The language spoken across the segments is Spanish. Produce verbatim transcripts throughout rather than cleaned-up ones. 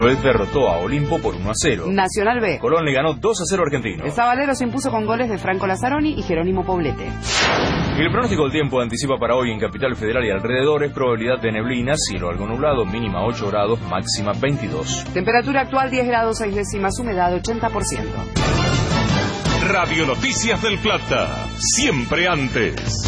Red derrotó a Olimpo por uno a cero. Nacional B. Colón le ganó dos a cero a Argentino. El Sabalero se impuso con goles de Franco Lazzaroni y Jerónimo Poblete. El pronóstico del tiempo anticipa para hoy en Capital Federal y alrededores probabilidad de neblina, cielo algo nublado, mínima ocho grados, máxima veintidós. Temperatura actual diez grados seis décimas, humedad ochenta por ciento. Radio Noticias del Plata, siempre antes.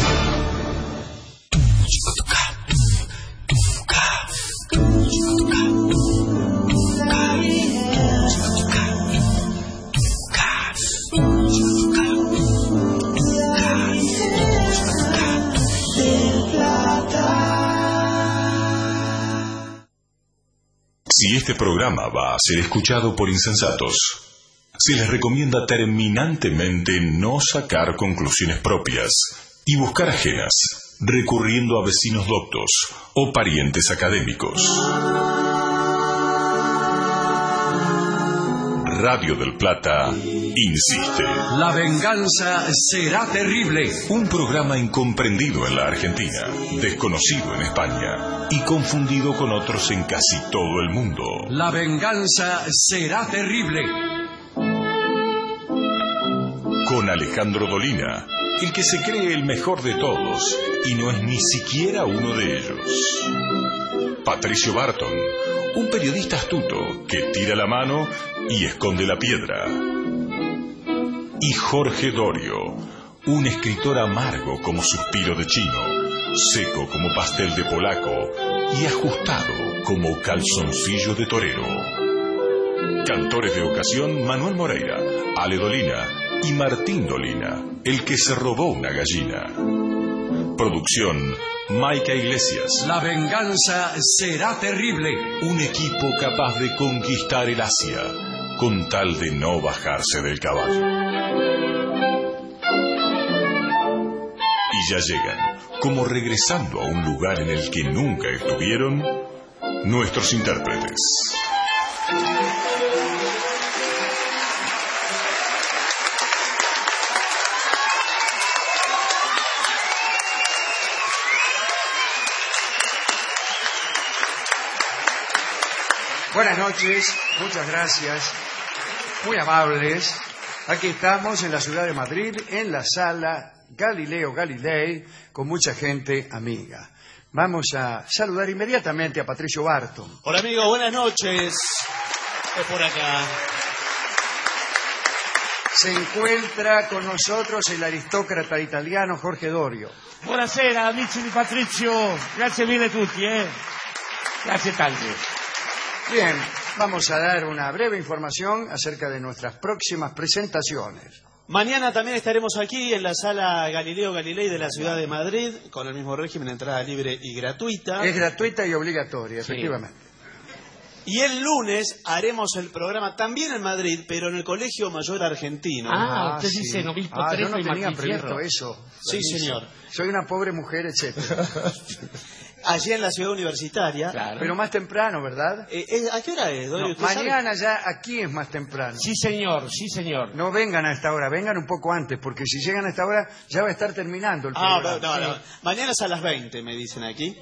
Si este programa va a ser escuchado por insensatos, se les recomienda terminantemente no sacar conclusiones propias y buscar ajenas, recurriendo a vecinos doctos o parientes académicos. Radio del Plata insiste. La venganza será terrible. Un programa incomprendido en la Argentina, desconocido en España y confundido con otros en casi todo el mundo. La venganza será terrible. Con Alejandro Dolina, el que se cree el mejor de todos y no es ni siquiera uno de ellos. Patricio Barton, un periodista astuto que tira la mano y esconde la piedra. Y Jorge Dorio, un escritor amargo como suspiro de chino, seco como pastel de polaco y ajustado como calzoncillo de torero. Cantores de ocasión: Manuel Moreira, Ale Dolina y Martín Dolina, el que se robó una gallina. Producción: Maica Iglesias. La venganza será terrible. Un equipo capaz de conquistar el Asia con tal de no bajarse del caballo. Y ya llegan, como regresando a un lugar en el que nunca estuvieron, nuestros intérpretes. Buenas noches, muchas gracias, muy amables. Aquí estamos en la ciudad de Madrid, en la sala Galileo Galilei, con mucha gente amiga. Vamos a saludar inmediatamente a Patricio Barton. Hola amigo, buenas noches. Es por acá. Se encuentra con nosotros el aristócrata italiano Jorge Dorio. Buonasera amici di Patrizio, grazie mille tutti, eh. Grazie tanto. Bien, vamos a dar una breve información acerca de nuestras próximas presentaciones. Mañana también estaremos aquí en la sala Galileo Galilei de la ciudad de Madrid, con el mismo régimen, entrada libre y gratuita. Es gratuita y obligatoria, sí, efectivamente. Y el lunes haremos el programa también en Madrid, pero en el Colegio Mayor Argentino. Ah, usted sí. dice en Obispo ah, Trejo yo no y tenía Martín previsto Fierro. eso. Sí, señor. Soy una pobre mujer, etcétera. Allí en la ciudad universitaria. Claro. Pero más temprano, ¿verdad? Eh, eh, ¿A qué hora es? No, mañana sabe? Ya aquí es más temprano. Sí, señor, sí, señor. No vengan a esta hora, vengan un poco antes, porque si llegan a esta hora ya va a estar terminando el ah, programa. No, no, no. Mañana es a las veinte, me dicen aquí.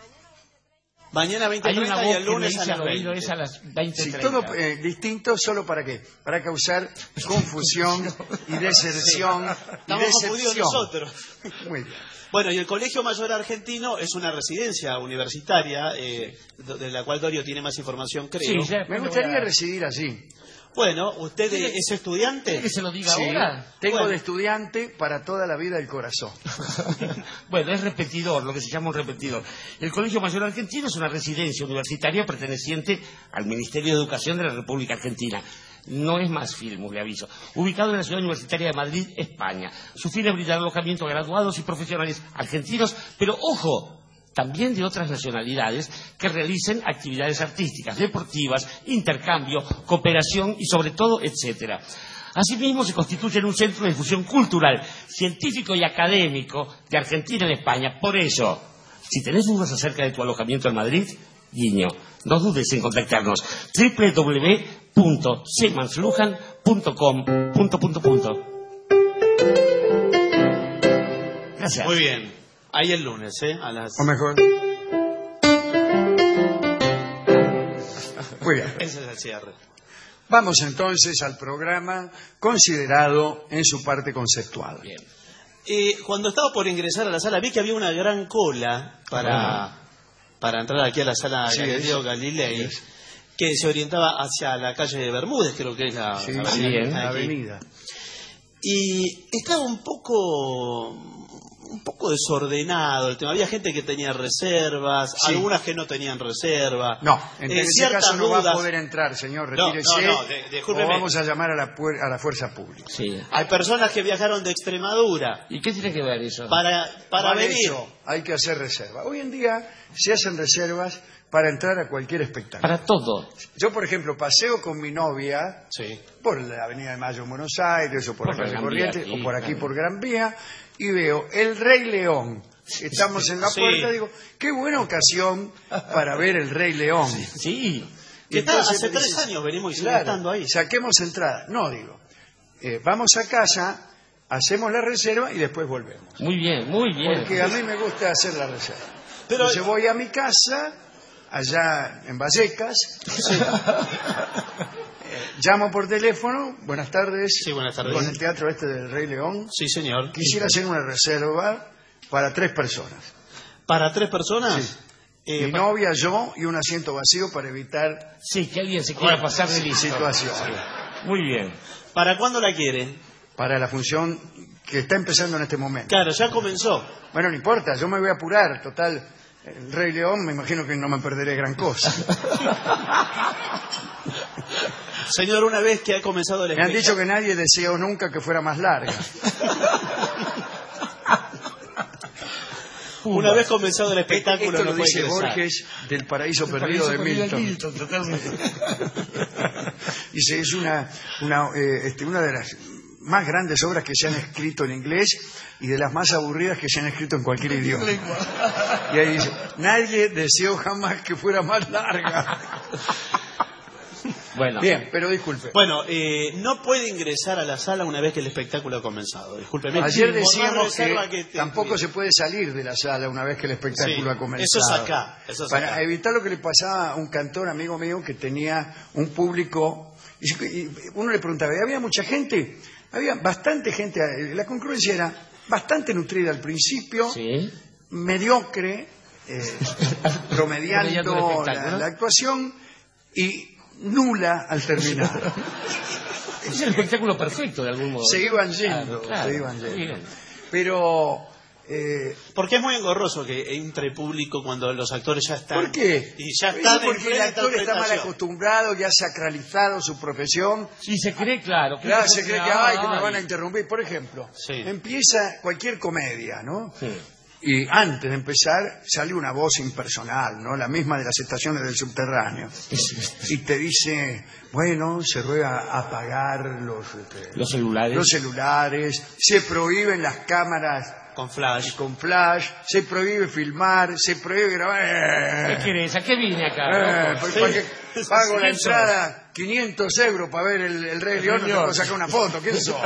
Mañana veinte Hay una treinta voz y el lunes que me a dice las al oído veinte. es a las veinte Sí, treinta. todo eh, distinto, ¿solo para qué? Para causar confusión y deserción y Estamos confundidos decepción. nosotros. Muy bien. Bueno, y el Colegio Mayor Argentino es una residencia universitaria, eh, de la cual Dorio tiene más información, creo. Sí, ya, Me gustaría residir allí. Bueno, ¿usted es estudiante? ¿Quiere que se lo diga Sí, ahora? tengo Bueno. de estudiante para toda la vida el corazón. Bueno, es repetidor, lo que se llama un repetidor. El Colegio Mayor Argentino es una residencia universitaria perteneciente al Ministerio de Educación de la República Argentina. No es más Filmus, le aviso. Ubicado en la ciudad universitaria de Madrid, España. Su fin es brindar alojamiento a graduados y profesionales argentinos, pero ojo, también de otras nacionalidades que realicen actividades artísticas, deportivas, intercambio, cooperación y sobre todo, etcétera. Asimismo, se constituye en un centro de difusión cultural, científico y académico de Argentina y de España. Por eso, si tenés dudas acerca de tu alojamiento en Madrid, guiño, no dudes en contactarnos. doble u doble u doble u punto semanslujan punto com. Gracias. Muy bien. Ahí el lunes, ¿eh? A las... O mejor. Muy bien. Ese es al cierre. Vamos entonces al programa considerado en su parte conceptual. Bien. Eh, cuando estaba por ingresar a la sala, vi que había una gran cola para, Ah. para entrar aquí a la sala Sí, Galileo es. Galilei, Es. que se orientaba hacia la calle de Bermúdez, creo que es la, Sí, la sí, avenida que bien. está la aquí. avenida. Y estaba un poco un poco desordenado el tema. Había gente que tenía reservas, Sí. algunas que no tenían reserva. No, en Eh, ese ciertas caso no va a dudas. poder entrar, señor, No, retírese. no, no, de- discúlpeme. o vamos a llamar a la, puer- a la fuerza pública. Sí. Hay personas que viajaron de Extremadura ¿Y qué tiene que ver eso? para, para Vale, venir. eso, hay que hacer reserva. Hoy en día se hacen reservas para entrar a cualquier espectáculo. Para todo. Yo, por ejemplo, paseo con mi novia Sí. por la Avenida de Mayo en Buenos Aires, o por, Por la calle Gran Corrientes, Vía, sí, o por aquí claro. por Gran Vía, y veo El Rey León. Estamos en la Sí. puerta, digo, qué buena ocasión para ver El Rey León. Sí. Que Y está, entonces hace me tres dices, años venimos y sigue claro, estando ahí. saquemos entrada. No, digo, eh, vamos a casa, hacemos la reserva y después volvemos. Muy bien, muy bien. Porque a mí me gusta hacer la reserva. Pero- Entonces voy a mi casa, allá en Vallecas, eh, llamo por teléfono, buenas tardes, Sí, buenas tardes. con el teatro este del Rey León, Sí, señor. quisiera hacer una reserva para tres personas. ¿Para tres personas? Sí. Eh, Mi pa- novia, yo y un asiento vacío para evitar Sí, que alguien se quiera pasar de listo. situación. Muy bien. ¿Para cuándo la quiere? Para la función que está empezando en este momento. Claro, ya comenzó. Bueno, no importa, yo me voy a apurar, total. El Rey León, me imagino que no me perderé gran cosa. Señor, una vez que ha comenzado el Me han dicho espectáculo... que nadie deseó nunca que fuera más larga. Una vez comenzado el espectáculo Esto no lo puede dice ingresar. Borges del Paraíso Perdido de Milton. totalmente. Dice, es una, una, eh, este, una de las más grandes obras que se han escrito en inglés y de las más aburridas que se han escrito en cualquier idioma. Y ahí dice, nadie deseó jamás que fuera más larga. Bueno. Bien, pero disculpe. Bueno, eh, no puede ingresar a la sala una vez que el espectáculo ha comenzado. Discúlpeme. Ayer Por más decíamos que, reserva que te- tampoco se puede salir de la sala una vez que el espectáculo Sí, ha comenzado. eso es acá, eso es Para acá. evitar lo que le pasaba a un cantor amigo mío que tenía un público. Y y uno le preguntaba, ¿y había mucha gente? Había bastante gente. La congruencia era bastante nutrida al principio, Sí. mediocre, eh, Promediando promediando el la, espectáculo. la actuación y nula al terminar. Es el espectáculo perfecto, de algún modo. Se iban yendo, Claro, claro. se iban yendo. Muy bien. Pero eh, Porque es muy engorroso que entre público cuando los actores ya están. ¿por qué? Y ya Eso están en porque el plena actor está mal interpretación. acostumbrado, ya ha sacralizado su profesión. Sí, se cree, claro. Claro, se cree que, ay, que me Ay. van a interrumpir. Por ejemplo, Sí. empieza cualquier comedia, ¿no? Sí. Y antes de empezar sale una voz impersonal, ¿no? La misma de las estaciones del subterráneo. Y te dice, bueno, se ruega apagar los, este, Los celulares. los celulares, se prohíben las cámaras Con flash. con flash, se prohíbe filmar, se prohíbe grabar. ¿Qué querés? ¿A qué vine acá? Eh, loco? pues, Sí. ¿para qué pago la ¿Quién sos? entrada quinientos euros para ver el, el Rey León? No te León. puedo sacar una foto. ¿Quién sos?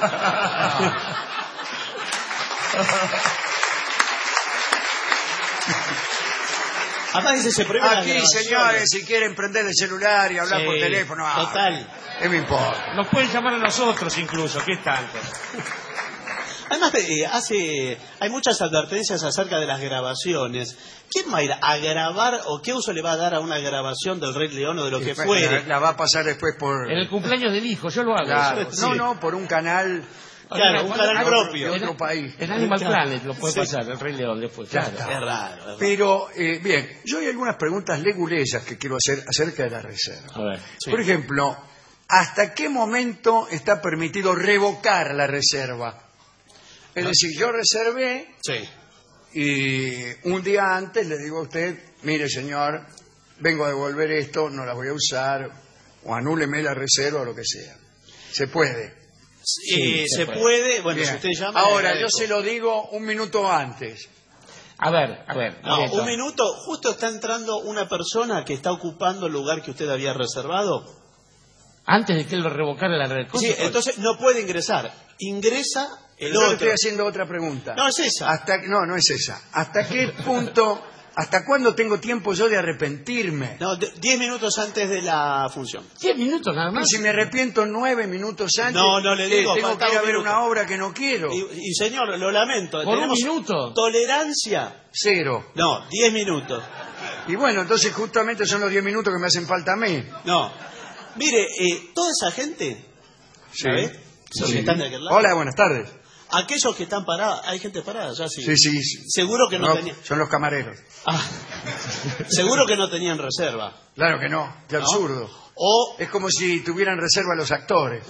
Además dice se prohíbe las Aquí, grabaciones. señores, si quieren prender el celular y hablar Sí, por teléfono. ah, total. ¿Qué me importa? Nos pueden llamar a nosotros incluso, ¿qué tanto? Además, eh, hace, hay muchas advertencias acerca de las grabaciones. ¿Quién va a ir a grabar o qué uso le va a dar a una grabación del Rey León o de lo que La, fuere? la va a pasar después por... En el cumpleaños del hijo, yo lo hago. Claro. Sí. No, no, por un canal Claro, un canal de propio. otro país. En Animal Claro. Planet lo puede Sí. pasar, el Rey León después. Ya Claro. está. Es raro. es raro. Pero, eh, bien, yo hay algunas preguntas leguleyas que quiero hacer acerca de la reserva. A ver. Sí. Por ejemplo, ¿hasta qué momento está permitido revocar la reserva? Es decir, yo reservé Sí. y un día antes le digo a usted, mire señor, vengo a devolver esto, no la voy a usar, o anúleme la reserva o lo que sea. Se puede. Eh, se se puede. puede, bueno, Bien. si usted llama... Ahora, le yo agradezco. se lo digo un minuto antes. A ver, a ver. No, Loreto. un minuto, justo está entrando una persona que está ocupando el lugar que usted había reservado. Antes de que él lo revocara la red. Sí, entonces no puede ingresar. Ingresa el Yo le otro. estoy haciendo otra pregunta. No, es esa. Hasta, no, no es esa. ¿Hasta qué punto ¿Hasta cuándo tengo tiempo yo de arrepentirme? No, de- diez minutos antes de la función. Diez minutos nada Y más. si me arrepiento nueve minutos antes, No, no le ¿qué? digo, tengo que faltaba ir a un ver minuto. una obra que no quiero. Y, y, señor, lo lamento. Por un tenemos minuto. tolerancia. Cero. No, diez minutos. Y bueno, entonces justamente son los diez minutos que me hacen falta a mí. No. Mire, eh, toda esa gente, ¿sabes? Los que están de aquel lado. Hola, buenas tardes. Aquellos que están parados, hay gente parada, ya sí. Sí, sí, sí. Seguro que no, No, tenían. son los camareros. Ah, seguro que no tenían reserva. Claro que no, qué ¿No? absurdo. O, Es como si tuvieran reserva los actores.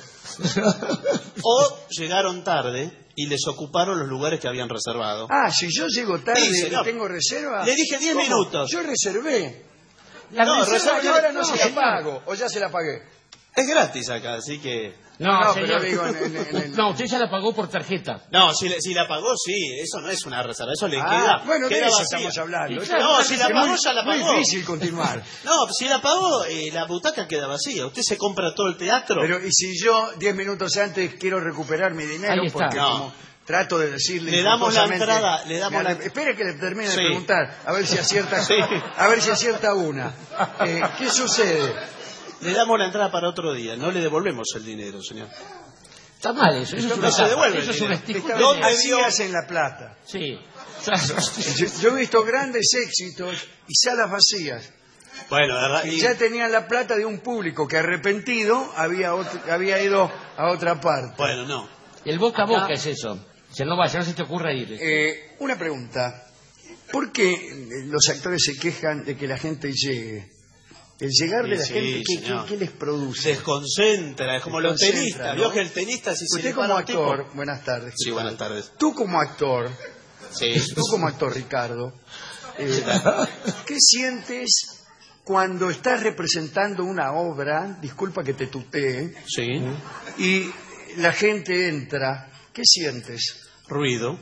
o llegaron tarde y les ocuparon los lugares que habían reservado. Ah, si yo llego tarde Sí, y señor. tengo reserva. Le dije diez ¿cómo? minutos. Yo reservé. La No, reserva reserva- Y ahora no, no, se la señor. pago. O ya se la pagué. Es gratis acá, así que... No, No, señor. pero digo en- en- en el- No, usted ya la pagó por tarjeta. No, si, le- si la pagó, sí, eso no es una reserva, eso le Ah, queda, bueno, de queda eso vacía. estamos hablando. Y Eso claro, es si la muy- pagó, ya la muy pagó. difícil continuar. No, si la pagó, eh, la butaca queda vacía. Usted se compra todo el teatro. Pero y si yo diez minutos antes quiero recuperar mi dinero, Ahí está. porque No. como trato de decirle Le damos la infructuosamente, entrada, le damos me la- arrep- Espere que le termine Sí. de preguntar, a ver si acierta, Sí. a ver si acierta una. Eh, ¿Qué sucede? Le damos la entrada para otro día, no le devolvemos el dinero, señor. Está mal eso. Eso es No una se devuelve Eso el es un dinero. estímulo. Estaban ¿Dónde vio? vacías en La Plata. Sí. Claro. Yo, yo he visto grandes éxitos y salas vacías. Bueno, ¿verdad? Y Y- ya tenían la plata de un público que arrepentido había, otro- había ido a otra parte. Bueno, no. El boca a boca es eso. Si no vaya, no se te ocurra ir. Eh, una pregunta. ¿Por qué eh, los actores se quejan de que la gente llegue? El llegar de Sí, la sí, gente, ¿qué, señor. qué- qué les produce? Desconcentra, es como los Desconcentra, tenistas. ¿no? Vio que el tenista, si se Usted le como para un tipo- actor, buenas tardes. Sí, buenas tardes. Tú como actor, Sí. tú como actor, Ricardo, eh, ¿qué sientes cuando estás representando una obra, disculpa que te tutee, Sí. y la gente entra? ¿Qué sientes? Ruido.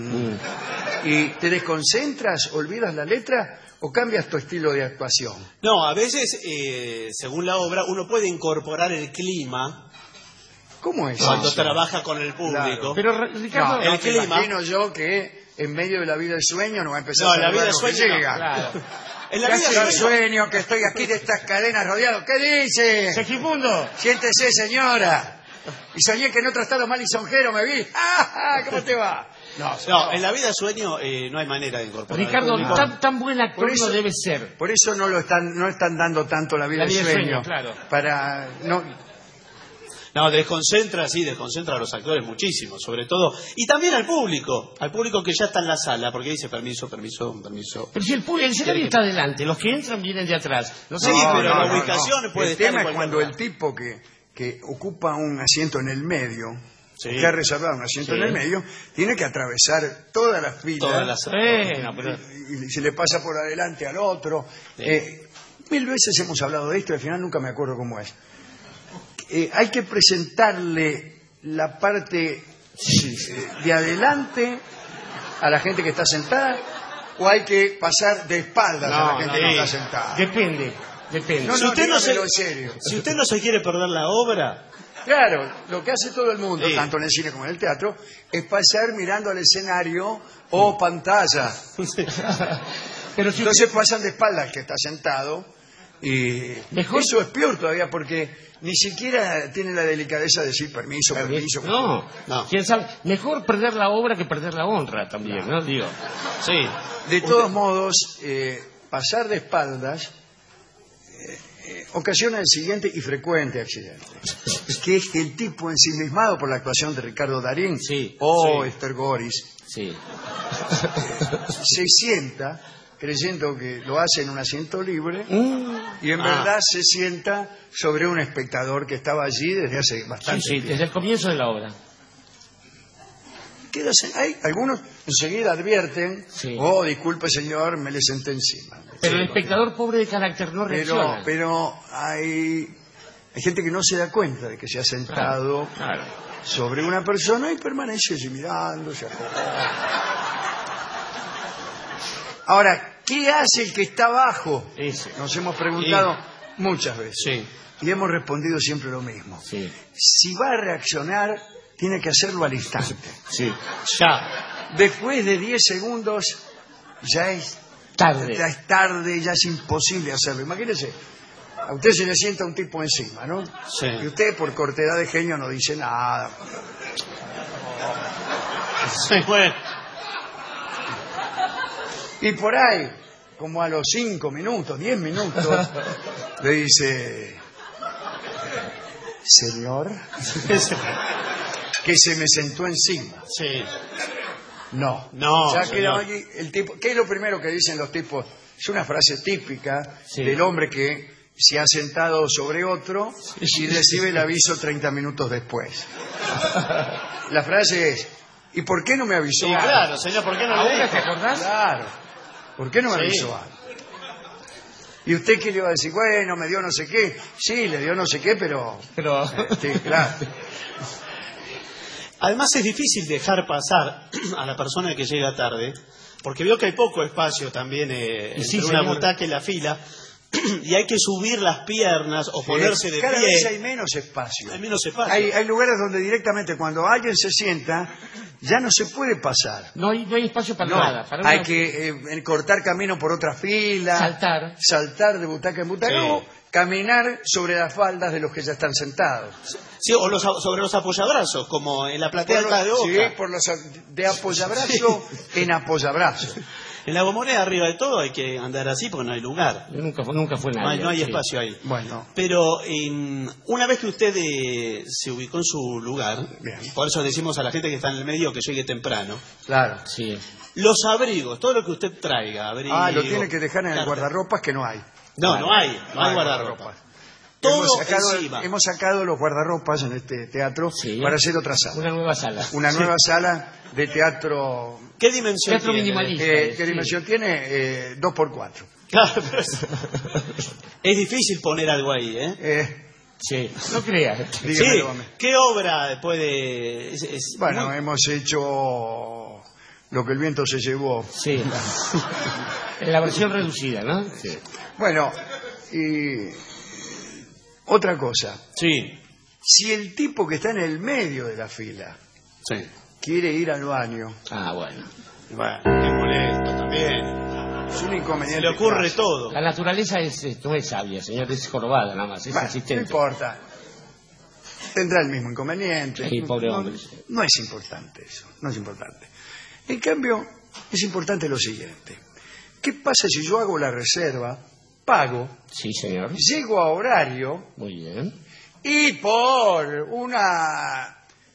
¿Y te desconcentras, olvidas la letra o cambias tu estilo de actuación? No, a veces, eh, según la obra, uno puede incorporar el clima ¿Cómo es cuando eso? trabaja con el público. Claro. Pero Re- Ricardo, No, el no, te clima- imagino yo que en medio de la vida del sueño no va a empezar No, a la saludar vida a del los que sueño no, llegan. claro. En la Ya vida estoy del al sueño- sueño, que estoy aquí de estas cadenas rodeado. ¿Qué dice? Segimundo. Siéntese, señora. Y soñé que en otro estado más lisonjero me vi. ¡Ah! ¿Cómo te va? No, No, en la vida sueño eh, no hay manera de incorporar. Ricardo, el público. tan, tan buen actor Por eso- no debe ser. Por eso no lo están, no están dando tanto la vida La vida del del sueño. sueño, claro. Para no, No, desconcentra, sí, desconcentra a los actores muchísimo, sobre todo. Y también al público, al público que ya está en la sala, porque dice permiso, permiso, permiso. Pero si el, pu- el escenario está adelante, los que entran vienen de atrás. No sé, Sí, No, pero no, la no, ubicación no. puede El estar en tema es cualquier cuando lugar. el tipo que, que ocupa un asiento en el medio, Sí. que ha reservado un asiento Sí. en el medio, tiene que atravesar todas las filas Todas las... Bueno, pero... y, y se le pasa por adelante al otro. Sí. Eh, mil veces hemos hablado de esto y al final nunca me acuerdo cómo es. Eh, hay que presentarle la parte eh, de adelante a la gente que está sentada o hay que pasar de espaldas a la No, gente no, que no. está sentada. Depende, depende. No, Si no, usted no se- dígamelo en serio. Si usted no se quiere perder la obra, Claro, lo que hace todo el mundo, Sí. tanto en el cine como en el teatro, es pasar mirando al escenario o pantalla. Pero si Entonces pasan de espaldas al que está sentado y Mejor- eso es peor todavía porque ni siquiera tiene la delicadeza de decir permiso, permiso. No, No. quién sabe. Mejor perder la obra que perder la honra también, ¿no? Digo. sí. De todos modos, eh, pasar de espaldas eh, eh, ocasiona el siguiente y frecuente accidente, que es que el tipo ensimismado por la actuación de Ricardo Darín Sí, o sí. Esther Goris Sí. se sienta creyendo que lo hace en un asiento libre Mm. y en Ah. verdad se sienta sobre un espectador que estaba allí desde hace Sí, bastante sí, tiempo. desde el comienzo de la obra. Queda sen- hay algunos enseguida advierten, Sí. oh, disculpe señor, me le senté encima. Pero el espectador pobre de carácter no Pero, reacciona. pero hay, hay gente que no se da cuenta de que se ha sentado Claro. sobre una persona y permanece allí mirando. se acerca. Ahora, ¿qué hace el que está abajo? Ese. Nos hemos preguntado muchas veces. Sí. Y hemos respondido siempre lo mismo. Sí. Si va a reaccionar, tiene que hacerlo al instante. Sí. Ya. Después de diez segundos, ya es Tarde. Ya es tarde, ya es imposible hacerlo. Imagínese, a usted se le sienta un tipo encima, ¿no? Sí. Y usted, por cortedad de genio, no dice nada. Sí, bueno. Y por ahí, como a los cinco minutos, diez minutos, le dice... Señor, que se me sentó encima. Sí. No. No, Ya señor. quedaba allí el tipo. ¿Qué es lo primero que dicen los tipos? Es una frase típica Sí. del hombre que se ha sentado sobre otro y recibe el aviso treinta minutos después. La frase es, ¿y por qué no me avisó Sí, antes? claro, señor, ¿por qué no le ¿Ahora dijo? te acordás? Claro. ¿Por qué no me Sí. avisó antes? ¿Y usted qué le iba a decir? Bueno, me dio no sé qué. Sí, le dio no sé qué, pero... Pero... Sí, claro. Además es difícil dejar pasar a la persona que llega tarde, porque veo que hay poco espacio también eh, Y entre sí, una señor. butaca y la fila, y hay que subir las piernas o ponerse de Cada vez hay pie. menos espacio. Hay menos espacio. Hay, hay lugares donde directamente cuando alguien se sienta, ya no se puede pasar. No hay, no hay espacio para No, nada. Para hay una- que eh, cortar camino por otra fila. Saltar. Saltar de butaca en butaca. Sí. O caminar sobre las faldas de los que ya están sentados. Sí, o los, sobre los apoyabrazos, como en la platea Por alta de los- Boca. sí, por los a- de apoyabrazo en apoyabrazo. En la Bombonera, arriba de todo, hay que andar así porque no hay lugar. Nunca fue, nunca fue No nadie. hay, no hay sí. espacio ahí. Bueno, Pero eh, una vez que usted eh, se ubicó en su lugar, Bien. por eso decimos a la gente que está en el medio que llegue temprano, claro. Sí. los abrigos, todo lo que usted traiga, abrigos... Ah, lo tiene que dejar en el carta- guardarropas que no hay. No, no hay, no hay guardarropa. Todo hemos sacado, encima. hemos sacado los guardarropas en este teatro Sí. para hacer otra sala. Una nueva sala. Una nueva sala de teatro. ¿Qué dimensión Teatro tiene? minimalista. Eh, Sí. ¿Qué dimensión tiene? Eh, dos por cuatro. Claro, pero es, es difícil poner algo ahí, ¿eh? Eh, Sí. No creas. dígame, Sí, dígame. ¿qué obra puede...? es- es Bueno, muy- hemos hecho lo que el viento se llevó. Sí. En la versión reducida, ¿no? Sí. Bueno, y otra cosa. Sí, Si el tipo que está en el medio de la fila sí. quiere ir al baño, Ah, bueno. Bueno, qué molesto también. es un inconveniente. Se le ocurre clásico. todo. La naturaleza es, es- no es sabia, señor, es jorobada nada más, es Bueno, no asistente. importa. Tendrá el mismo inconveniente. Sí, pobre No- hombre. No es importante eso, no es importante. En cambio, es importante lo siguiente. ¿Qué pasa si yo hago la reserva, pago, Sí, señor. llego a horario Muy bien. y por una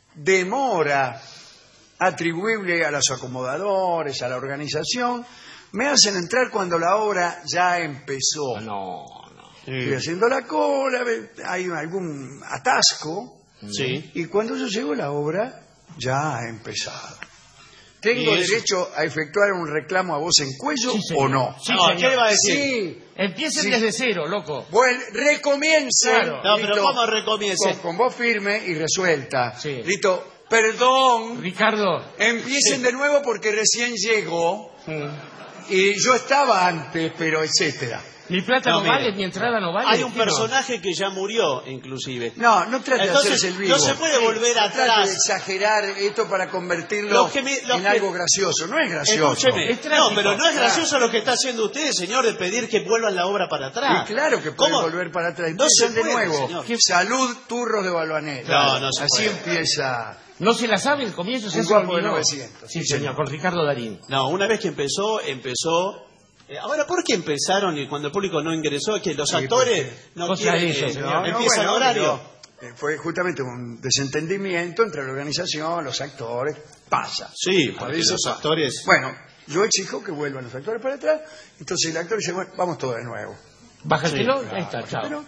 demora atribuible a los acomodadores, a la organización, me hacen entrar cuando la obra ya empezó? No, no. Estoy haciendo la cola, ve- hay algún atasco, Sí. y cuando yo llego la obra ya ha empezado. ¿Tengo Y eso- derecho a efectuar un reclamo a voz en cuello Sí, señor. o no? Sí, No, señor. ¿qué le va a decir? Sí. Empiecen Sí. desde cero, loco. Bueno, recomience. Claro. No, pero ¿cómo recomience? Con, con voz firme y resuelta. Sí. Listo. Perdón. Ricardo. Empiecen de nuevo porque recién llegó mm, y yo estaba antes, pero etcétera. Mi plata no, No, mire. vale, mi entrada no vale. Hay un ¿qué no? personaje que ya murió, inclusive. No, no trate Entonces, de hacerse el vivo. no se puede volver No trate atrás. de exagerar esto para convertirlo Los que me- los en que- algo gracioso. No es gracioso. Escúcheme, Es trágico. no, pero no es Claro. gracioso lo que está haciendo usted, señor, de pedir que vuelvan la obra para atrás. Y claro que puede ¿Cómo? volver para atrás. No se Empiecen de puede, nuevo. señor. Salud, turros de Balvanera. No, no se Así puede. empieza. No se la sabe el comienzo, se Un se guapo de olvidó. novecientos, Sí, sí, señor, señor. con Ricardo Darín. No, una vez que empezó, empezó... eh, ahora, ¿por qué empezaron y cuando el público no ingresó? Que los Sí, actores porque- no Cosa quieren de ellos, que señor. No, no, empieza el bueno, horario. pero, eh, fue justamente un desentendimiento entre la organización, los actores. Pasa. Sí, Por porque eso los pasa. actores... Bueno, yo exijo que vuelvan los actores para atrás. Entonces el actor dice, bueno, vamos todos de nuevo. Baja el Sí, telón, claro, ahí está, chao. Pero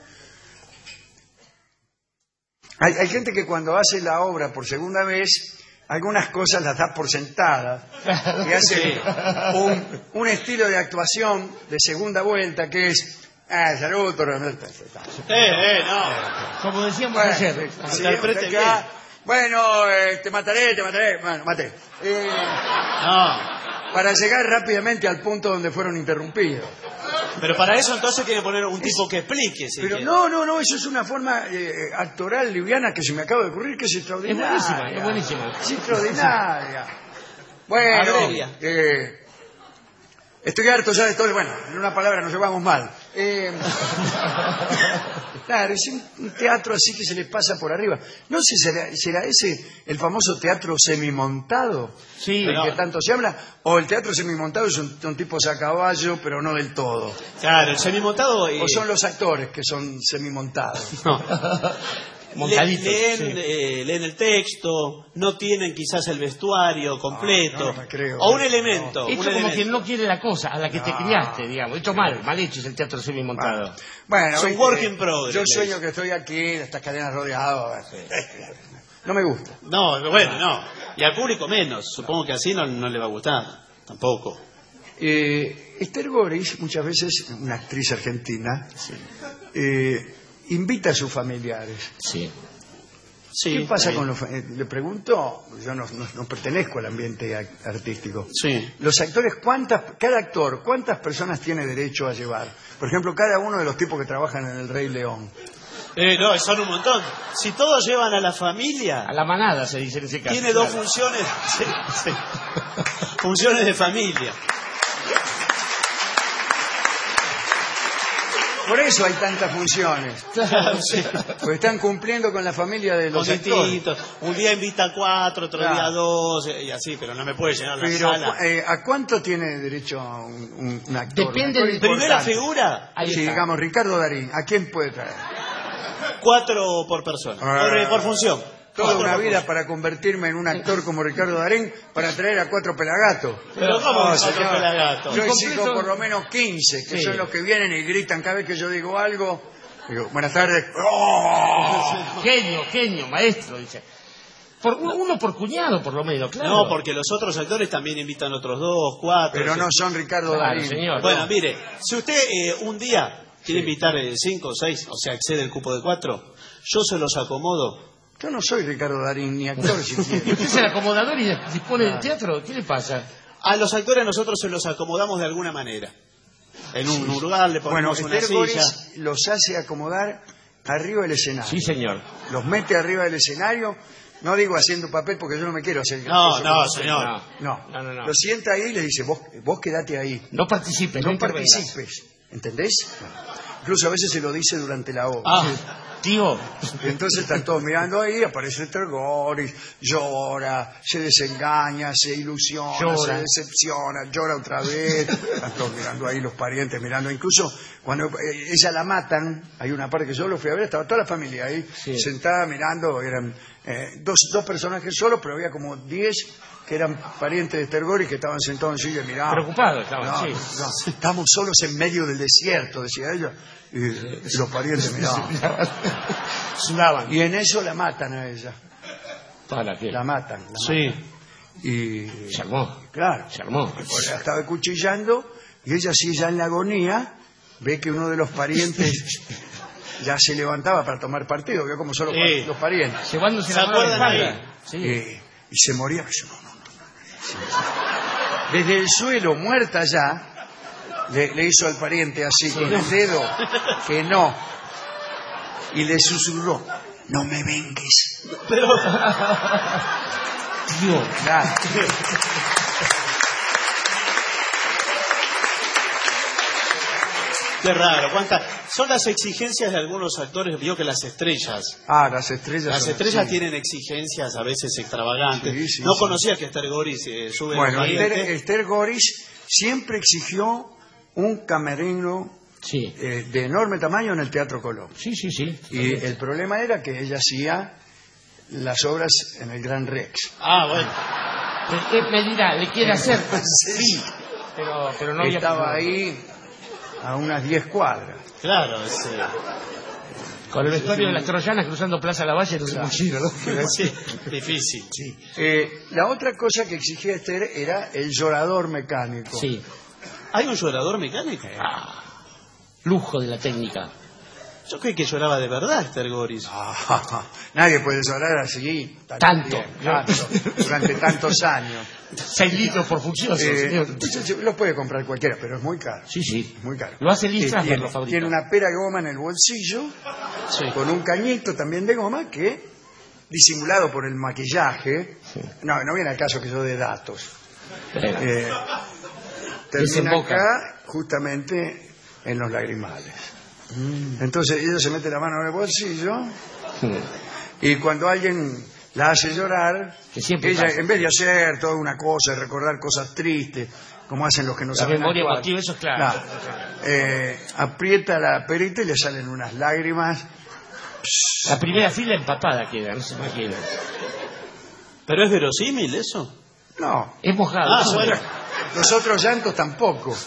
hay, hay gente que cuando hace la obra por segunda vez, algunas cosas las da por sentadas y hace un, un estilo de actuación de segunda vuelta que es, ah, salud, pero no está- está- está. Eh, eh, no. Como decíamos Bueno, ayer. sí, Interprete acá, bien. bueno, eh, te mataré, te mataré, bueno, maté. Eh, No. para llegar rápidamente al punto donde fueron interrumpidos. Pero para eso entonces tiene que poner un tipo que explique. si Pero quiere. no, no, no, eso es una forma eh, actoral liviana que se me acaba de ocurrir que es Es extraordinaria. buenísima, es buenísima. Es extraordinaria. Bueno, Aurelio. eh, Estoy harto ya de todo. Bueno, en una palabra nos llevamos mal. Eh, claro, es un, un teatro así que se les pasa por arriba. No sé, ¿será, será ese el famoso teatro semimontado? Sí, del no. que tanto se habla. O el teatro semimontado es un, un tipo a caballo, pero no del todo. Claro, el semimontado... eh, O son los actores que son semimontados. no. Montaditos, leen, sí. eh, leen el texto, no tienen quizás el vestuario completo. no, no me creo. o un elemento. Hecho un como elemento. quien no quiere la cosa a la que te criaste, digamos. Hecho mal, mal hecho es el teatro semimontado. Bueno, Son ¿viste? work in progress. Yo sueño que estoy aquí, de estas cadenas rodeado. No me gusta. No, bueno, no. Y al público menos. Supongo que así no, no le va a gustar. Tampoco. Eh, Esther Goris, muchas veces, una actriz argentina, eh, invita a sus familiares. Sí. Sí, ¿Qué pasa está con bien. los fa- eh, Le pregunto, yo no, no- no pertenezco al ambiente a- artístico. Sí. Los actores, ¿cuántas, cada actor, cuántas personas tiene derecho a llevar? Por ejemplo, cada uno de los tipos que trabajan en El Rey León. Eh, no, son un montón. Si todos llevan a la familia, A la manada se dice en ese caso. tiene dos Claro. funciones. Sí, sí. Funciones de familia. Por eso hay tantas funciones. Claro, sí. Porque están cumpliendo con la familia de Con los actores. distintos. Un día invita a cuatro, otro Claro. día a dos, eh, y así, pero no me puede llenar la Pero, sala. eh, ¿a cuánto tiene derecho un, un- un actor? Depende Un actor del- Primera importante. figura, Ahí Sí, está. digamos, Ricardo Darín, ¿a quién puede traer? cuatro por persona. Ah. Por, eh, por función. Toda Cuatro una por vida función. para convertirme en un actor como Ricardo Darín para traer a cuatro pelagatos. Pero ¿cómo No, que cuatro señor. pelagatos? Yo Completo. exijo por lo menos quince, que Sí. son los que vienen y gritan cada vez que yo digo algo. Digo, buenas tardes. ¡Oh! Genio, genio, maestro, dice. Por, uno por cuñado, por lo menos, claro. No, porque los otros actores también invitan otros dos, cuatro. Pero sí. no son Ricardo Claro, Darín. señor. Bueno, mire, si usted eh, un día quiere invitar eh, cinco o seis, o sea, excede el cupo de cuatro, yo se los acomodo. Yo no soy Ricardo Darín, ni actor ¿Y siquiera. usted es el acomodador y dispone del teatro? ¿Qué le pasa? A los actores nosotros se los acomodamos de alguna manera. En un lugar le Bueno, ponemos una Esther silla. Goris los hace acomodar arriba del escenario. Sí, señor. Los mete arriba del escenario. No digo haciendo papel porque yo no me quiero hacer. No, eso no, como- señor. No. No. No, no, no. Lo sienta ahí y le dice, vos, vos quedate ahí. No participes, no, No intervengas. participes. ¿Entendés? Incluso a veces se lo dice durante la obra. Ah, Tío, Y entonces están todos mirando ahí, aparece Esther Goris, llora, se desengaña, se ilusiona, Llora. se decepciona, llora otra vez. Están todos mirando ahí, los parientes mirando. Incluso cuando eh, ella la matan, hay una parte que yo lo fui a ver, estaba toda la familia ahí, Sí. sentada mirando, eran eh, dos, dos personajes solos, pero había como diez que eran parientes de Esther Goris que estaban sentados en silla y miraban. preocupado estaban, No, sí. no, estamos solos en medio del desierto, decía ella. Y, y los parientes miraban. Sudaban. Y en eso la matan a ella. ¿Para qué? La matan. la sí. matan. Y, Se armó, claro, se armó. pues la estaba cuchillando y ella, sí, ya en la agonía, ve que uno de los parientes ya se levantaba para tomar partido, vio como son los, Sí. pa- los parientes. Llevándose ¿Se la mano a la acuerdan espalda. Sí. Eh, y se moría. Dice, no, no, no, no, no. Desde el suelo, muerta ya, le, le hizo al pariente así, con el dedo, que no. Y le susurró, no me vengues. Pero, Tío, Claro. qué raro. ¿Cuántas? Son las exigencias de algunos actores. Vio que las estrellas. Ah, las estrellas. Las son estrellas así. tienen exigencias a veces extravagantes. Sí, sí, no sí. conocía que Esther Goris eh, sube Bueno, al Esther, pariente. Esther Goris siempre exigió un camerino sí. eh, de enorme tamaño en el Teatro Colón. Sí, sí, sí. Y el problema era que ella hacía las obras en el Gran Rex. Ah, bueno. ¿Qué me dirá? ¿Le quiere hacer? Sí. Pero, pero no había... Estaba ahí a unas diez cuadras. Claro, es, eh, Con el vestuario de las troyanas cruzando Plaza Lavalle, no sé un giro, ¿no? sí, difícil. Eh, la otra cosa que exigía Esther era el llorador mecánico. Sí. ¿Hay un llorador mecánico? Ah, lujo de la técnica. Yo creí que lloraba de verdad Esther Goris. Ah, nadie puede llorar así tan Tanto, bien, ¿no? tanto, durante tantos años. Seis litros por función, Eh, señor. entonces, lo puede comprar cualquiera, pero es muy caro. Sí, sí. Es muy caro. Lo hace Lee Eh, Strasberg, tiene, lo fabrica. tiene una pera de goma en el bolsillo, Sí. con un cañito también de goma que, disimulado por el maquillaje, no, no viene al caso que yo dé datos. Bueno. Eh, termina Desemboca. acá, justamente en los lagrimales. Mm. Entonces ella se mete la mano en el bolsillo y cuando alguien la hace llorar, Que siempre ella, pasa. en vez de hacer toda una cosa, de recordar cosas tristes, como hacen los que no La saben memoria actuar, emotiva, eso es claro. eh, aprieta la perita y le salen unas lágrimas. La primera fila empapada queda, no se imagina. ¿Pero es verosímil eso? No, Es mojado. Ah, eso bueno. es. los otros llantos tampoco.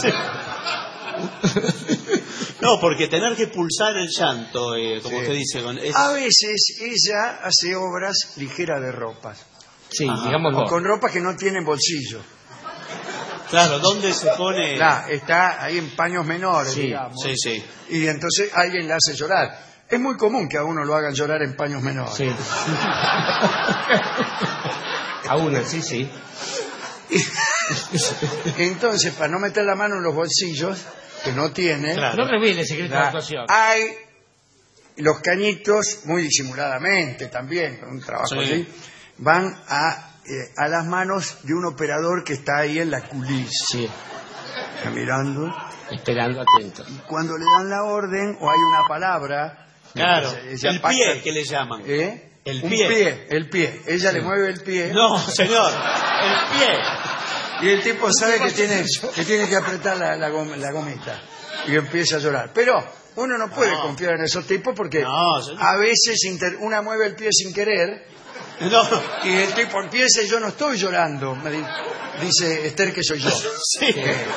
No, porque tener que pulsar el llanto, eh, como Sí. usted dice, con, es- A veces ella hace obras ligeras de ropas, Sí, Ajá. digámoslo. o con ropas que no tienen bolsillo. claro, ¿dónde se pone? La, está ahí en paños menores, Sí, digamos. Sí, sí. Y entonces alguien la hace llorar. Es muy común que a uno lo hagan llorar en paños menores. Sí. A una, sí, sí. Entonces, para no meter la mano en los bolsillos, que no tiene, Claro. No revele el secreto de la la- actuación. hay los cañitos, muy disimuladamente también, con un trabajo Sí. así, van a, eh, a las manos de un operador que está ahí en la culisa, Sí, está mirando. esperando atento. Cuando le dan la orden o hay una palabra, Claro, entonces ella el pacta- pie que le llaman. ¿Eh? El Un pie. pie, el pie. Ella le mueve el pie. No, señor, el pie. Y el tipo sabe que tiene que, tiene que apretar la, la, gom- la gomita. Y empieza a llorar. Pero uno no puede No. confiar en esos tipos porque No, señor. a veces inter- una mueve el pie sin querer No, y el tipo empieza y yo no estoy llorando. Me di- dice Esther que soy yo. sí.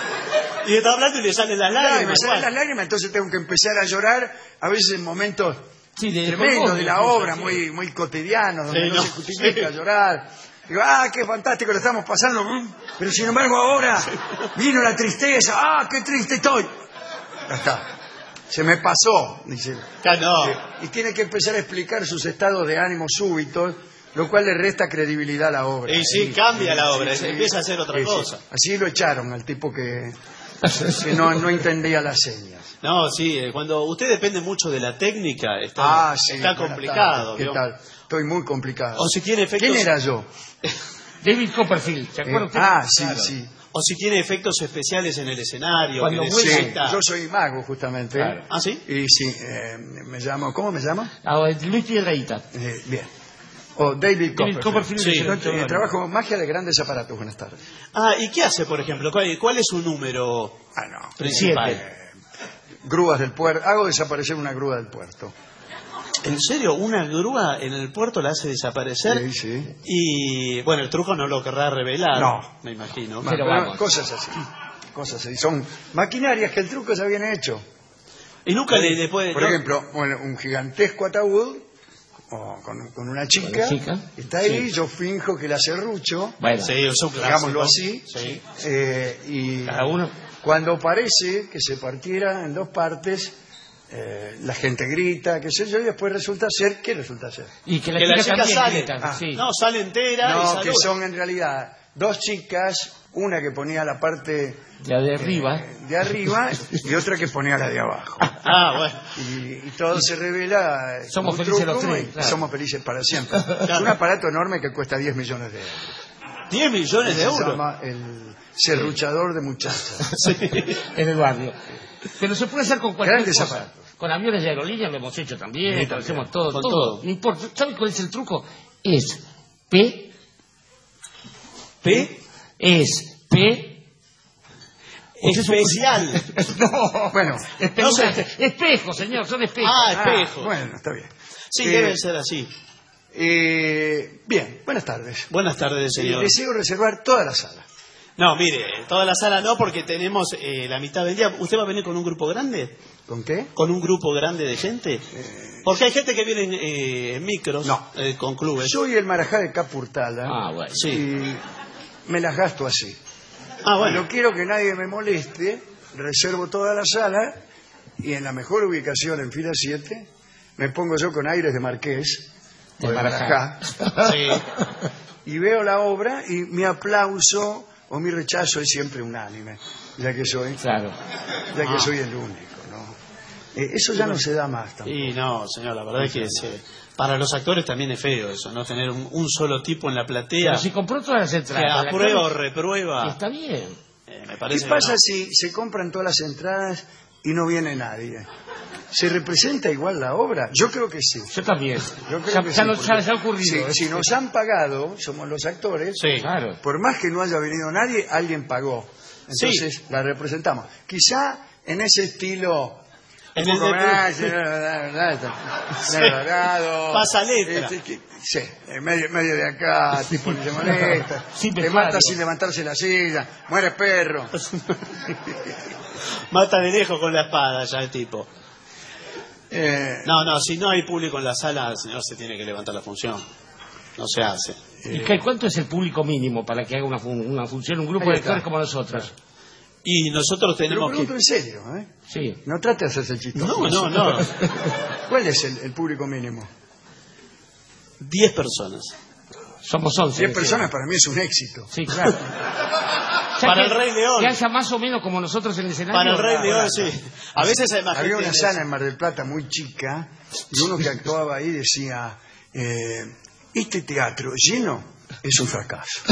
Y está hablando y le salen las Claro, y lágrimas. me salen igual. las lágrimas, entonces tengo que empezar a llorar, a veces en momentos Sí, de tremendos de la obra, sí. muy, muy cotidianos, donde Sí, no, no. se justifica Sí. llorar. Digo, ah, qué fantástico lo estamos pasando, mm, pero sin embargo ahora vino la tristeza, ah, qué triste estoy. Ya está, se me pasó, dice. Ya no. Y tiene que empezar a explicar sus estados de ánimo súbitos, lo cual le resta credibilidad a la obra. Y sí, cambia la obra, empieza a hacer otra Sí, sí. cosa. Así lo echaron al tipo que, que no, no entendía las señas. No, sí, eh, cuando usted depende mucho de la técnica, está, Ah, sí. está buenas complicado. tardes, ¿Qué ¿vio? tal? Estoy muy complicado. O si tiene efectos, ¿Quién era yo? David Copperfield, ¿se acuerda Eh, usted? ah, sí, Claro. sí. o si tiene efectos especiales en el escenario. Cuando que vuelve- Sí, necesita- yo soy mago, justamente. Claro. ¿Ah, sí? Y sí, eh, me llamo, ¿cómo me llamo? Ah, Luis Piedrahíta. Eh, bien. O David David Copperfield. Copperfield Sí. es el Yo, actor. eh, trabajo magia de grandes aparatos. Buenas tardes. Ah, ¿y qué hace, por ejemplo? ¿Cuál, cuál es su número Ah, no. principal? Siete. Grúas del puerto. Hago desaparecer una grúa del puerto. ¿En serio? ¿Una grúa en el puerto la hace desaparecer? Sí, sí. Y, bueno, el truco no lo querrá revelar. No. Me imagino. Pero Pero vamos. cosas así. Cosas así. Son maquinarias que el truco ya viene hecho. Y nunca le, le puede... Por no- ejemplo, bueno, un gigantesco ataúd o con, con una chica, Con la chica. está ahí, yo finjo que la serrucho, Bueno, Sí, es un clásico. digámoslo así, Sí. eh, y cada uno. cuando parece que se partiera en dos partes, eh, la gente grita, qué sé yo, y después resulta ser, ¿qué resulta ser? Y que la Que chica, la chica también sale. grita, Ah, sí. No, sale entera y No, saluda. que son en realidad dos chicas, una que ponía la parte La de arriba. eh, de arriba y otra que ponía la de abajo. Ah, bueno. Y, y todo se revela. eh, Somos como un felices truco los tres, y claro. Somos felices para siempre. Es un aparato enorme que cuesta diez millones de euros. diez millones de Se euros. llama el serruchador de muchachas. Sí. En el barrio. Pero se puede hacer con cualquier Grandes cosa. aparatos. Con aviones de aerolínea lo hemos hecho también, Sí, lo también. hacemos todo, Con todo. todo. No importa. ¿Sabe cuál es el truco? Es P, P. es P. Especial. No, Bueno, espejo, no sé. espejo, señor, son espejos. Ah, ah, espejo. bueno, está bien. Sí, Eh, deben ser así. eh, bien, buenas tardes. Buenas tardes, señor. Deseo reservar toda la sala. No, mire, toda la sala no, porque tenemos eh, la mitad del día. ¿Usted va a venir con un grupo grande? ¿Con qué? ¿Con un grupo grande de gente? Porque hay gente que viene en, eh, en micros, No. eh, con clubes. Soy el marajá de Capurtala Ah, bueno. Sí. y me las gasto así. Ah, bueno. No quiero que nadie me moleste, reservo toda la sala y en la mejor ubicación, en fila siete, me pongo yo con aires de marqués, De o de Marajá. Marajá, Sí. y veo la obra y mi aplauso o mi rechazo es siempre unánime, ya que soy, Claro. ya que Ah. soy el único, ¿no? Eh, eso ya no se da más tampoco. Y no, señor, la verdad es que es, eh, para los actores también es feo eso, no tener un, un solo tipo en la platea Pero si compró todas las que entradas. la aprueba o clave- reprueba. Está bien. Eh, me ¿Qué parece pasa que no. si se compran todas las entradas y no viene nadie? ¿Se representa igual la obra? Yo creo que sí. Yo también. Yo creo ya, que ya sí, no- porque ya- ya ha ocurrido. Si, si nos han pagado, somos los actores, Sí. Claro. por más que no haya venido nadie, alguien pagó. Entonces Sí. la representamos. Quizá en ese estilo... En un el poco de- más, narrado, Pasa letra. este, que- sí, en medio, medio de acá, tipo que se molesta, Sí, te pero mata claro. sin levantarse la silla, muere perro. Mata de lejos con la espada ya el tipo. Eh, No, no, si no hay público en la sala, el señor se tiene que levantar la función. No se hace. ¿Y qué, cuánto es el público mínimo para que haga una, fun- una función un grupo Ahí de está. actores como nosotros? Y nosotros Pero tenemos pregunto que... en serio, ¿eh? Sí. No trate de hacerse el chistoso. No, no, no. ¿Cuál es el, el público mínimo? Diez personas. Somos once. Diez decía. personas para mí es un éxito. Sí, claro. Ya Para que- el Rey León. Que haya más o menos como nosotros en el escenario. Para el Rey ah, León, sí. A veces hay más Había gente una en sala el- en Mar del Plata muy chica y uno que actuaba ahí decía, eh, este teatro lleno es un fracaso.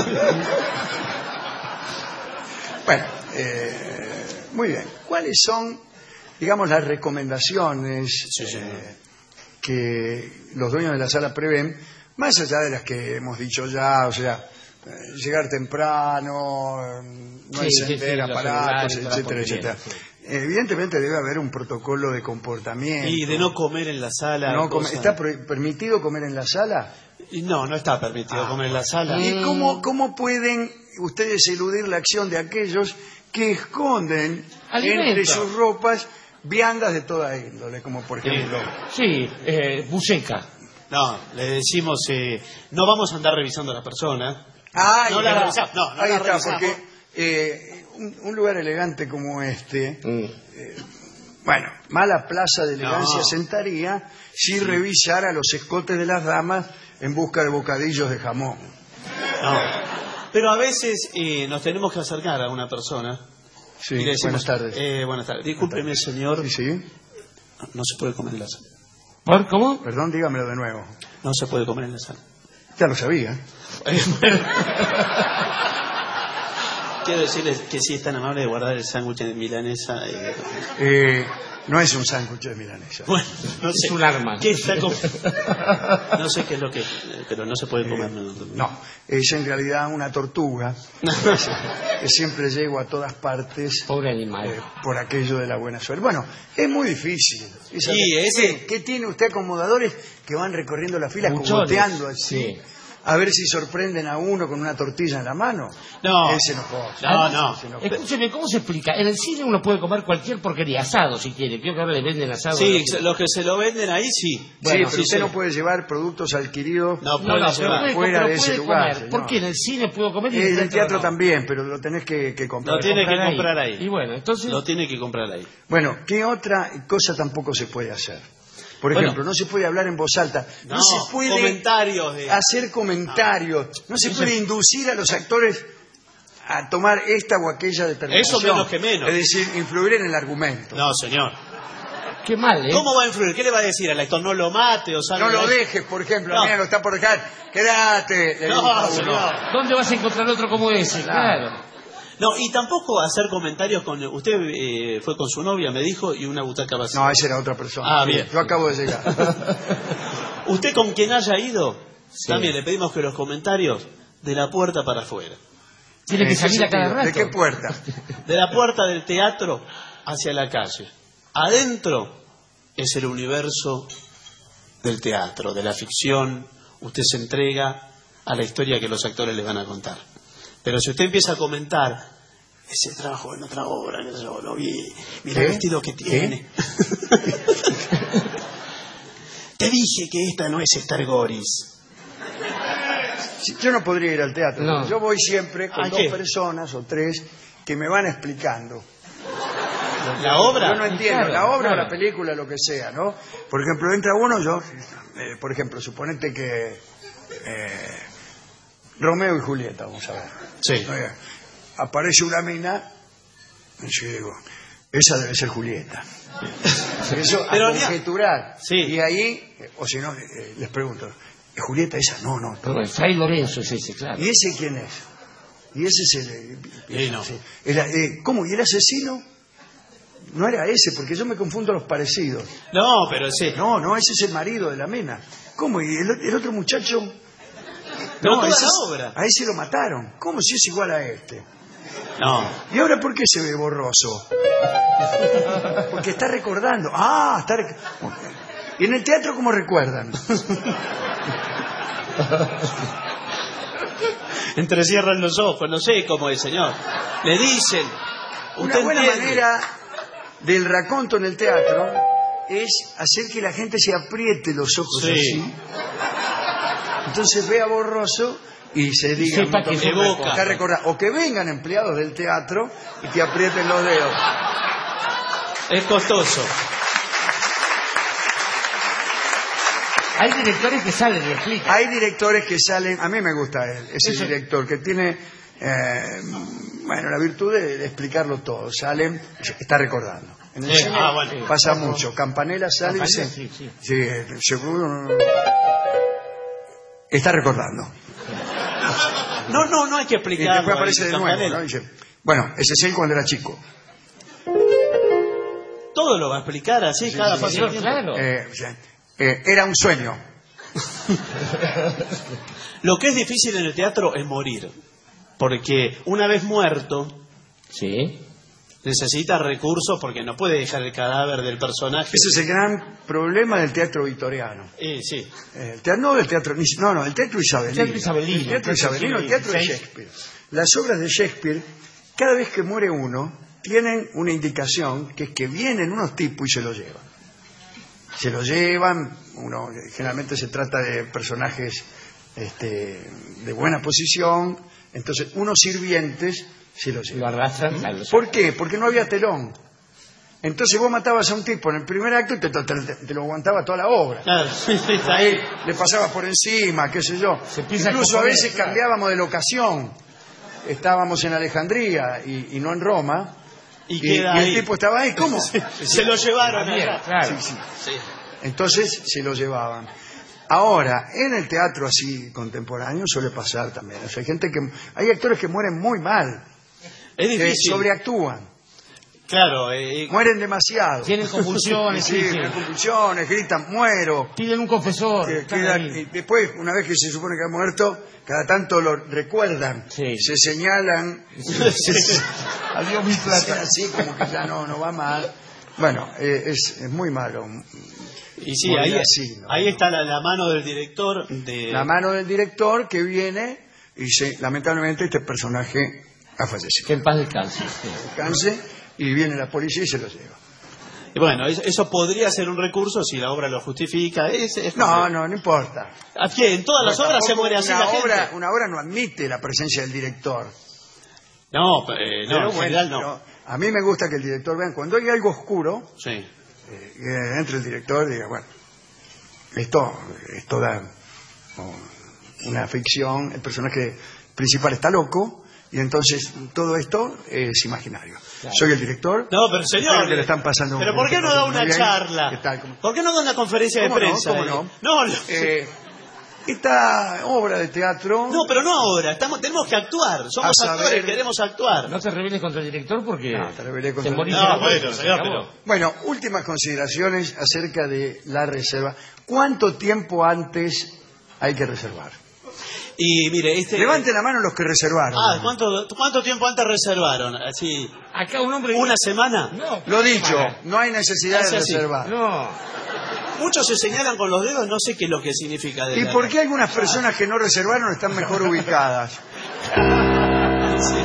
Bueno, eh, muy bien. ¿Cuáles son, digamos, las recomendaciones eh, que los dueños de la sala prevén, más allá de las que hemos dicho ya, o sea, eh, llegar temprano, eh, no Sí, sí, encender sí, los aparatos, celulares, toda la etcétera, porquería, etcétera? sí. Evidentemente debe haber un protocolo de comportamiento. Y de no comer en la sala. No come- cosas. ¿Está pro- permitido comer en la sala? Y no, no está permitido Ah, comer en la sala. ¿Y cómo, cómo pueden ustedes eludir la acción de aquellos que esconden Alimento. entre sus ropas viandas de toda índole, como por ejemplo... Sí, eh, buceca. No, le decimos, eh, no vamos a andar revisando a la persona. Ah, No ahí la está. revisamos, no, no Ahí la está, revisamos. porque eh, un, un lugar elegante como este, Mm. bueno, mala plaza de elegancia No. sentaría si revisara los escotes de las damas en busca de bocadillos de jamón. No. Pero a veces eh, nos tenemos que acercar a una persona. Sí, y le decimos, buenas tardes. eh, buenas tardes. Discúlpeme, señor. Sí, sí. No se puede comer en la sala. ¿Por cómo? Perdón, dígamelo de nuevo. No se puede comer en la sala. Ya lo sabía. Quiero decirles que sí es tan amable de guardar el sándwich de milanesa. eh, Eh, no es un sándwich de milanesa. Bueno, no sé. Es un arma. ¿Qué está com- No sé qué es lo que... Pero no se puede comer. no, no, no. No, es en realidad una tortuga que siempre llego a todas partes Pobre animal. eh, por aquello de la buena suerte. Bueno, es muy difícil. Es Sí, algo- ese- ¿Qué, qué tiene usted acomodadores que van recorriendo las filas, Buchones, cogoteando así? sí. A ver si sorprenden a uno con una tortilla en la mano? No. Ese no puede. No, no. Ese no puede. Escúcheme, ¿cómo se explica? En el cine uno puede comer cualquier porquería, asado si quiere. Creo que ahora le venden asado. Sí, ¿no? los que se lo venden ahí, sí. Sí, Bueno, pero usted sí. no puede llevar productos adquiridos. No No, puede no, pero llevar. puede, Fuera pero de ese puede lugar, comer. señor. ¿Por qué? En el cine puedo comer y En el dentro teatro no. también, pero lo tenés que, que comprar. Lo tiene que Comprar ahí. comprar ahí. Y bueno, entonces... Lo tiene que comprar ahí. Bueno, ¿qué otra cosa tampoco se puede hacer? Por Bueno. ejemplo, no se puede hablar en voz alta, no, No, se puede comentarios de- hacer comentarios, no, se puede inducir a los actores a tomar esta o aquella determinación. Eso menos que menos. Es decir, influir en el argumento. No, señor. Qué mal, ¿eh? ¿Cómo va a influir? ¿Qué le va a decir al actor? No lo mate o salga No lo de ahí? dejes, por ejemplo, No. mira, lo está por dejar, quédate. le No, dijo a uno. señor. ¿Dónde vas a encontrar otro como ese? Claro. No, y tampoco hacer comentarios con... Usted eh, fue con su novia, me dijo, y una butaca vacía. No, esa era otra persona. Ah, bien. Yo acabo de llegar. Usted con quien haya ido, Sí. también le pedimos que los comentarios de la puerta para afuera. Tiene que ¿En qué salir a cada sentido? rato. ¿De qué puerta? De la puerta del teatro hacia la calle. Adentro es el universo del teatro, de la ficción. Usted se entrega a la historia que los actores le van a contar. Pero si usted empieza a comentar, ese trabajo en otra obra, que yo lo vi, mira ¿Qué? el vestido que tiene. Te dije que esta no es Stargoris. Sí, yo no podría ir al teatro. No. Yo voy siempre con ¿A dos qué? personas o tres que me van explicando. La obra. Yo no entiendo, Claro, la obra claro. o la película, lo que sea, ¿no? Por ejemplo, entra uno, yo, eh, por ejemplo, suponete que eh, Romeo y Julieta, vamos a ver. Sí. Eh, aparece una mina, y yo digo, esa debe ser Julieta. Eso a Pero ni a- conjeturar. Sí. Y ahí, eh, o si no, eh, les pregunto, ¿es Julieta esa? No, no. Pero el Fray Lorenzo es ese, claro. ¿Y ese quién es? Y ese es el... Eh, no. sí. el eh, ¿Cómo? ¿Y el asesino? No era ese, porque yo me confundo los parecidos. No, pero sí. No, no, ese es el marido de la Mena. ¿Cómo? ¿Y el, el otro muchacho? No, toda ese la es- obra. a ese lo mataron. ¿Cómo si es igual a este? No. ¿Y ahora por qué se ve borroso? Porque está recordando. Ah, está rec- ¿Y en el teatro cómo recuerdan? Entrecierran los ojos, no sé cómo es, señor. Le dicen. Una usted buena entiende. manera del raconto en el teatro es hacer que la gente se apriete los ojos Sí. así. Entonces vea borroso y se diga sepa un montón que de evoca. cosas. Está recordado. O que vengan empleados del teatro y te aprieten los dedos. Es costoso. Hay directores que salen y explican. Hay directores que salen, a mí me gusta él, ese Eso. director que tiene, eh, bueno, la virtud de, de explicarlo todo. Salen, está recordando. En el Eh, cine ah, bueno. pasa mucho. Campanella sale y Campanella, dice, sí, sí. sí, seguro, está recordando. No, no, no hay que Y explicarlo. después aparece de nuevo, Campanella. ¿no? Y dice, bueno, ese es él cuando era chico. Todo lo va a explicar así, cada Sí, paso sí, del tiempo. claro. Eh, o sea, eh, era un sueño. Lo que es difícil en el teatro es morir. Porque una vez muerto, Sí. necesita recursos porque no puede dejar el cadáver del personaje. Ese es el gran problema del teatro victoriano. Eh, sí. Eh, el teatro, no del teatro, ni- no, no, el teatro isabelino. El teatro isabelino, El teatro el teatro isabelino, el teatro de seis. Shakespeare. Las obras de Shakespeare, cada vez que muere uno, tienen una indicación que es que vienen unos tipos y se lo llevan. Se lo llevan, uno generalmente se trata de personajes este, de buena posición, entonces unos sirvientes se lo llevan. Lo arrastran. claro, ¿Por qué? Porque no había telón. Entonces vos matabas a un tipo en el primer acto y te, te- te- te lo aguantaba toda la obra. Claro, está ahí. Ahí le pasabas por encima, qué sé yo. Se empieza a Incluso a componer, veces claro. cambiábamos de locación. Estábamos en Alejandría y, y no en Roma. Y Y, queda y el ahí. tipo estaba ahí. ¿Cómo? Se lo llevaron También, allá. claro. Sí, sí. Sí. Entonces se lo llevaban. Ahora, en el teatro así contemporáneo suele pasar también. O sea, hay gente que hay actores que mueren muy mal, Es que difícil. sobreactúan, Claro, eh, mueren demasiado. Tienen convulsiones, Sí, sí, sí. tienen convulsiones, gritan, muero. Piden un confesor. Que están quedan- ahí. y después, una vez que se supone que ha muerto, cada tanto lo recuerdan, Sí. se señalan, Adiós mi plata. así como que ya no, no va mal. Bueno, eh, es, es muy malo. y sí, morir ahí, así, ¿no? ahí está la, la mano del director de... La mano del director que viene y dice, lamentablemente este personaje ha fallecido. Que en paz descanse. sí. Descanse, y viene la policía y se lo lleva. Y bueno, es- eso podría ser un recurso si la obra lo justifica. Es, es- No, no, no importa. ¿A qué? En todas las Pero obras se tampoco muere así una la gente. obra, una obra no admite la presencia del director. No, eh, no, Pero en bueno, general no. pero a mí me gusta que el director vean, cuando hay algo oscuro, Sí. eh, que entre el director y diga, bueno, esto, esto da oh, una ficción, el personaje principal está loco, y entonces todo esto es imaginario. Soy el director. No, pero señor. Espero que le están pasando Pero un- ¿por qué no da muy una bien. charla? ¿Qué tal? ¿Cómo? ¿Por qué no da una conferencia de ¿Cómo no? prensa? ¿Cómo ahí? no? No, no. Eh, esta obra de teatro... No, pero no ahora. Estamos, tenemos que actuar. Somos A saber- actores, queremos actuar. No te rebeles contra el director porque No, te rebelé contra te el morís No, de la bueno, muerte, señor, se acabó. pero- Bueno, últimas consideraciones acerca de la reserva. ¿Cuánto tiempo antes hay que reservar? Y mire, este... Levanten la mano los que reservaron. Ah, ¿cuánto, ¿cuánto tiempo antes reservaron? Así, Acá un hombre... ¿una semana? No. Lo dicho, no hay necesidad Es de así. reservar. No. Muchos se señalan con los dedos, no sé qué es lo que significa. De ¿Y la- por qué algunas personas que no reservaron están mejor ubicadas? Sí.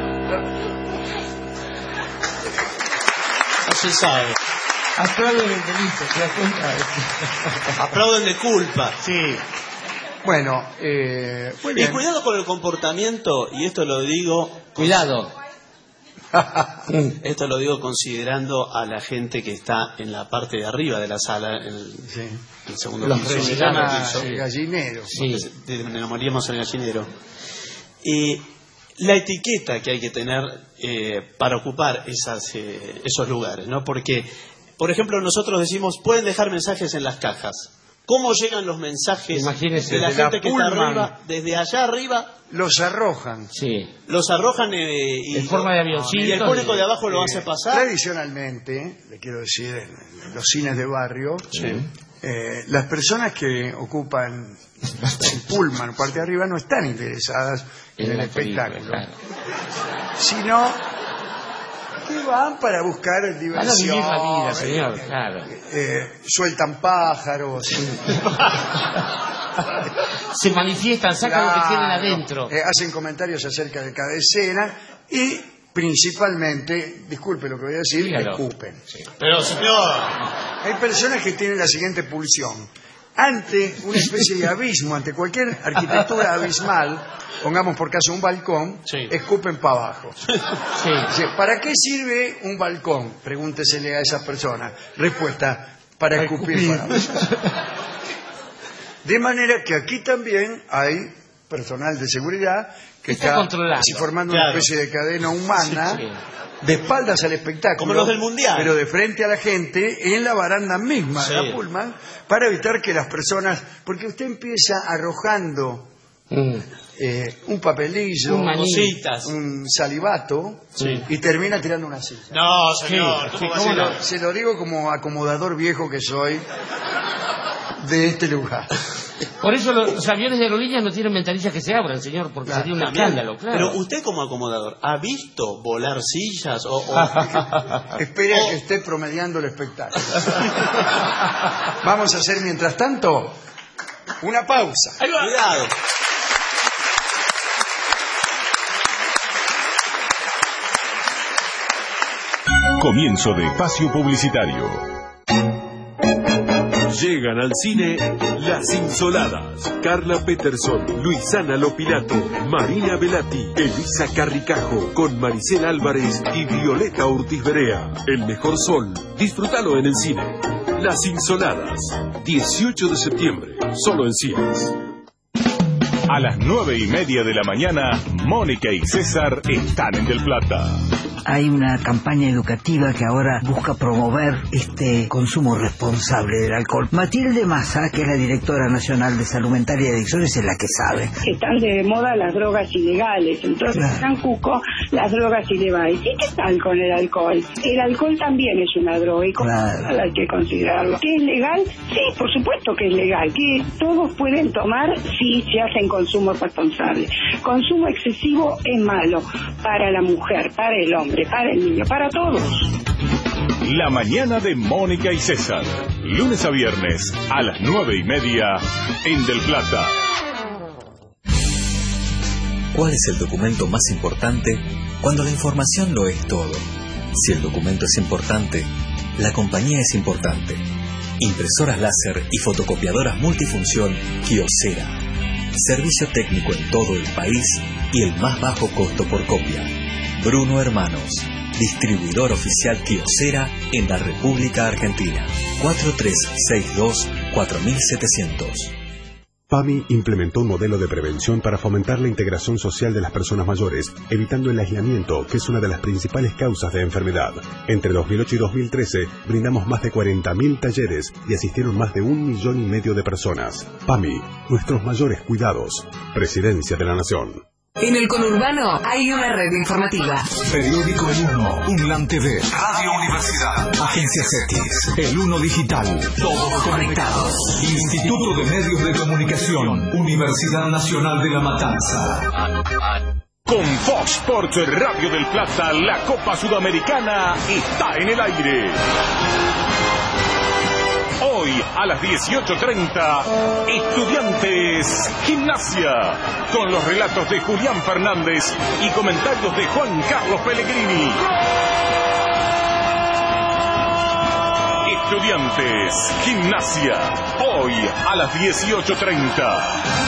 No se sabe. Aplauden el delito, ¿te das cuenta? Aplauden de culpa. Sí. Bueno, eh, muy Y bien. cuidado con el comportamiento, y esto lo digo, Cuidado. esto lo digo considerando a la gente que está en la parte de arriba de la sala, en el, Sí. el segundo Los piso. reyes. Se Se llama llama piso. el gallinero. Sí. Denominaríamos en el gallinero. Y la etiqueta que hay que tener eh, para ocupar esas, eh, esos lugares, ¿no? Porque, por ejemplo, nosotros decimos, pueden dejar mensajes en las cajas. cómo llegan los mensajes Imagínese, de la desde gente la que está Pullman. arriba, desde allá arriba, Los arrojan. Sí. los arrojan eh, y, En forma de avioncito. y el público de abajo lo Eh, hace pasar. Tradicionalmente, le quiero decir, en los cines de barrio, eh, las personas que ocupan el pullman, parte de arriba, no están interesadas en, En el la película, espectáculo, claro. sino que van para buscar Van a diversión. vivir la vida, eh, señor, claro. eh, sueltan pájaros. Se manifiestan, sacan lo que tienen Claro, adentro. eh, hacen comentarios acerca de cada escena y principalmente, disculpe lo que voy a decir, Dígalo. escupen. Pero, señor, Hay personas que tienen la siguiente pulsión. Ante una especie de abismo, ante cualquier arquitectura abismal, pongamos por caso un balcón, Sí. escupen para abajo. Sí. Dice, ¿para qué sirve un balcón? Pregúntesele a esas personas. Respuesta, para, Para escupir. escupir. para abajo. De manera que aquí también hay personal de seguridad que Está está, controlando. así formando Claro. una especie de cadena humana, Sí, de espaldas al espectáculo, Como los del Mundial. pero de frente a la gente, en la baranda misma Sí. de la Pullman, para evitar que las personas, porque usted empieza arrojando Mm. eh, un papelillo, Un maní. cositas. un salivato, Sí. y termina tirando una silla. No, señor, Sí, ¿cómo sí, va a ¿cómo ser? no? Se lo digo como acomodador viejo que soy de este lugar. Por eso los, los aviones de aerolíneas no tienen ventanillas que se abran, señor, porque Claro, sería un También. escándalo, claro. Pero usted como acomodador, ¿ha visto volar sillas? O, o- Espere a Oh. que esté promediando el espectáculo. Vamos a hacer, mientras tanto, una pausa. Ahí va. Cuidado. Comienzo de espacio publicitario. Llegan al cine Las Insoladas. Carla Peterson, Luisana Lopilato, Marina Velati, Elisa Carricajo, con Maricel Álvarez y Violeta Ortiz Berea. El mejor sol, disfrútalo en el cine. Las Insoladas, dieciocho de septiembre, solo en cines. A las nueve y media de la mañana, Mónica y César están en Del Plata. Hay una campaña educativa que ahora busca promover este consumo responsable del alcohol. Matilde Massa, que es la directora nacional de Salud Mental y Adicciones, es la que sabe. Están de moda las drogas ilegales, entonces Claro. están cuco las drogas ilegales. ¿Y qué tal con el alcohol? El alcohol también es una droga y como Claro. tal hay que considerarlo. ¿Que es legal? Sí, por supuesto que es legal. Que todos pueden tomar si se hacen consumo responsable. Consumo excesivo es malo para la mujer, para el hombre, para el niño, para todos. La mañana de Mónica y César. Lunes a viernes, a las nueve y media, en Del Plata. ¿Cuál es el documento más importante cuando la información lo es todo? Si el documento es importante, la compañía es importante. Impresoras láser y fotocopiadoras multifunción Kyocera. Servicio técnico en todo el país y el más bajo costo por copia. Bruno Hermanos, distribuidor oficial Kyocera en la República Argentina. cuatro tres seis dos cuatro siete cero cero. PAMI implementó un modelo de prevención para fomentar la integración social de las personas mayores, evitando el aislamiento, que es una de las principales causas de enfermedad. Entre dos mil ocho y dos mil trece, brindamos más de cuarenta mil talleres y asistieron más de un millón y medio de personas. PAMI, nuestros mayores cuidados. Presidencia de la Nación. En el conurbano hay una red informativa. Periódico El Uno, Unlan T V, Radio Universidad, Agencia CETIS, El Uno Digital, todos conectados. Instituto de Medios de Comunicación, Universidad Nacional de La Matanza. Con Fox Sports Radio del Plata, la Copa Sudamericana está en el aire. Hoy a las dieciocho treinta, Estudiantes Gimnasia, con los relatos de Julián Fernández y comentarios de Juan Carlos Pellegrini. Estudiantes Gimnasia, hoy a las dieciocho treinta.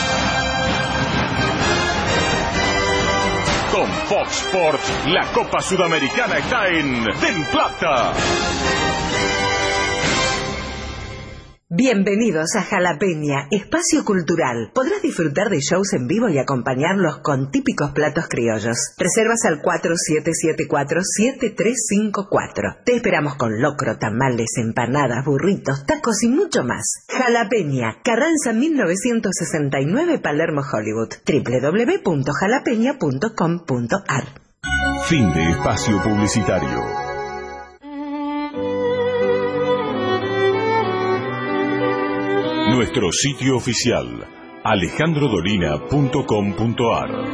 Con Fox Sports, la Copa Sudamericana está en Del Plata. Bienvenidos a Jalapeña, espacio cultural. Podrás disfrutar de shows en vivo y acompañarlos con típicos platos criollos. Reservas al cuatro siete siete cuatro siete tres cinco cuatro. Te esperamos con locro, tamales, empanadas, burritos, tacos y mucho más. Jalapeña, Carranza mil novecientos sesenta y nueve, Palermo, Hollywood. doble u doble u doble u punto jalapeña punto com punto a r. Fin de espacio publicitario. Nuestro sitio oficial, alejandro dolina punto com punto a r.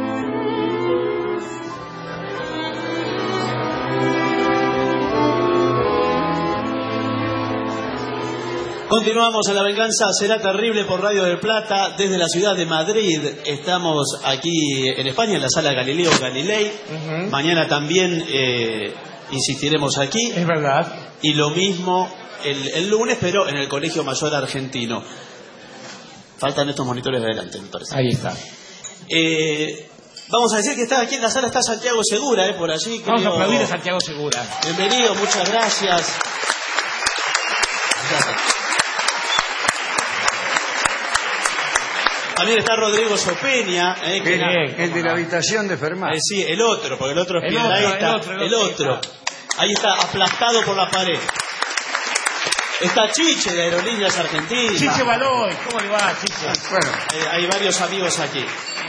Continuamos en La Venganza Será Terrible por Radio del Plata desde la ciudad de Madrid. Estamos aquí en España en la sala Galileo Galilei. Uh-huh. Mañana también eh, insistiremos aquí. Es verdad. Y lo mismo el, el lunes, pero en el Colegio Mayor Argentino. Faltan estos monitores de adelante, me parece. Ahí está. Eh, vamos a decir que está aquí en la sala está Santiago Segura, eh, por allí. Vamos creo... a aplaudir a Santiago Segura. Bienvenido, muchas gracias. Gracias. También está Rodrigo Sopeña, eh, que el, era, el de la habitación de Fermat. Eh, sí, el otro, porque el otro es el piedra. otro, Ahí está, el otro, el el otro. otro. Ahí está, aplastado por la pared. Está Chiche de Aerolíneas Argentinas. Chiche Baloy, ¿cómo le va, Chiche? Bueno, eh, hay varios amigos aquí.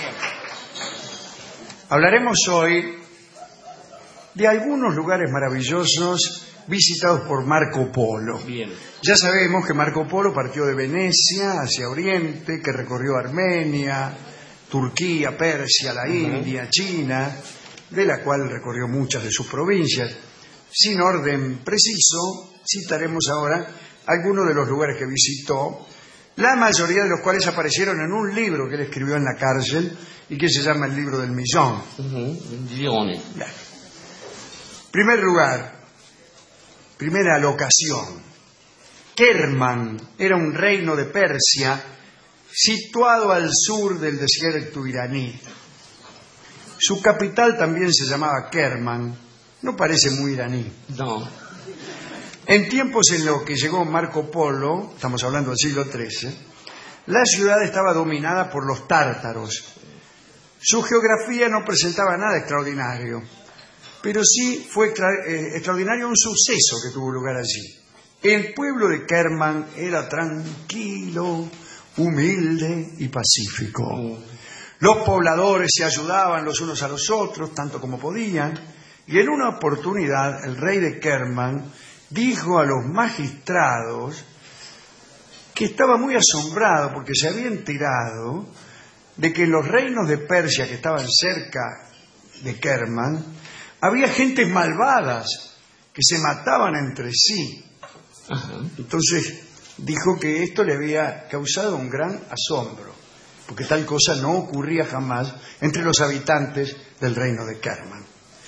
hablaremos hoy de algunos lugares maravillosos visitados por Marco Polo. Bien. Ya sabemos que Marco Polo partió de Venecia hacia Oriente, que recorrió Armenia, Turquía, Persia, la India, China, de la cual recorrió muchas de sus provincias. Sin orden preciso, citaremos ahora algunos de los lugares que visitó, la mayoría de los cuales aparecieron en un libro que él escribió en la cárcel y que se llama El Libro del Millón. Uh-huh. Primer lugar, primera locación. Kerman era un reino de Persia situado al sur del desierto iraní. Su capital también se llamaba Kerman. No parece muy iraní. No. En tiempos en los que llegó Marco Polo, estamos hablando del siglo trece, la ciudad estaba dominada por los tártaros. Su geografía no presentaba nada extraordinario, pero sí fue eh, extraordinario un suceso que tuvo lugar allí. El pueblo de Kerman era tranquilo, humilde y pacífico. Los pobladores se ayudaban los unos a los otros, tanto como podían, y en una oportunidad el rey de Kerman dijo a los magistrados que estaba muy asombrado porque se había enterado de que en los reinos de Persia que estaban cerca de Kerman había gentes malvadas que se mataban entre sí. Ajá. Entonces dijo que esto le había causado un gran asombro, porque tal cosa no ocurría jamás entre los habitantes del reino de Kerman.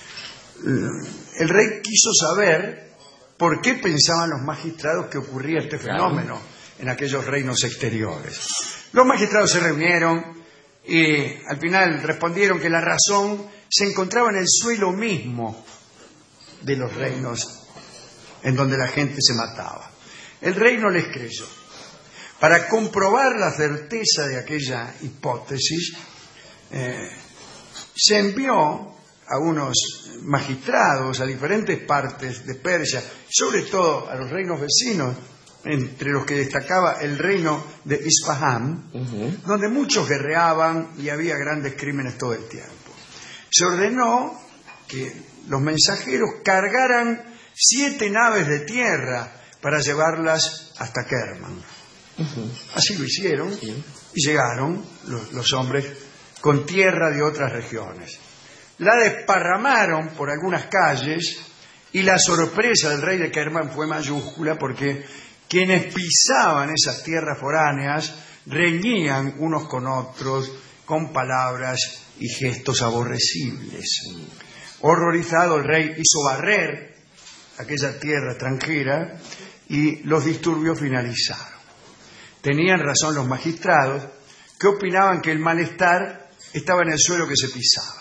El rey quiso saber por qué pensaban los magistrados que ocurría este fenómeno en aquellos reinos exteriores. Los magistrados se reunieron y al final respondieron que la razón se encontraba en el suelo mismo de los reinos en donde la gente se mataba. El rey no les creyó. Para comprobar la certeza de aquella hipótesis, eh, se envió a unos magistrados a diferentes partes de Persia, sobre todo a los reinos vecinos, entre los que destacaba el reino de Isfahán, uh-huh. donde muchos guerreaban y había grandes crímenes todo el tiempo. Se ordenó que los mensajeros cargaran siete naves de tierra para llevarlas hasta Kerman. Uh-huh. Así lo hicieron uh-huh. y llegaron los, los hombres con tierra de otras regiones. La desparramaron por algunas calles y la sorpresa del rey de Kerman fue mayúscula porque quienes pisaban esas tierras foráneas reñían unos con otros con palabras y gestos aborrecibles. Horrorizado, el rey hizo barrer aquella tierra extranjera y los disturbios finalizaron. Tenían razón los magistrados que opinaban que el malestar estaba en el suelo que se pisaba.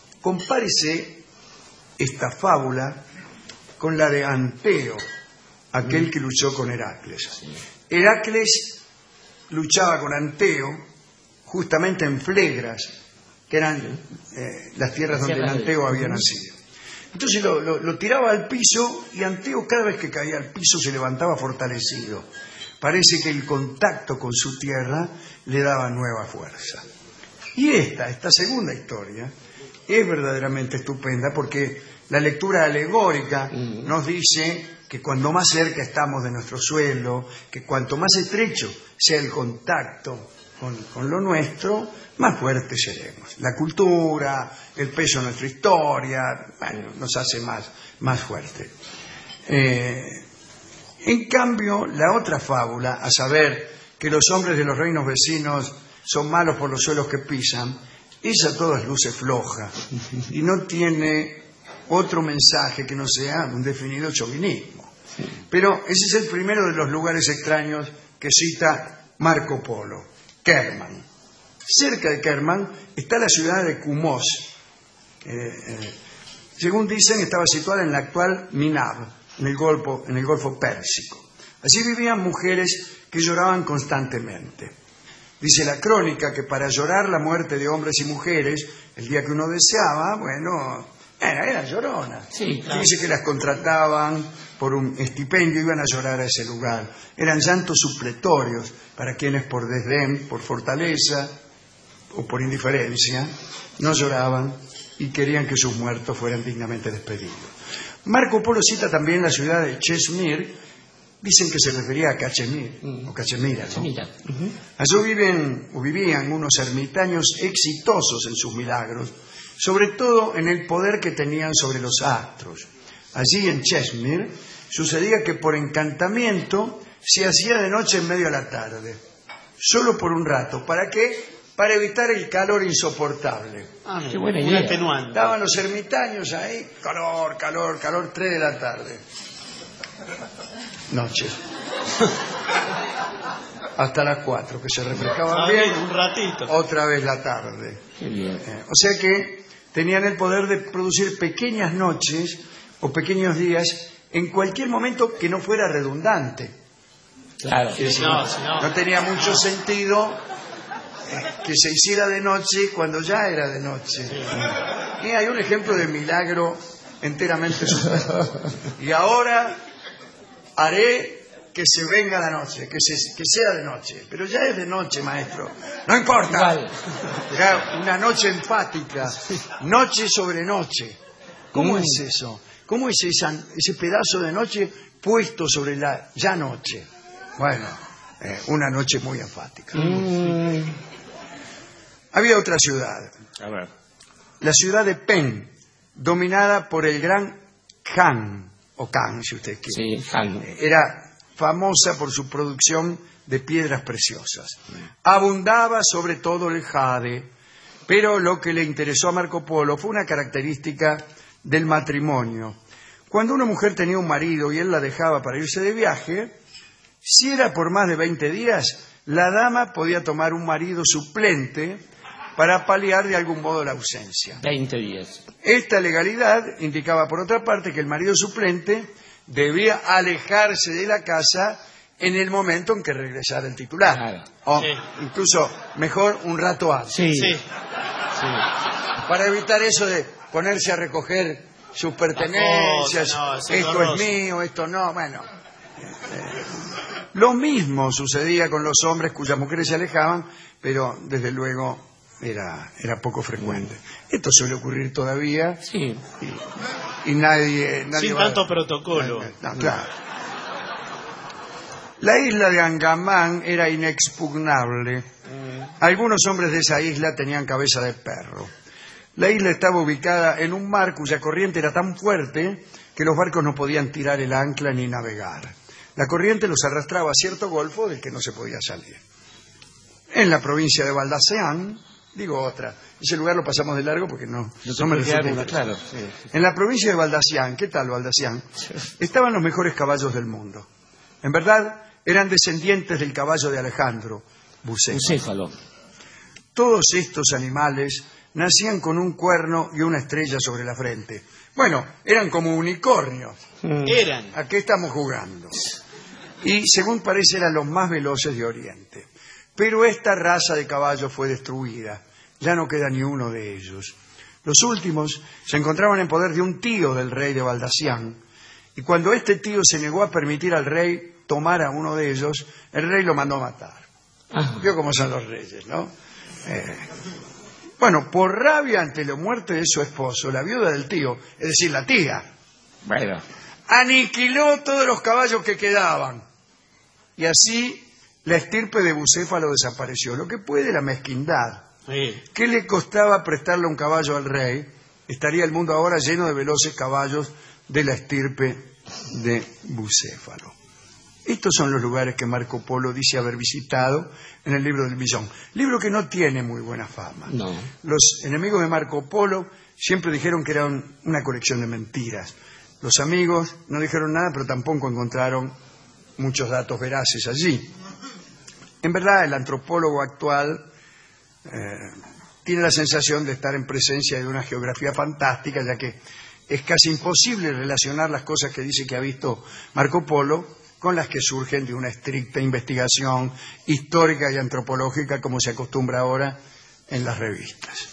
Compárese esta fábula con la de Anteo, aquel que luchó con Heracles. Heracles luchaba con Anteo justamente en Flegras, que eran eh, las tierras donde Anteo había nacido. Entonces lo, lo, lo tiraba al piso y Anteo cada vez que caía al piso se levantaba fortalecido. Parece que el contacto con su tierra le daba nueva fuerza. Y esta, esta segunda historia, es verdaderamente estupenda porque la lectura alegórica nos dice que cuando más cerca estamos de nuestro suelo, que cuanto más estrecho sea el contacto con, con lo nuestro, más fuertes seremos. La cultura, el peso de nuestra historia, bueno, nos hace más, más fuertes. Eh, en cambio, la otra fábula, a saber que los hombres de los reinos vecinos son malos por los suelos que pisan, esa a todas luces floja y no tiene otro mensaje que no sea un definido chauvinismo. Pero ese es el primero de los lugares extraños que cita Marco Polo, Kerman. Cerca de Kerman está la ciudad de Kumós. Eh, eh, según dicen, estaba situada en la actual Minab, en el Golfo, en el Golfo Pérsico. Allí vivían mujeres que lloraban constantemente. Dice la crónica que para llorar la muerte de hombres y mujeres, el día que uno deseaba, bueno, era, era llorona. Sí, claro. Dice que las contrataban por un estipendio, iban a llorar a ese lugar. Eran llantos supletorios para quienes por desdén, por fortaleza o por indiferencia, no lloraban y querían que sus muertos fueran dignamente despedidos. Marco Polo cita también la ciudad de Chesmir. Dicen que se refería a Cachemir, mm. o Cachemira, ¿no? Uh-huh. Allí viven, o vivían unos ermitaños exitosos en sus milagros, sobre todo en el poder que tenían sobre los astros. Allí en Chesmir sucedía que por encantamiento se hacía de noche en medio de la tarde, solo por un rato. ¿Para qué? Para evitar el calor insoportable. Ah, qué buena idea. Atenuante. Estaban los ermitaños ahí, calor, calor, calor, tres de la tarde. Noche. Hasta las cuatro, que se refrescaban ah, bien. Un ratito. Otra vez la tarde. Qué bien. Eh, o sea que tenían el poder de producir pequeñas noches o pequeños días en cualquier momento que no fuera redundante. Claro. Es decir, no, no, no tenía mucho no. sentido eh, que se hiciera de noche cuando ya era de noche. Sí. Y hay un ejemplo de milagro enteramente superado. Y ahora haré que se venga la noche, que, se, que sea de noche. Pero ya es de noche, maestro. No importa. Vale. Ya una noche enfática. Noche sobre noche. ¿Cómo mm. es eso? ¿Cómo es esa, ese pedazo de noche puesto sobre la ya noche? Bueno, eh, una noche muy enfática. Mm. Había otra ciudad. A ver. La ciudad de Pen, dominada por el gran Khan, o Khan, si usted quiere. Sí, Khan. Era famosa por su producción de piedras preciosas. Abundaba sobre todo el jade, pero lo que le interesó a Marco Polo fue una característica del matrimonio. Cuando una mujer tenía un marido y él la dejaba para irse de viaje, si era por más de veinte días, la dama podía tomar un marido suplente para paliar de algún modo la ausencia. veinte días. Esta legalidad indicaba, por otra parte, que el marido suplente debía alejarse de la casa en el momento en que regresara el titular. Claro. O sí. incluso, mejor, un rato antes. Sí. Sí. Sí. Para evitar eso de ponerse a recoger sus pertenencias. No, esto es horroroso. Mío, esto no. Bueno, eh, lo mismo sucedía con los hombres cuyas mujeres se alejaban, pero desde luego Era, era poco frecuente. Esto suele ocurrir todavía. Sí. Y, y nadie, nadie. Sin va tanto a... protocolo. No, no, claro. La isla de Angamán era inexpugnable. Mm. Algunos hombres de esa isla tenían cabeza de perro. La isla estaba ubicada en un mar cuya corriente era tan fuerte que los barcos no podían tirar el ancla ni navegar. La corriente los arrastraba a cierto golfo del que no se podía salir. En la provincia de Baldaseán, digo otra, ese lugar lo pasamos de largo porque no, no, no me resulta claro, sí, sí. En la provincia de Baldaseán, ¿qué tal Baldaseán? Estaban los mejores caballos del mundo. En verdad, eran descendientes del caballo de Alejandro, Bucéfalo. Bucéfalo. Todos estos animales nacían con un cuerno y una estrella sobre la frente. Bueno, eran como unicornios. Mm. Eran. ¿A qué estamos jugando? Y según parece eran los más veloces de Oriente. Pero esta raza de caballos fue destruida. Ya no queda ni uno de ellos. Los últimos se encontraban en poder de un tío del rey de Baldacián. Y cuando este tío se negó a permitir al rey tomar a uno de ellos, el rey lo mandó a matar. Ah. Vio cómo son los reyes, ¿no? Eh, bueno, por rabia ante la muerte de su esposo, la viuda del tío, es decir, la tía, bueno, aniquiló todos los caballos que quedaban. Y así la estirpe de Bucéfalo desapareció. Lo que puede la mezquindad. Sí. ¿Qué le costaba prestarle un caballo al rey? Estaría el mundo ahora lleno de veloces caballos de la estirpe de Bucéfalo. Estos son los lugares que Marco Polo dice haber visitado en el libro del Billón. Libro que no tiene muy buena fama. No. Los enemigos de Marco Polo siempre dijeron que era un, una colección de mentiras. Los amigos no dijeron nada, pero tampoco encontraron muchos datos veraces allí. En verdad, el antropólogo actual eh, tiene la sensación de estar en presencia de una geografía fantástica, ya que es casi imposible relacionar las cosas que dice que ha visto Marco Polo con las que surgen de una estricta investigación histórica y antropológica, como se acostumbra ahora en las revistas.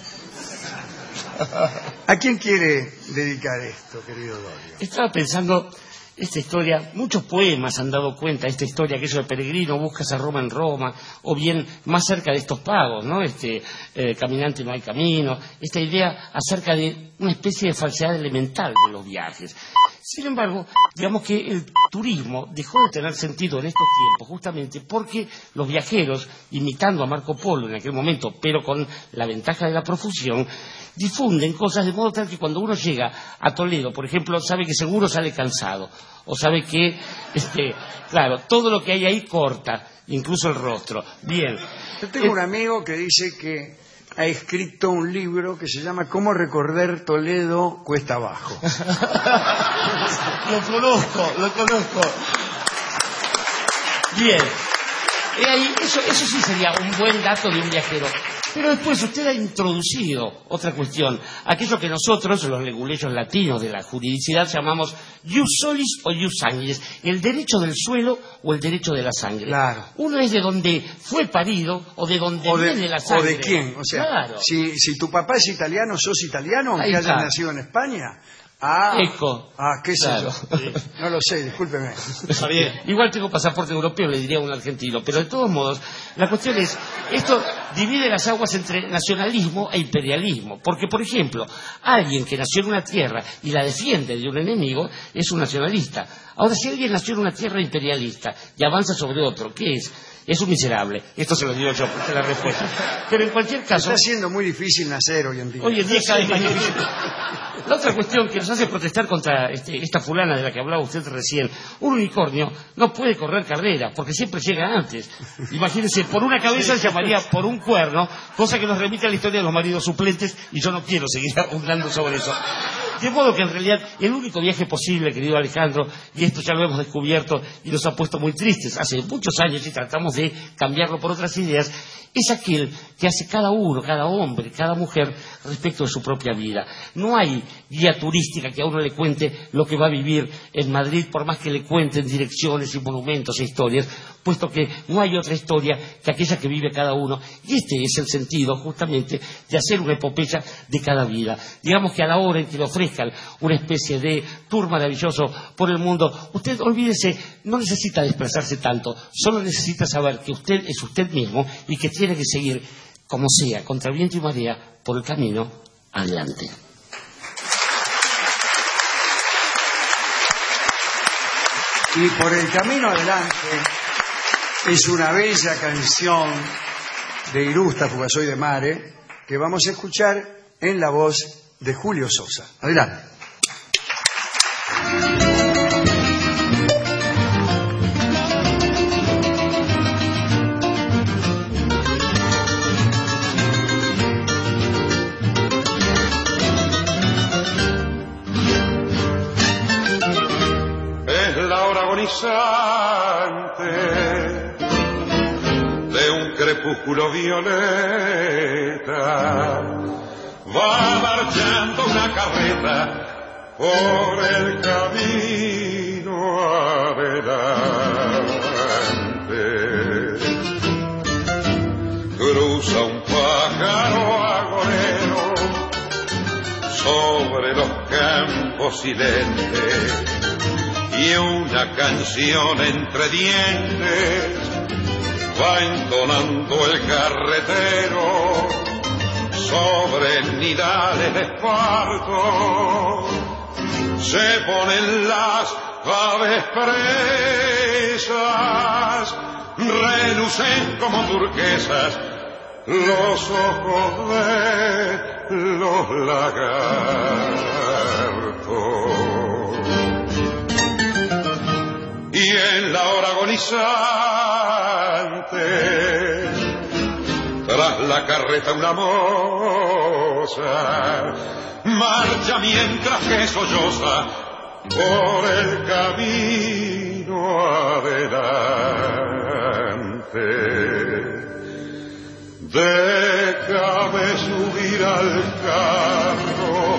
¿A quién quiere dedicar esto, querido Dorio? Estaba pensando, esta historia, muchos poemas han dado cuenta de esta historia, aquello de peregrino, buscas a Roma en Roma, o bien más cerca de estos pagos, ¿no? Este, eh, caminante no hay camino, esta idea acerca de una especie de falsedad elemental de los viajes. Sin embargo, digamos que el turismo dejó de tener sentido en estos tiempos justamente porque los viajeros, imitando a Marco Polo en aquel momento, pero con la ventaja de la profusión, difunden cosas de modo tal que cuando uno llega a Toledo, por ejemplo, sabe que seguro sale cansado, o sabe que, este, claro, todo lo que hay ahí corta, incluso el rostro. Bien. Yo tengo eh, un amigo que dice que ha escrito un libro que se llama Cómo recorrer Toledo cuesta abajo. Lo conozco, lo conozco. Bien. Y ahí, eso, eso sí sería un buen dato de un viajero. Pero después usted ha introducido otra cuestión, aquello que nosotros, los leguleyos latinos de la juridicidad, llamamos ius solis o ius sanguinis, el derecho del suelo o el derecho de la sangre. Claro. Uno es de donde fue parido o de donde o de, viene la sangre. O de quién, o sea, claro. si, si tu papá es italiano, sos italiano, aunque Ahí hayas está. nacido en España. Ah, Eco. ah, qué sé Claro. yo. No lo sé, discúlpeme. Está bien. Igual tengo pasaporte europeo, le diría a un argentino, pero de todos modos, la cuestión es, esto divide las aguas entre nacionalismo e imperialismo, porque, por ejemplo, alguien que nació en una tierra y la defiende de un enemigo es un nacionalista. Ahora, si alguien nació en una tierra imperialista y avanza sobre otro, ¿qué es? Es un miserable. Esto se lo digo yo, porque es la respuesta. Pero en cualquier caso... Está siendo muy difícil nacer hoy en día. Hoy en día cada vez más difícil. La otra cuestión que nos hace protestar contra este, esta fulana de la que hablaba usted recién, un unicornio no puede correr carrera, porque siempre llega antes. Imagínense, por una cabeza se llamaría por un cuerno, cosa que nos remite a la historia de los maridos suplentes, y yo no quiero seguir abundando sobre eso. De modo que en realidad el único viaje posible, querido Alejandro, y esto ya lo hemos descubierto y nos ha puesto muy tristes hace muchos años y tratamos de cambiarlo por otras ideas, es aquel que hace cada uno, cada hombre, cada mujer respecto de su propia vida. No hay guía turística que a uno le cuente lo que va a vivir en Madrid, por más que le cuenten direcciones y monumentos e historias, puesto que no hay otra historia que aquella que vive cada uno. Y este es el sentido, justamente, de hacer una epopeya de cada vida. Digamos que a la hora en que le ofrezcan una especie de tour maravilloso por el mundo, usted, olvídese, no necesita desplazarse tanto, solo necesita saber que usted es usted mismo y que tiene que seguir, como sea, contra viento y marea, por el camino adelante. Y por el camino adelante es una bella canción de Irusta, Fugasoy de Mare, que vamos a escuchar en la voz de Julio Sosa. Adelante. Es la hora agonizante de un crepúsculo violeta, va marchando una carreta por el camino adelante. Cruza un pájaro agorero sobre los campos silentes y una canción entre dientes va entonando el carretero sobre nidales de esparto. Se ponen las aves presas, relucen como turquesas los ojos de los lagartos. Y en la hora agonizante, tras la carreta una moza marcha mientras que solloza por el camino adelante. Déjame subir al carro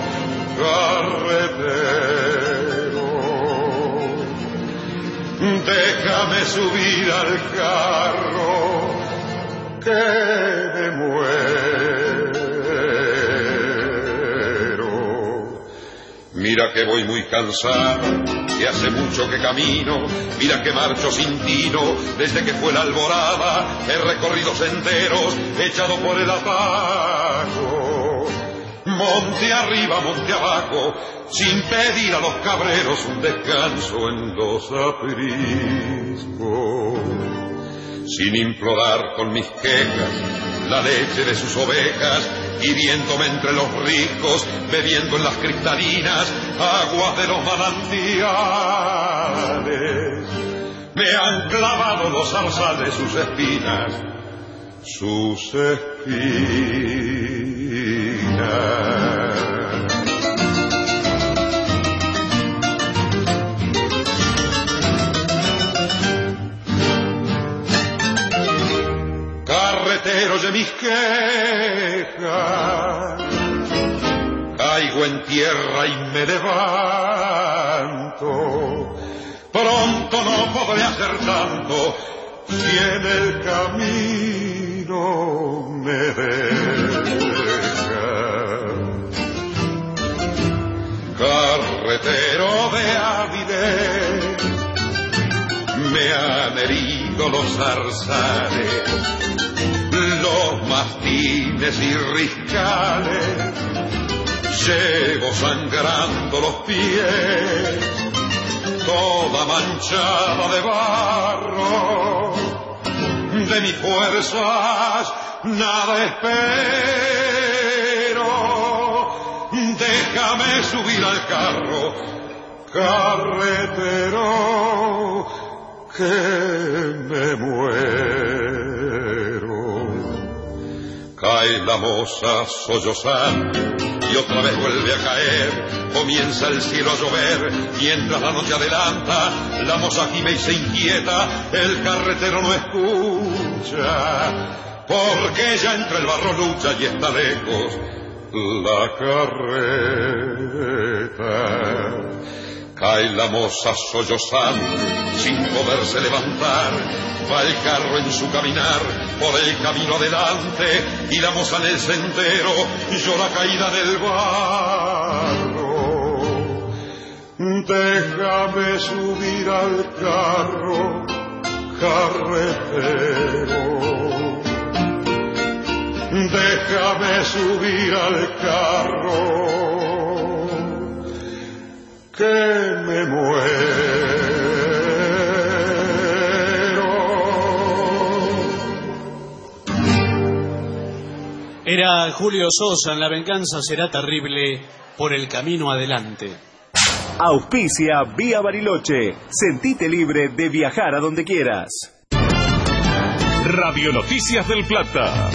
carretero, déjame subir al carro que me muero. Mira que voy muy cansado, que hace mucho que camino, mira que marcho sin tino, desde que fue la alborada, he recorrido senderos, echado por el atajo. Monte arriba, monte abajo, sin pedir a los cabreros un descanso en los apriscos, sin implorar con mis quejas la leche de sus ovejas, hiriéndome entre los ricos, bebiendo en las cristalinas aguas de los manantiales. Me han clavado los zarzales sus espinas, sus espinas. Carretero de mis quejas, caigo en tierra y me levanto. Pronto no podré hacer tanto si en el camino me deja. Carretero de avidez, me han herido los zarzales, los mastines y riscales, llevo sangrando los pies, toda manchada de barro, de mis fuerzas nada espero, déjame subir al carro, carretero, que me muero. Cae la moza sollozando y otra vez vuelve a caer, comienza el cielo a llover, mientras la noche adelanta, la moza gime y se inquieta, el carretero no escucha, porque ya entre el barro lucha y está lejos la carreta. Cae la moza sollozando, sin poderse levantar, va el carro en su caminar, por el camino adelante, y la moza en el sendero, llora caída del barro. Déjame subir al carro, carretero, déjame subir al carro, que me muero. Era Julio Sosa en La venganza será terrible, por el camino adelante. Auspicia Vía Bariloche. Sentite libre de viajar a donde quieras. Radio Noticias del Plata.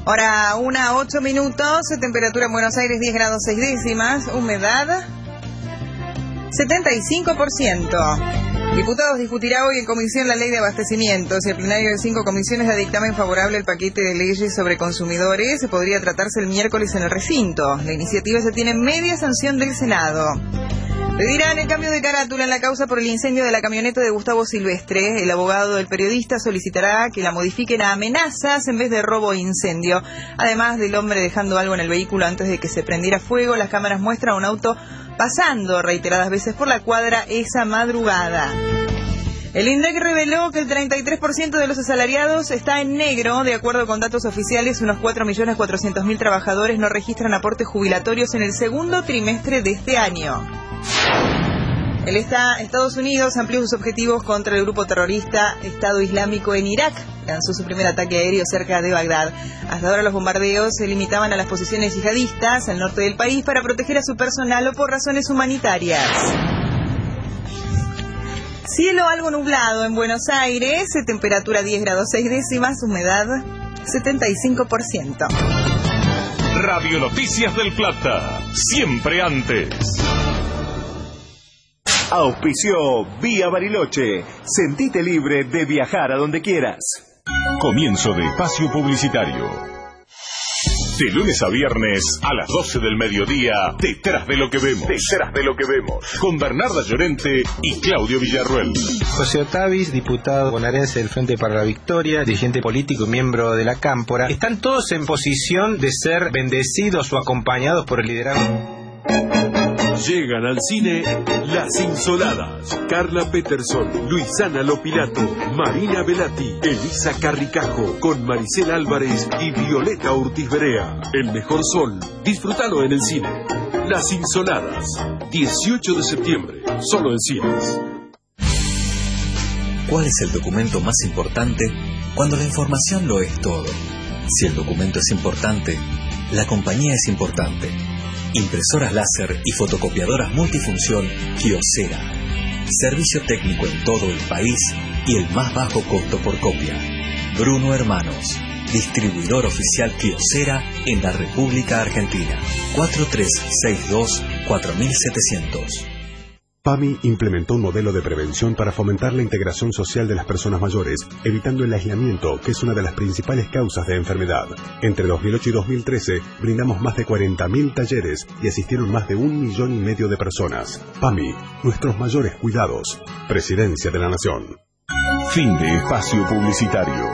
Ahora, una, ocho minutos, temperatura en Buenos Aires diez grados seis décimas, humedad setenta y cinco por ciento. Diputados discutirá hoy en comisión la ley de abastecimientos y el plenario de cinco comisiones da dictamen favorable al paquete de leyes sobre consumidores. Podría tratarse el miércoles en el recinto. La iniciativa ya tiene media sanción del Senado. Pedirán el cambio de carátula en la causa por el incendio de la camioneta de Gustavo Silvestre. El abogado del periodista solicitará que la modifiquen a amenazas en vez de robo e incendio. Además del hombre dejando algo en el vehículo antes de que se prendiera fuego, las cámaras muestran un auto pasando reiteradas veces por la cuadra esa madrugada. El INDEC reveló que el treinta y tres por ciento de los asalariados está en negro. De acuerdo con datos oficiales, unos cuatro millones cuatrocientos mil trabajadores no registran aportes jubilatorios en el segundo trimestre de este año. El esta, Estados Unidos amplió sus objetivos contra el grupo terrorista Estado Islámico en Irak. Lanzó su primer ataque aéreo cerca de Bagdad. Hasta ahora los bombardeos se limitaban a las posiciones yihadistas al norte del país para proteger a su personal o por razones humanitarias. Cielo algo nublado en Buenos Aires, temperatura diez grados seis décimas, humedad setenta y cinco por ciento. Radio Noticias del Plata, siempre antes. Auspició Vía Bariloche. Sentite libre de viajar a donde quieras. Comienzo de espacio publicitario. De lunes a viernes a las doce del mediodía, Detrás de lo que vemos. Detrás de lo que vemos. Con Bernarda Llorente y Claudio Villarruel. José Otavis, diputado bonaerense del Frente para la Victoria, dirigente político y miembro de la Cámpora, están todos en posición de ser bendecidos o acompañados por el liderazgo. Llegan al cine Las Insoladas. Carla Peterson, Luisana Lopilato, Marina Velati, Elisa Carricajo, con Maricel Álvarez y Violeta Urtiz Berea. El mejor sol, disfrútalo en el cine. Las Insoladas, dieciocho de septiembre, solo en cines. ¿Cuál es el documento más importante cuando la información lo es todo? Si el documento es importante, la compañía es importante. Impresoras láser y fotocopiadoras multifunción Kyocera. Servicio técnico en todo el país y el más bajo costo por copia. Bruno Hermanos, distribuidor oficial Kyocera en la República Argentina. cuatro tres seis dos cuatro siete cero cero. PAMI implementó un modelo de prevención para fomentar la integración social de las personas mayores, evitando el aislamiento, que es una de las principales causas de enfermedad. Entre dos mil ocho y dos mil trece, brindamos más de cuarenta mil talleres y asistieron más de un millón y medio de personas. PAMI, nuestros mayores cuidados. Presidencia de la Nación. Fin de espacio publicitario.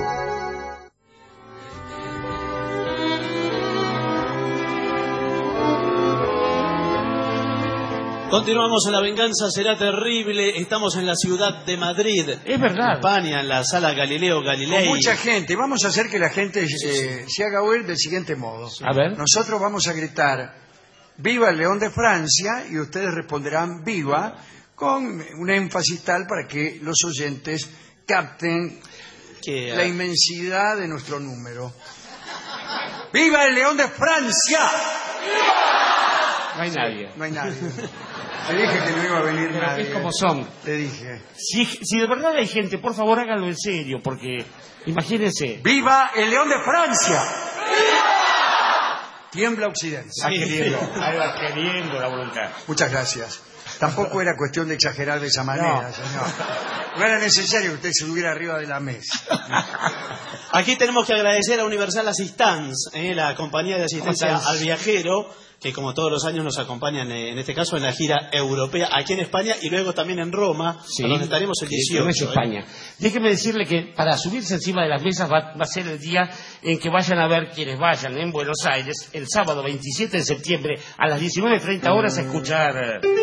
Continuamos en La Venganza Será Terrible. Estamos en la ciudad de Madrid. Es verdad. España, en la sala Galileo Galilei. Con mucha gente. Vamos a hacer que la gente eh, se haga oír del siguiente modo. A ver. Nosotros vamos a gritar "Viva el León de Francia" y ustedes responderán "Viva", con un énfasis tal para que los oyentes capten que, uh... la inmensidad de nuestro número. ¡Viva el León de Francia! ¡Viva! No hay nadie. No hay nadie. Te dije que no iba a venir Pero nadie. es como son. Te dije. Si, si de verdad hay gente, por favor háganlo en serio, porque imagínense. ¡Viva el León de Francia! ¡Viva! Tiembla Occidente. Va queriendo, ahí va queriendo la voluntad. Muchas gracias. Tampoco era cuestión de exagerar de esa manera, No. señor. No era necesario que usted se subiera arriba de la mesa. Aquí tenemos que agradecer a Universal Assistance, eh, la compañía de asistencia al viajero, que como todos los años nos acompañan, eh, en este caso en la gira europea, aquí en España y luego también en Roma, Sí, a donde estaremos el dieciocho. es España. ¿eh? Déjeme decirle que para subirse encima de las mesas va, va a ser el día en que vayan a ver quienes vayan en Buenos Aires, el sábado veintisiete de septiembre a las diecinueve treinta horas a escuchar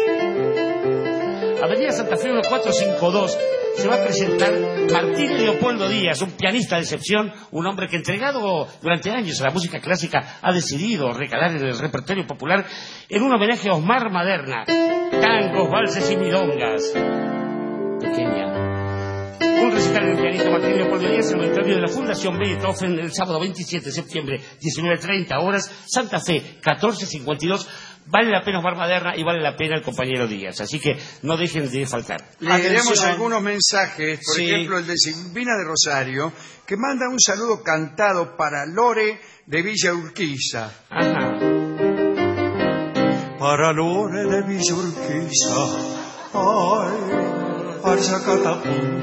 eh, Avenida Santa Fe catorce cincuenta y dos. Se va a presentar Martín Leopoldo Díaz, un pianista de excepción, un hombre que entregado durante años a la música clásica ha decidido recalar en el repertorio popular en un homenaje a Osmar Maderna. Tangos, valses y milongas. Pequeña. Un recital del pianista Martín Leopoldo Díaz en el auditorio de la Fundación Beethoven el sábado veintisiete de septiembre, diecinueve treinta horas, Santa Fe catorce cincuenta y dos. Vale la pena Osmar Maderna y vale la pena el compañero Díaz. Así que no dejen de faltar. Leeremos algunos mensajes, por Sí. ejemplo el de Silvina de Rosario, que manda un saludo cantado para Lore de Villa Urquiza. Ajá. Para Lore de Villa Urquiza, ay, Arzacatapum.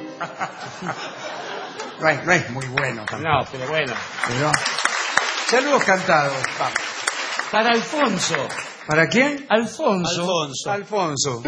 No es, no es muy bueno tampoco. No, pero bueno. Pero, saludos cantados, vamos. Para Alfonso. ¿Para quién? Alfonso. Alfonso. Alfonso.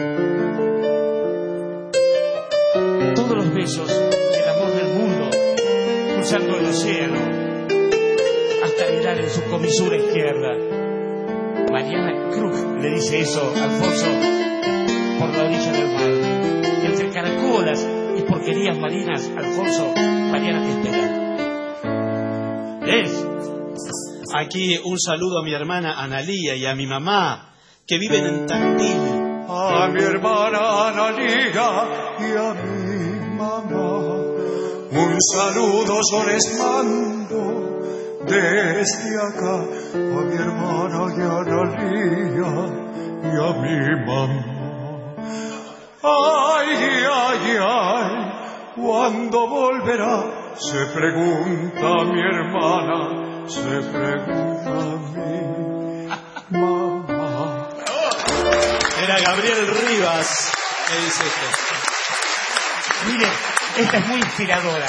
Todos los besos del amor del mundo, cruzando el océano, hasta llegar en su comisura izquierda. Mariana Cruz le dice eso a Alfonso por la orilla del mar. Entre caracolas y porquerías marinas, Alfonso, Mariana te espera. ¿Ves? Aquí un saludo a mi hermana Analía y a mi mamá, que viven en Tandil. A mi hermana Analía y a mi mamá, un saludo yo les mando desde acá. A mi hermana y a Analía y a mi mamá. Ay, ay, ay, ¿cuándo volverá? Se pregunta mi hermana. Se pregunta mi mamá. Era Gabriel Rivas que dice esto. Mire, esta es muy inspiradora.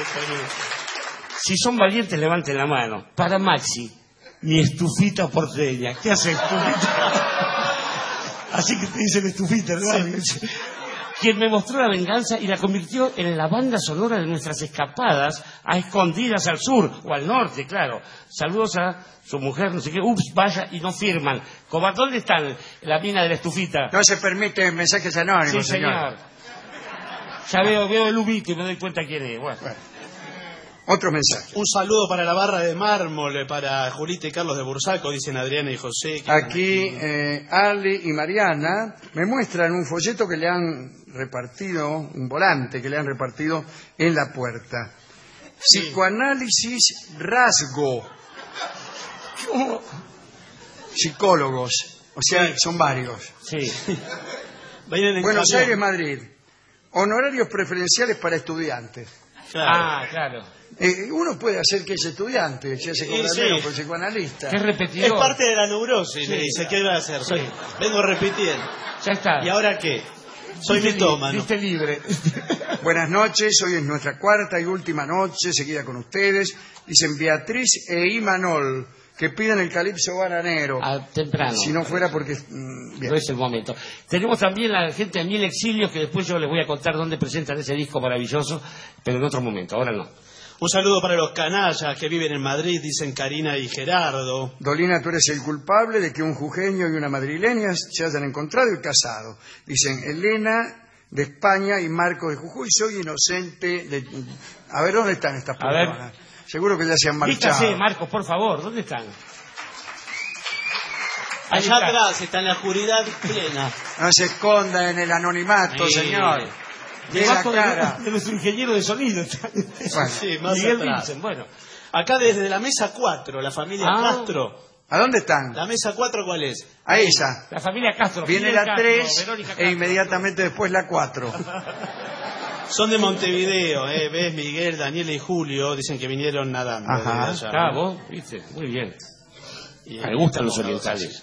Si son valientes, levanten la mano. Para Maxi, mi estufita porteña. ¿Qué hace estufita? Así que te dicen estufita, ¿verdad? Sí. Quien me mostró la venganza y la convirtió en la banda sonora de nuestras escapadas a escondidas al sur o al norte, claro. Saludos a su mujer, no sé qué, ups, vaya, y no firman. Cobar, ¿dónde están la mina de la estufita? No se permite mensajes anónimos, Sí, señor. señor. Ya veo, veo el ubito y me doy cuenta quién es. Bueno. Bueno. Otro mensaje. Un saludo para la barra de mármol, para Julita y Carlos de Bursaco, dicen Adriana y José. Aquí eh, Ali y Mariana me muestran un folleto que le han repartido, un volante que le han repartido en la puerta. Sí. Psicoanálisis rasgo. Psicólogos, o sea, son varios. Sí. Buenos Aires, Madrid. Honorarios preferenciales para estudiantes. Claro. Ah, claro. Eh, uno puede hacer que es estudiante, si hace cobrar Sí, sí. menos por psicoanalista. Qué repetidor. Es parte de la neurosis, Sí, le dice, claro. ¿qué va a hacer? Sí. Vengo repitiendo. Ya está. ¿Y ahora qué? Soy Diste li- mitómano. diste libre. Buenas noches, hoy es nuestra cuarta y última noche seguida con ustedes. Dicen Beatriz e Imanol, que piden el calipso bananero. Ah, temprano. Si no fuera porque... mm, bien. No es el momento. Tenemos también a la gente de Mil Exilios, que después yo les voy a contar dónde presentan ese disco maravilloso, pero en otro momento, ahora no. Un saludo para los canallas que viven en Madrid, dicen Karina y Gerardo. Dolina, tú eres el culpable de que un jujeño y una madrileña se hayan encontrado y casado. Dicen Elena de España y Marco de Jujuy. Soy inocente de... A ver, ¿dónde están estas A ver. personas? Seguro que ya se han Vístase, marchado. Marcos, por favor, ¿dónde están? Ahí Allá está. atrás está en la oscuridad plena. No se esconda en el anonimato, Sí. señor. De la Debajo de, cara. de nuestro ingeniero de sonido. Bueno, Sí, más Miguel atrás. Vincent, bueno. Acá desde la mesa cuatro, la familia Ah. Castro. ¿a dónde están? ¿La mesa cuatro cuál es? A esa. La familia Castro. Viene Fidel la Castro, tres Verónica e Castro. inmediatamente después la cuatro. Son de Montevideo, ¿eh? ¿Ves? Miguel, Daniela y Julio dicen que vinieron nadando. Ajá. desde allá. Ah, vos, viste, muy bien. Y- Me gustan los orientales.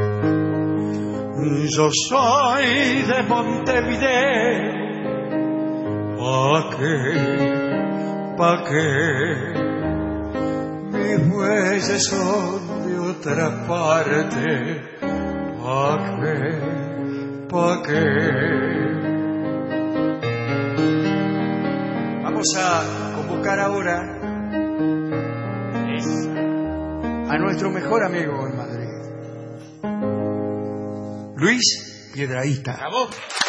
Yo soy de Montevideo. ¿Pa qué? ¿Pa qué? Mis bueyes son de otra parte. ¿Pa qué? ¿Pa qué? Vamos a convocar ahora a nuestro mejor amigo en Madrid, Luis Piedrahíta. ¿Bravo?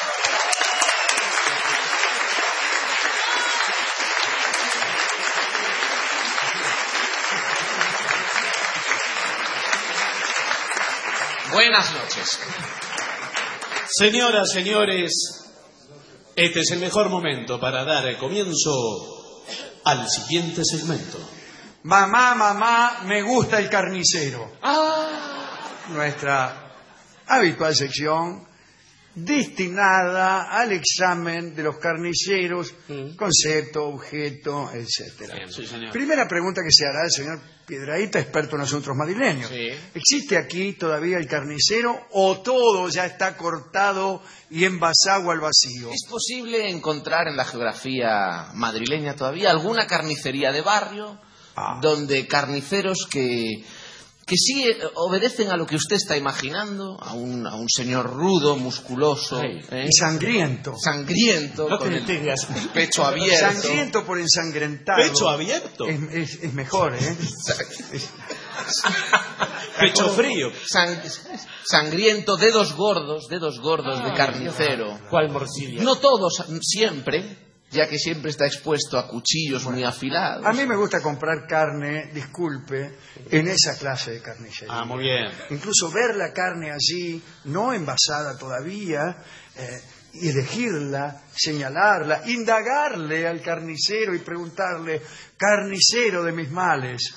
Buenas noches. Señoras, señores, este es el mejor momento para dar el comienzo al siguiente segmento. Mamá, mamá, me gusta el carnicero. Ah, Nuestra habitual sección destinada al examen de los carniceros, mm. concepto, objeto, etcétera. Sí, señor. Primera pregunta que se hará el señor Piedrahíta, experto en asuntos madrileños. Sí. ¿Existe aquí todavía el carnicero o todo ya está cortado y envasado al vacío? ¿Es posible encontrar en la geografía madrileña todavía alguna carnicería de barrio ah. donde carniceros que... que sí obedecen a lo que usted está imaginando, a un, a un señor rudo, musculoso, sí. ¿eh? y sangriento, sangriento, no con el, el pecho abierto, sangriento por ensangrentado, pecho abierto, es, es, es mejor, ¿eh? es... pecho frío, Sang, sangriento, dedos gordos, dedos gordos ah, de carnicero. ¿Cuál morcilla? No todos, siempre. Ya que siempre está expuesto a cuchillos bueno, muy afilados. A mí me gusta comprar carne, disculpe, en esa clase de carnicería. Ah, muy bien. Incluso ver la carne allí, no envasada todavía, eh, y elegirla, señalarla, indagarle al carnicero y preguntarle, carnicero de mis males.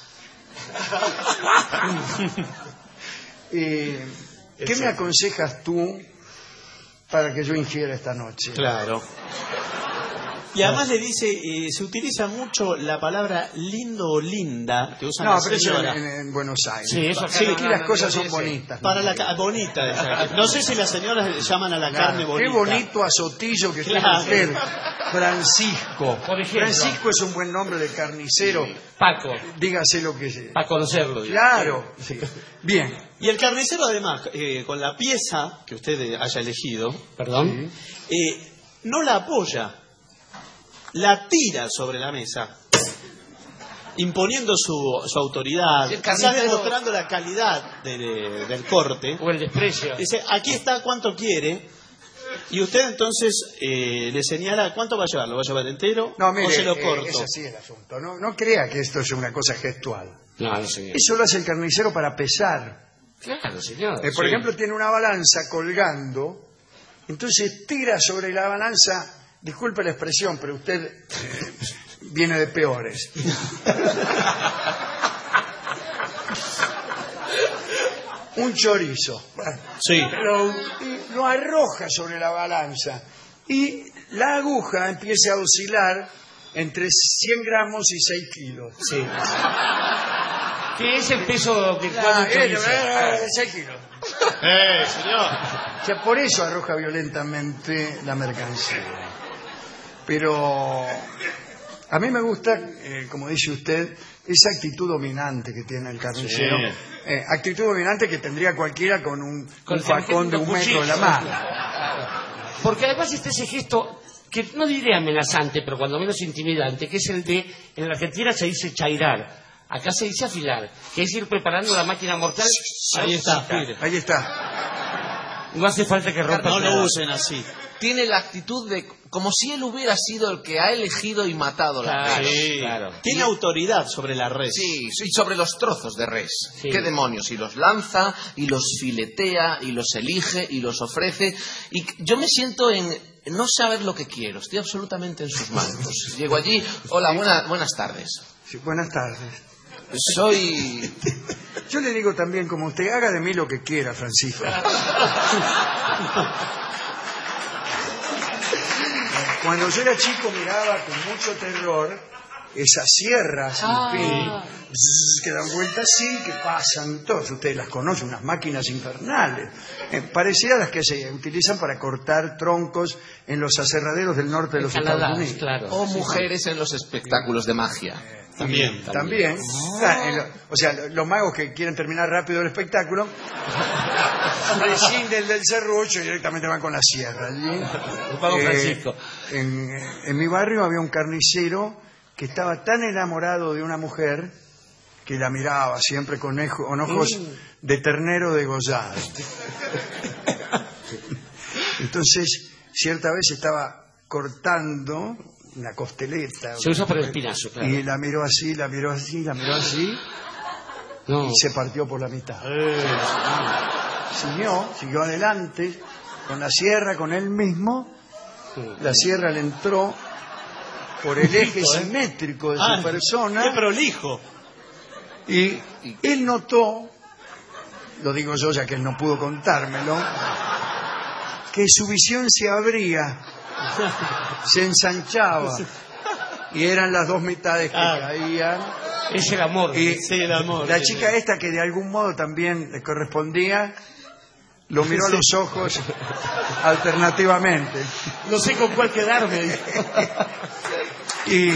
eh, ¿Qué me aconsejas tú para que yo ingiera esta noche? Claro. Y además le dice, eh, se utiliza mucho la palabra lindo o linda que usan no, las pero señoras. eso en, en Buenos Aires. Sí, eso sí, aquí no, las no, cosas no, son no, bonitas. Para la ca bonita. No sé si las señoras llaman a la claro, carne bonita. Qué bonito azotillo que claro. tiene usted, Francisco. Por ejemplo, Francisco es un buen nombre de carnicero. Sí. Paco. Dígase lo que sea. Para conocerlo. Claro. Sí. Bien. Y el carnicero además, eh, con la pieza que usted haya elegido, perdón, sí. eh, no la apoya. La tira sobre la mesa, imponiendo su, su autoridad, quizás demostrando la calidad de, de, del corte. O el desprecio. Dice, aquí está cuánto quiere, y usted entonces eh, le señala cuánto va a llevar. ¿Lo va a llevar entero no, mire, o se lo eh, corto? Es así el asunto. No, no crea que esto es una cosa gestual. No, no, señor. Eso lo hace el carnicero para pesar. Claro, señor. Eh, por sí. ejemplo, tiene una balanza colgando, entonces tira sobre la balanza. Disculpe la expresión, pero usted eh, viene de peores. Un chorizo. Sí. Lo, lo arroja sobre la balanza y la aguja empieza a oscilar entre cien gramos y seis kilos. Sí. ¿Qué es el peso que ah, eh, eh, seis kilos. Eh, señor. O sea, por eso arroja violentamente la mercancía. Pero a mí me gusta, eh, como dice usted, esa actitud dominante que tiene el carnicero. Sí. Eh, actitud dominante que tendría cualquiera con un, con un facón de un metro en la mano. Porque además está ese gesto que no diré amenazante, pero cuando menos intimidante, que es el de, en la Argentina se dice chairar, acá se dice afilar, que es ir preparando la máquina mortal. Ahí está, ahí está. No hace falta que rompa. No lo usen así. Tiene la actitud de como si él hubiera sido el que ha elegido y matado la claro, res. Sí, claro. Tiene y, autoridad sobre la res. Sí, y sobre los trozos de res. Sí. ¿Qué demonios? Y los lanza, y los filetea, y los elige, y los ofrece. Y yo me siento en no saber lo que quiero. Estoy absolutamente en sus manos. Llego allí. Hola, buena, buenas tardes. Sí, buenas tardes. Soy... Yo le digo también, como usted, haga de mí lo que quiera, Francisco. Cuando yo era chico miraba con mucho terror esas sierras sin ah. fin, zzz, que dan vueltas así, que pasan, todos ustedes las conocen, unas máquinas infernales, eh, parecidas a las que se utilizan para cortar troncos en los aserraderos del norte de los Canadá, Estados Unidos. Claro. O sí, mujeres sí. en los espectáculos de magia. Eh, También, también. también. Oh. Ah, o sea, los magos que quieren terminar rápido el espectáculo prescinden del serrucho y directamente van con la sierra. El mago eh, Francisco. En, en mi barrio había un carnicero que estaba tan enamorado de una mujer que la miraba siempre con, ejo, con ojos mm. de ternero degollado. Entonces, cierta vez estaba cortando una costeleta. Se usa para el espinazo, claro. Y la miró así, la miró así, la miró así. No. Y se partió por la mitad. Eh. Siguió, siguió adelante, con la sierra, con él mismo. La sierra le entró por el eje simétrico de ah, su persona. ¡Qué prolijo! Y él notó lo digo yo ya que él no pudo contármelo, que su visión se abría, se ensanchaba, y eran las dos mitades que ah, caían. Es el amor. Y sí, el amor. La chica esta, que de algún modo también le correspondía, lo miró a los ojos alternativamente. No sé con cuál quedarme. y,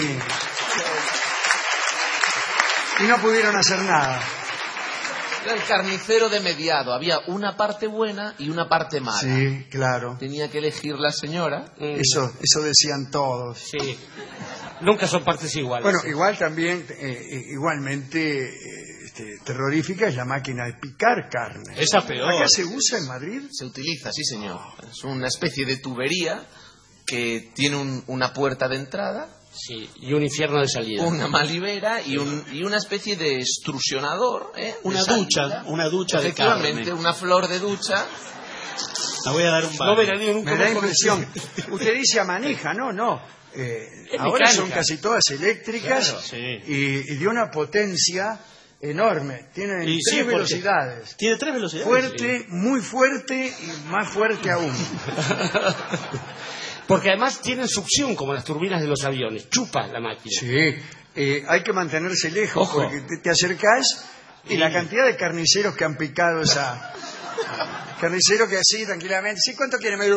y no pudieron hacer nada. Era el carnicero de mediado. Había una parte buena y una parte mala. Sí, claro. Tenía que elegir la señora. Mm. Eso, eso decían todos. Sí. Nunca son partes iguales. Bueno, igual también, eh, igualmente... Eh, Este, terrorífica es la máquina de picar carne. Esa peor. ¿Acá se usa en Madrid? Se utiliza, sí señor. Es una especie de tubería que tiene un, una puerta de entrada. Sí, y un infierno de salida. Una malibera y, un, y una especie de extrusionador. ¿eh? Una de ducha, salida. una ducha de carne. Efectivamente, una flor de ducha. La voy a dar un baño. No me, nunca me da impresión. Usted dice a manija, no, no. Eh, ahora mecánica. Son casi todas eléctricas, claro, sí. y, y de una potencia enorme. Tiene y tres sí, velocidades. Tiene tres velocidades. Fuerte, sí. muy fuerte y más fuerte aún. Porque además tienen succión como las turbinas de los aviones. Chupa la máquina. Sí, eh, hay que mantenerse lejos. Ojo. Porque te, te acercás y sí. La cantidad de carniceros que han picado esa... Carnicero que así tranquilamente... ¿Sí? ¿Cuánto quiere? Me...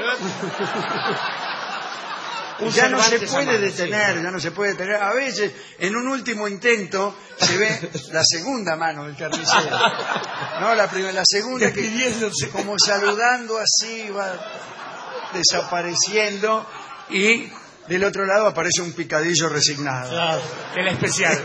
Ya no se puede mano, detener, sí. ya no se puede detener. A veces, en un último intento, se ve la segunda mano del carnicero. No, la primera, la segunda que como saludando así va desapareciendo, y del otro lado aparece un picadillo resignado. Claro, el especial.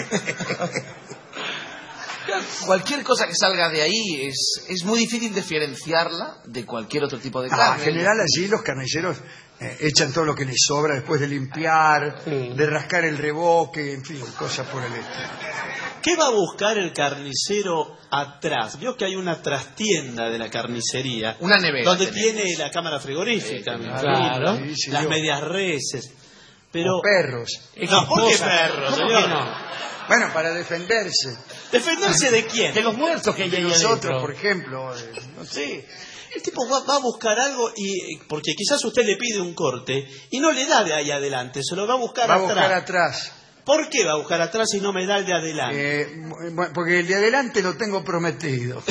Cualquier cosa que salga de ahí es, es muy difícil diferenciarla de cualquier otro tipo de carne. Ah, en general allí los carniceros eh, echan todo lo que les sobra después de limpiar, sí. de rascar el reboque, en fin, cosas por el estilo. ¿Qué va a buscar el carnicero atrás? Vio que hay una trastienda de la carnicería. Una nevera. Donde tenemos. tiene la cámara frigorífica, sí, claro, sí, sí, las yo. medias reses. Pero... O perros. No, ¿por qué perros, señor? No. Bueno, para defenderse. ¿Defenderse de quién? De los muertos que hay de ahí nosotros, adentro. por ejemplo. Eh, no sé. El tipo va, va a buscar algo, y porque quizás usted le pide un corte y no le da de ahí adelante, se lo va a buscar va atrás. Va a buscar atrás. ¿Por qué va a buscar atrás y no me da el de adelante? Eh, bueno, porque el de adelante lo tengo prometido.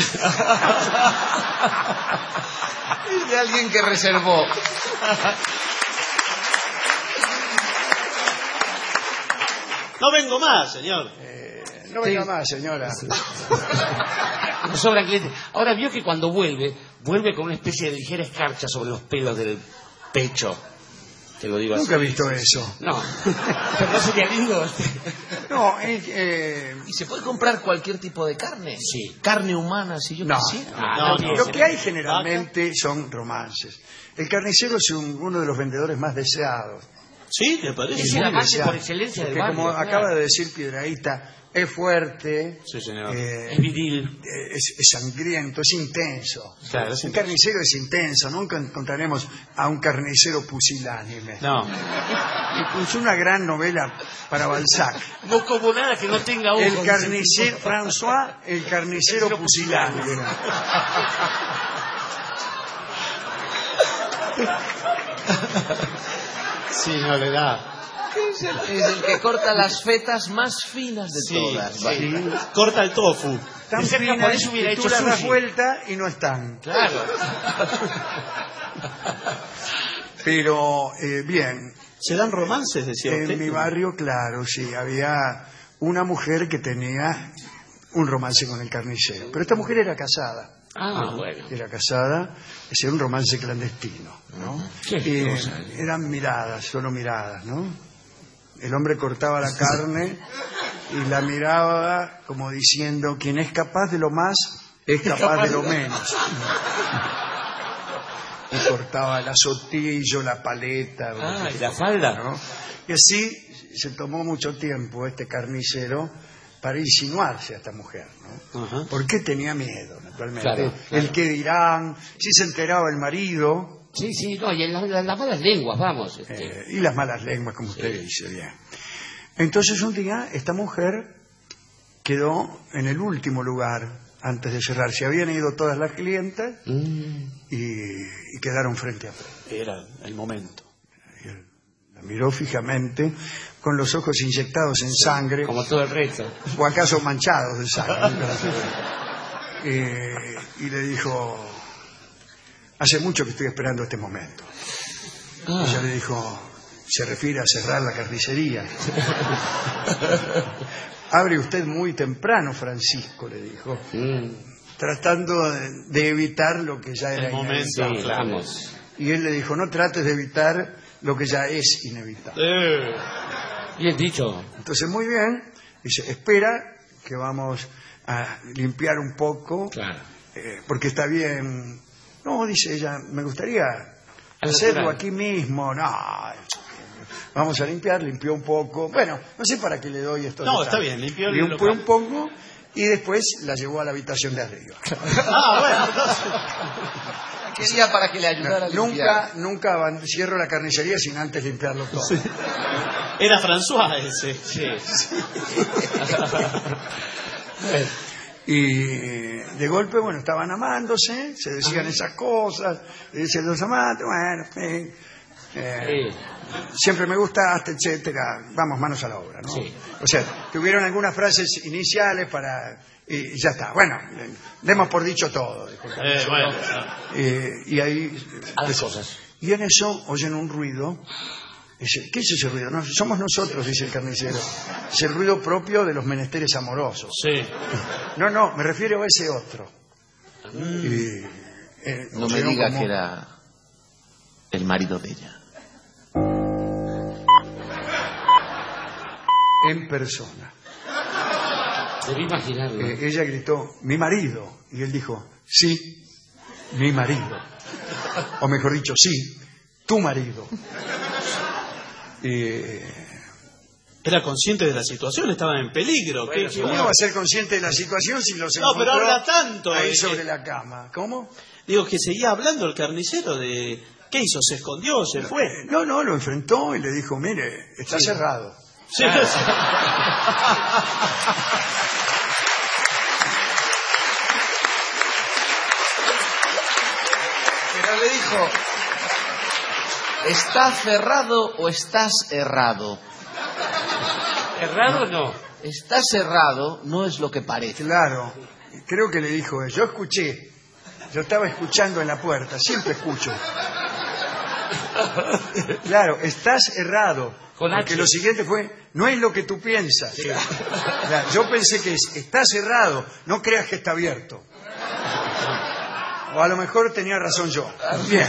Es de alguien que reservó. No vengo más, señor. Eh, no venga sí. más, señora. No sobran clientes. Ahora vio que cuando vuelve, vuelve con una especie de ligera escarcha sobre los pelos del pecho. Te lo digo así. Nunca he visto eso. No. Pero no sería lindo. No, eh, eh... ¿Y se puede comprar cualquier tipo de carne? Sí. Carne humana, si yo no, quisiera. No, no, no, lo que hay generalmente son romances. El carnicero es un, uno de los vendedores más deseados. Sí, me parece. Es la base por excelencia del barrio. Como claro. acaba de decir Piedrahíta, es fuerte, sí, señor. Eh, es viril, es, es sangriento, es intenso. Claro, es un carnicero es intenso, nunca encontraremos a un carnicero pusilánime. No. Incluso una gran novela para Balzac. No como nada que no tenga ojos. El carnicero, François, el carnicero pusilánime. Sí, no le da. Es el, es el que corta las fetas más finas de sí, todas. Sí. ¿Vale? Corta el tofu. Tan finas por eso hubiera hecho tú las das vuelta y no están. Claro. Pero, eh, bien. ¿Se dan romances, decía usted? En mi barrio, claro, sí. Había una mujer que tenía un romance con el carnicero. Pero esta mujer era casada. Ah, bueno. Era casada, era un romance clandestino, ¿no? ¿Qué y, cosa? Eran miradas, solo miradas, ¿no? El hombre cortaba la carne y la miraba como diciendo, quien es capaz de lo más, es capaz de lo menos. Y cortaba el azotillo, la paleta. Ah, y la falda. ¿No? Y así se tomó mucho tiempo este carnicero para insinuarse a esta mujer, ¿no? Uh-huh. Porque tenía miedo, naturalmente. Claro, claro. El que dirán, si se enteraba el marido... Sí, sí, no, y las la, la malas lenguas, vamos. Este. Eh, y las malas lenguas, como usted sí. dice, bien. Entonces un día esta mujer quedó en el último lugar antes de cerrar. Se habían ido todas las clientas mm. y, y quedaron frente a frente. Era el momento. Y él la miró fijamente, con los ojos inyectados en sí, sangre. Como todo el resto. O acaso manchados de sangre. eh, y le dijo, hace mucho que estoy esperando este momento. Ah. Ella le dijo, se refiere a cerrar la carnicería. Abre usted muy temprano, Francisco, le dijo, mm. tratando de, de evitar lo que ya era el momento, inevitable. Y él le dijo, no trates de evitar lo que ya es inevitable. Eh, bien dicho. Entonces, muy bien, dice, espera que vamos a limpiar un poco, claro. eh, porque está bien. No, dice ella, me gustaría hacerlo aquí mismo. No, vamos a limpiar, limpió un poco. Bueno, no sé para qué le doy esto. No, está bien, limpió, limpió un poco y después la llevó a la habitación de arriba. Ah, bueno, entonces... Quería para que le ayudara no, a limpiar. Nunca, nunca cierro la carnicería sin antes limpiarlo todo. Sí. Era François ese. Sí. sí. Y de golpe, bueno, estaban amándose, se decían esas cosas, dicen los amantes, bueno, eh, eh, sí. siempre me gustaste, etcétera, vamos, manos a la obra, ¿no? Sí. O sea, tuvieron algunas frases iniciales para... y ya está, bueno, demos por dicho todo. Dijo, eh, bueno, eh, y ahí... A las cosas. Y en eso oyen un ruido. Dice, ¿qué es ese ruido? No, somos nosotros, dice el carnicero. Es el ruido propio de los menesteres amorosos. Sí. No, no, me refiero a ese otro. Mm. Y, eh, no me diga como... que era el marido de ella. En persona. Debí imaginarlo. Eh, ella gritó, mi marido. Y él dijo, sí, mi marido. O mejor dicho, sí, tu marido. Eh... Era consciente de la situación, estaba en peligro. Bueno, ¿Qué, ¿Cómo va a ser consciente de la situación si los no, pero habla tanto ahí eh, sobre la cama? ¿Cómo? Digo, que seguía hablando el carnicero de... ¿Qué hizo? ¿Se escondió? ¿Se fue? No, no, lo enfrentó y le dijo, mire, está sí. cerrado. Sí. Pero le dijo, ¿está cerrado o estás errado? ¿Errado no? Está cerrado no es lo que parece. Claro, creo que le dijo, yo escuché, yo estaba escuchando en la puerta, siempre escucho. Claro, estás errado. Porque lo siguiente fue, no es lo que tú piensas. Sí. Claro, yo pensé que es, está cerrado, no creas que está abierto. O a lo mejor tenía razón yo. Bien.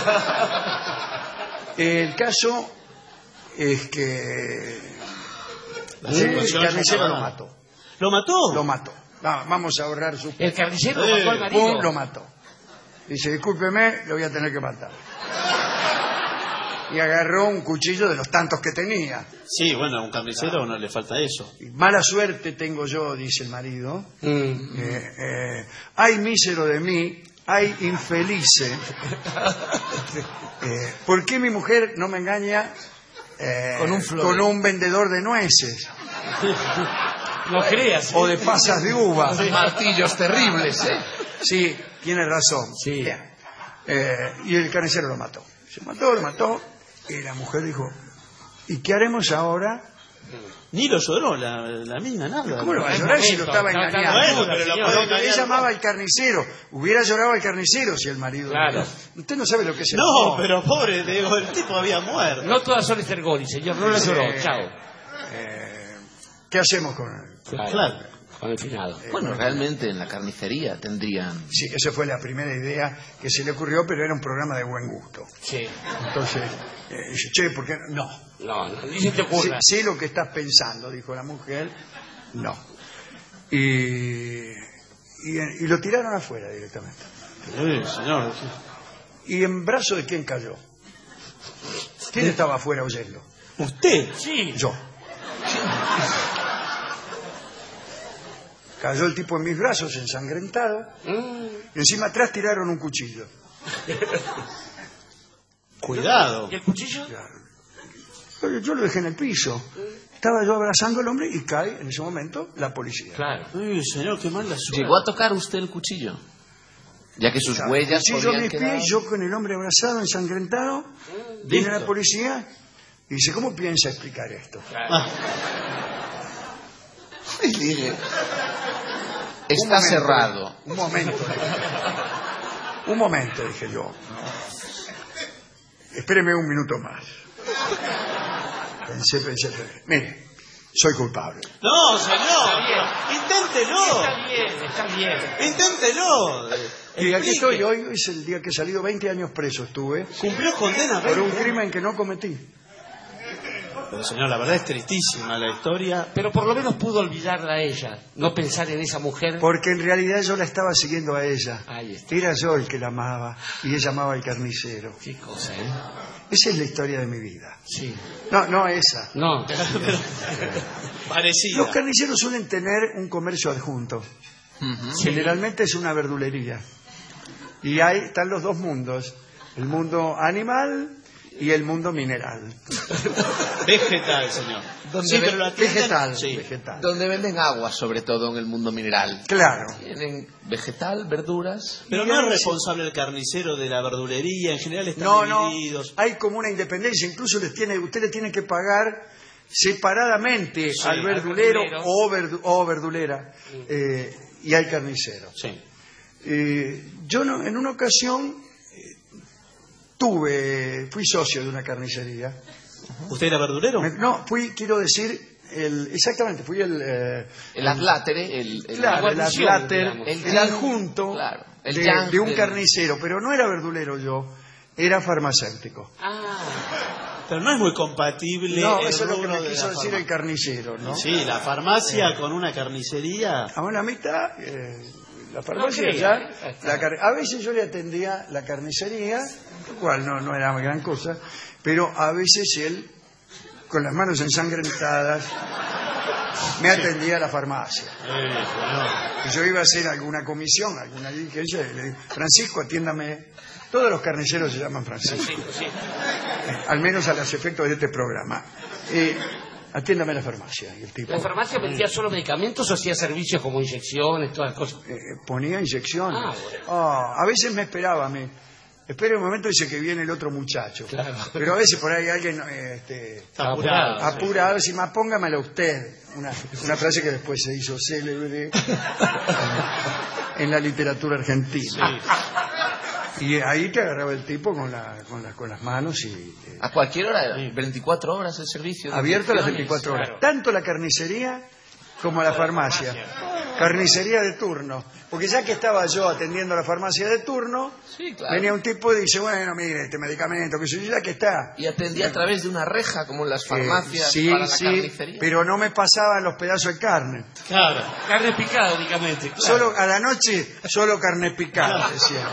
El caso es que el carnicero lo mató. ¿Lo mató? Lo mató. No, vamos a ahorrar su... El carnicero eh, mató al marido. Pum, lo mató. Dice, discúlpeme, lo voy a tener que matar. Y agarró un cuchillo de los tantos que tenía. Sí, bueno, a un carnicero no le falta eso. Mala suerte tengo yo, dice el marido. Mm. Eh, eh, ay, mísero de mí, ay, infelice. eh, ¿Por qué mi mujer no me engaña eh, con, un con un vendedor de nueces? No creas. O de pasas de uva. Sí. Martillos terribles, ¿eh? Sí, tiene razón. Sí. Eh, y el carnicero lo mató. Se mató, lo mató. Y la mujer dijo, ¿y qué haremos ahora? Ni lo lloró la, la mina, nada. ¿Cómo lo va a llorar si lo estaba engañando? Bueno, pero lo, lo él llamaba al carnicero. Hubiera llorado al carnicero si el marido... Claro. Usted no sabe lo que es el No, amor. pero pobre, digo, el tipo había muerto. No todas son estergori, señor, no lo lloró, eh, chao. Eh, ¿Qué hacemos con él? Claro. claro. Con el finado. Eh, bueno, realmente en la carnicería tendrían... Sí, esa fue la primera idea que se le ocurrió, pero era un programa de buen gusto. Sí. Entonces, eh, dice, che, ¿por qué no? No, no, ni se te ocurra. Sé, sé lo que estás pensando, dijo la mujer. No. Y, y, y lo tiraron afuera directamente. Sí, señor. ¿Y en brazo de quién cayó? ¿Quién estaba afuera oyendo? ¿Usted? Sí. Yo. Cayó el tipo en mis brazos, ensangrentado. Mm. Y encima atrás tiraron un cuchillo. Cuidado. ¿Y el cuchillo? Claro. Yo, yo lo dejé en el piso. Estaba yo abrazando al hombre y cae en ese momento la policía. Claro. Uy, señor, qué mala suerte. ¿Llegó a tocar usted el cuchillo? Ya que sus Claro, huellas cuchillo en podrían mis quedar... pies, yo con el hombre abrazado, ensangrentado, viene la policía y dice, ¿cómo piensa explicar esto? Ah. Y dije, está Un momento, cerrado. Un momento. Un momento, dije yo. Espéreme un minuto más. Pensé, pensé, pensé. Mire, soy culpable. No, señor. Inténtelo. Está bien, está bien. Inténtelo. Y aquí Explique. estoy hoy, es el día que he salido, veinte años preso estuve. Cumplió condena, Por un veinte. crimen que no cometí. Pero, señor, la verdad es tristísima la historia. Pero por lo menos pudo olvidarla a ella, no pensar en esa mujer. Porque en realidad yo la estaba siguiendo a ella. Ahí está. Era yo el que la amaba y ella amaba al carnicero. Qué cosa, ¿eh? Esa es la historia de mi vida. Sí. No, no esa. No. Parecida. Los carniceros suelen tener un comercio adjunto. Ujú. Generalmente es una verdulería. Y ahí están los dos mundos. El mundo animal y el mundo mineral. Vegetal, señor. ¿Dónde Sí, ve- pero lo atienden- Vegetal, Sí. vegetal. Donde venden agua, sobre todo en el mundo mineral. Claro. Tienen vegetal, verduras. Pero Y no ahí es sí. responsable el carnicero de la verdulería, en general están No, no. divididos. Hay como una independencia. Incluso les tiene, usted le tiene que pagar separadamente Sí, al al verdulero verdulero. o, verdu- o verdulera eh, y al carnicero. Sí. Eh, yo no, en una ocasión eh, tuve, fui socio de una carnicería. ¿Usted era verdulero? Me- no, fui, quiero decir, el, exactamente, fui el... eh, El adlátere, el, el, claro, el guarnición, adláter, digamos. el, El adjunto claro, el de, yang de un del- carnicero, pero no era verdulero yo, era farmacéutico. Ah, Pero no es muy compatible No, el eso es lo que rubro me de quiso la decir farma- el carnicero, ¿no? Sí, la farmacia con una carnicería. A una mitad, eh, la farmacia No, ya, sí, la car- a veces yo le atendía la carnicería, lo cual no, no era gran cosa, pero a veces él, con las manos ensangrentadas, me atendía a la farmacia. Y yo iba a hacer alguna comisión, alguna diligencia, y le dije, Francisco, atiéndame. Todos los carniceros se llaman Francisco, sí, sí. eh, al menos a los efectos de este programa. Eh, atiéndame a la farmacia. Y el tipo ¿La farmacia vendía solo medicamentos o hacía servicios como inyecciones, todas las cosas? eh, ponía inyecciones. Ah, bueno. Ah, a veces me esperaba a mí. Espera un momento, dice que viene el otro muchacho. Claro. Pero a veces por ahí alguien eh, este, Apurado. apurado, dice, más póngamela usted. Una, una frase que después se hizo célebre en la literatura argentina. Y ahí te agarraba el tipo con, la, con, la- con las manos y... eh, A cualquier hora, veinticuatro horas el servicio. de abierto las inyecciones. veinticuatro horas. claro. Tanto la carnicería como la farmacia. Carnicería de turno. Porque ya que estaba yo atendiendo a la farmacia de turno, Sí, claro. venía un tipo y dice, bueno, mire, este medicamento, que soy ya que está. Y atendía a través de una reja, como en las Eh, farmacias sí, para la sí, carnicería. pero no me pasaban los pedazos de carne. Claro. Carne picada únicamente. Claro. Solo a la noche, solo carne picada, decía.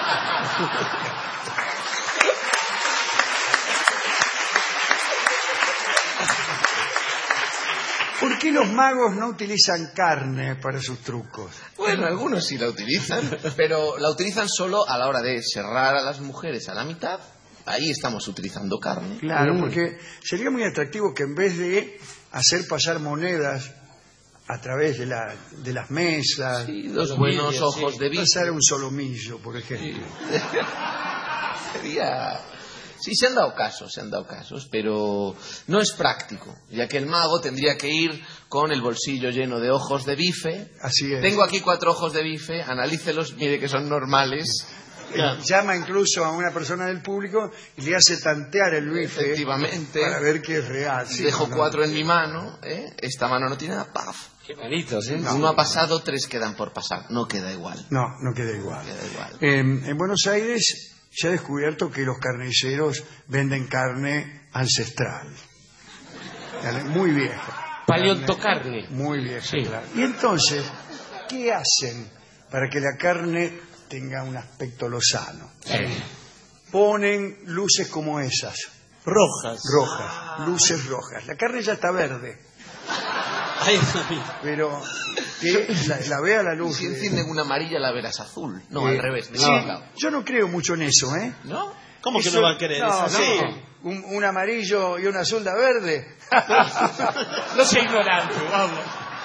¿Por qué los magos no utilizan carne para sus trucos? Bueno, algunos sí la utilizan, pero la utilizan solo a la hora de cerrar a las mujeres a la mitad. Ahí estamos utilizando carne. Claro, Mm. porque sería muy atractivo que en vez de hacer pasar monedas a través de, la, de las mesas, Sí, los buenos vidrios, ojos sí. de bife. pasar un solomillo, por ejemplo. Sería... Sí, se han dado casos, se han dado casos, pero no es práctico, ya que el mago tendría que ir con el bolsillo lleno de ojos de bife. Así es. Tengo aquí cuatro ojos de bife, analícelos, mire que son normales. Eh, Llama incluso a una persona del público y le hace tantear el bife Efectivamente. para ver que es real. Sí, Dejo no, cuatro en mi mano, ¿eh? Esta mano no tiene nada, ¡paf! Qué manitos, ¿eh? Uno ha pasado, tres quedan por pasar. No queda igual. No, no queda igual. Queda igual. Eh, en Buenos Aires se ha descubierto que los carniceros venden carne ancestral. Carne muy vieja. Paleontocarne. Muy vieja, Sí. claro. Y entonces, ¿qué hacen para que la carne tenga un aspecto lozano? Ponen luces como esas, Rojas. rojas, luces rojas. La carne ya está verde, Ahí está. pero que la, la vea la luz. Si de- encienden una amarilla, la verás azul. No, Eh, al revés. de sí, ese lado. yo no creo mucho en eso, ¿eh? ¿Cómo que Eso- no va a querer? no, Es así. no. un, un amarillo y un azul de verde. No sea ignorante, vamos.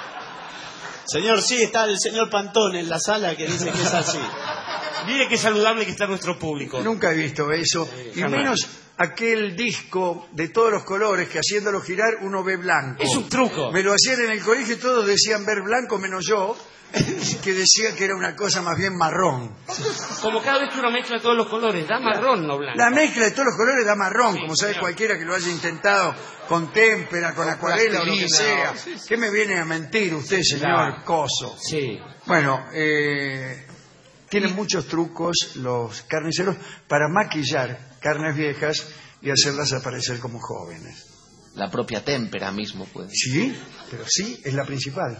Señor, sí, está el señor Pantón en la sala que dice que es así. Mire qué saludable que está nuestro público. Nunca he visto eso. Sí, y jamás. menos aquel disco de todos los colores que haciéndolo girar uno ve blanco. Es un truco. Me lo hacían en el colegio y todos decían ver blanco menos yo, que decía que era una cosa más bien marrón. Como cada vez que uno mezcla todos los colores, da marrón, no blanco. La mezcla de todos los colores da marrón, Sí, como sabe señor. cualquiera que lo haya intentado con témpera, con acuarela o lo que sea. ¿Qué me viene a mentir usted, señor Claro. Coso? Sí. Bueno, eh, tienen muchos trucos los carniceros para maquillar carnes viejas y hacerlas aparecer como jóvenes. La propia témpera mismo puede. Sí, pero sí, es la principal.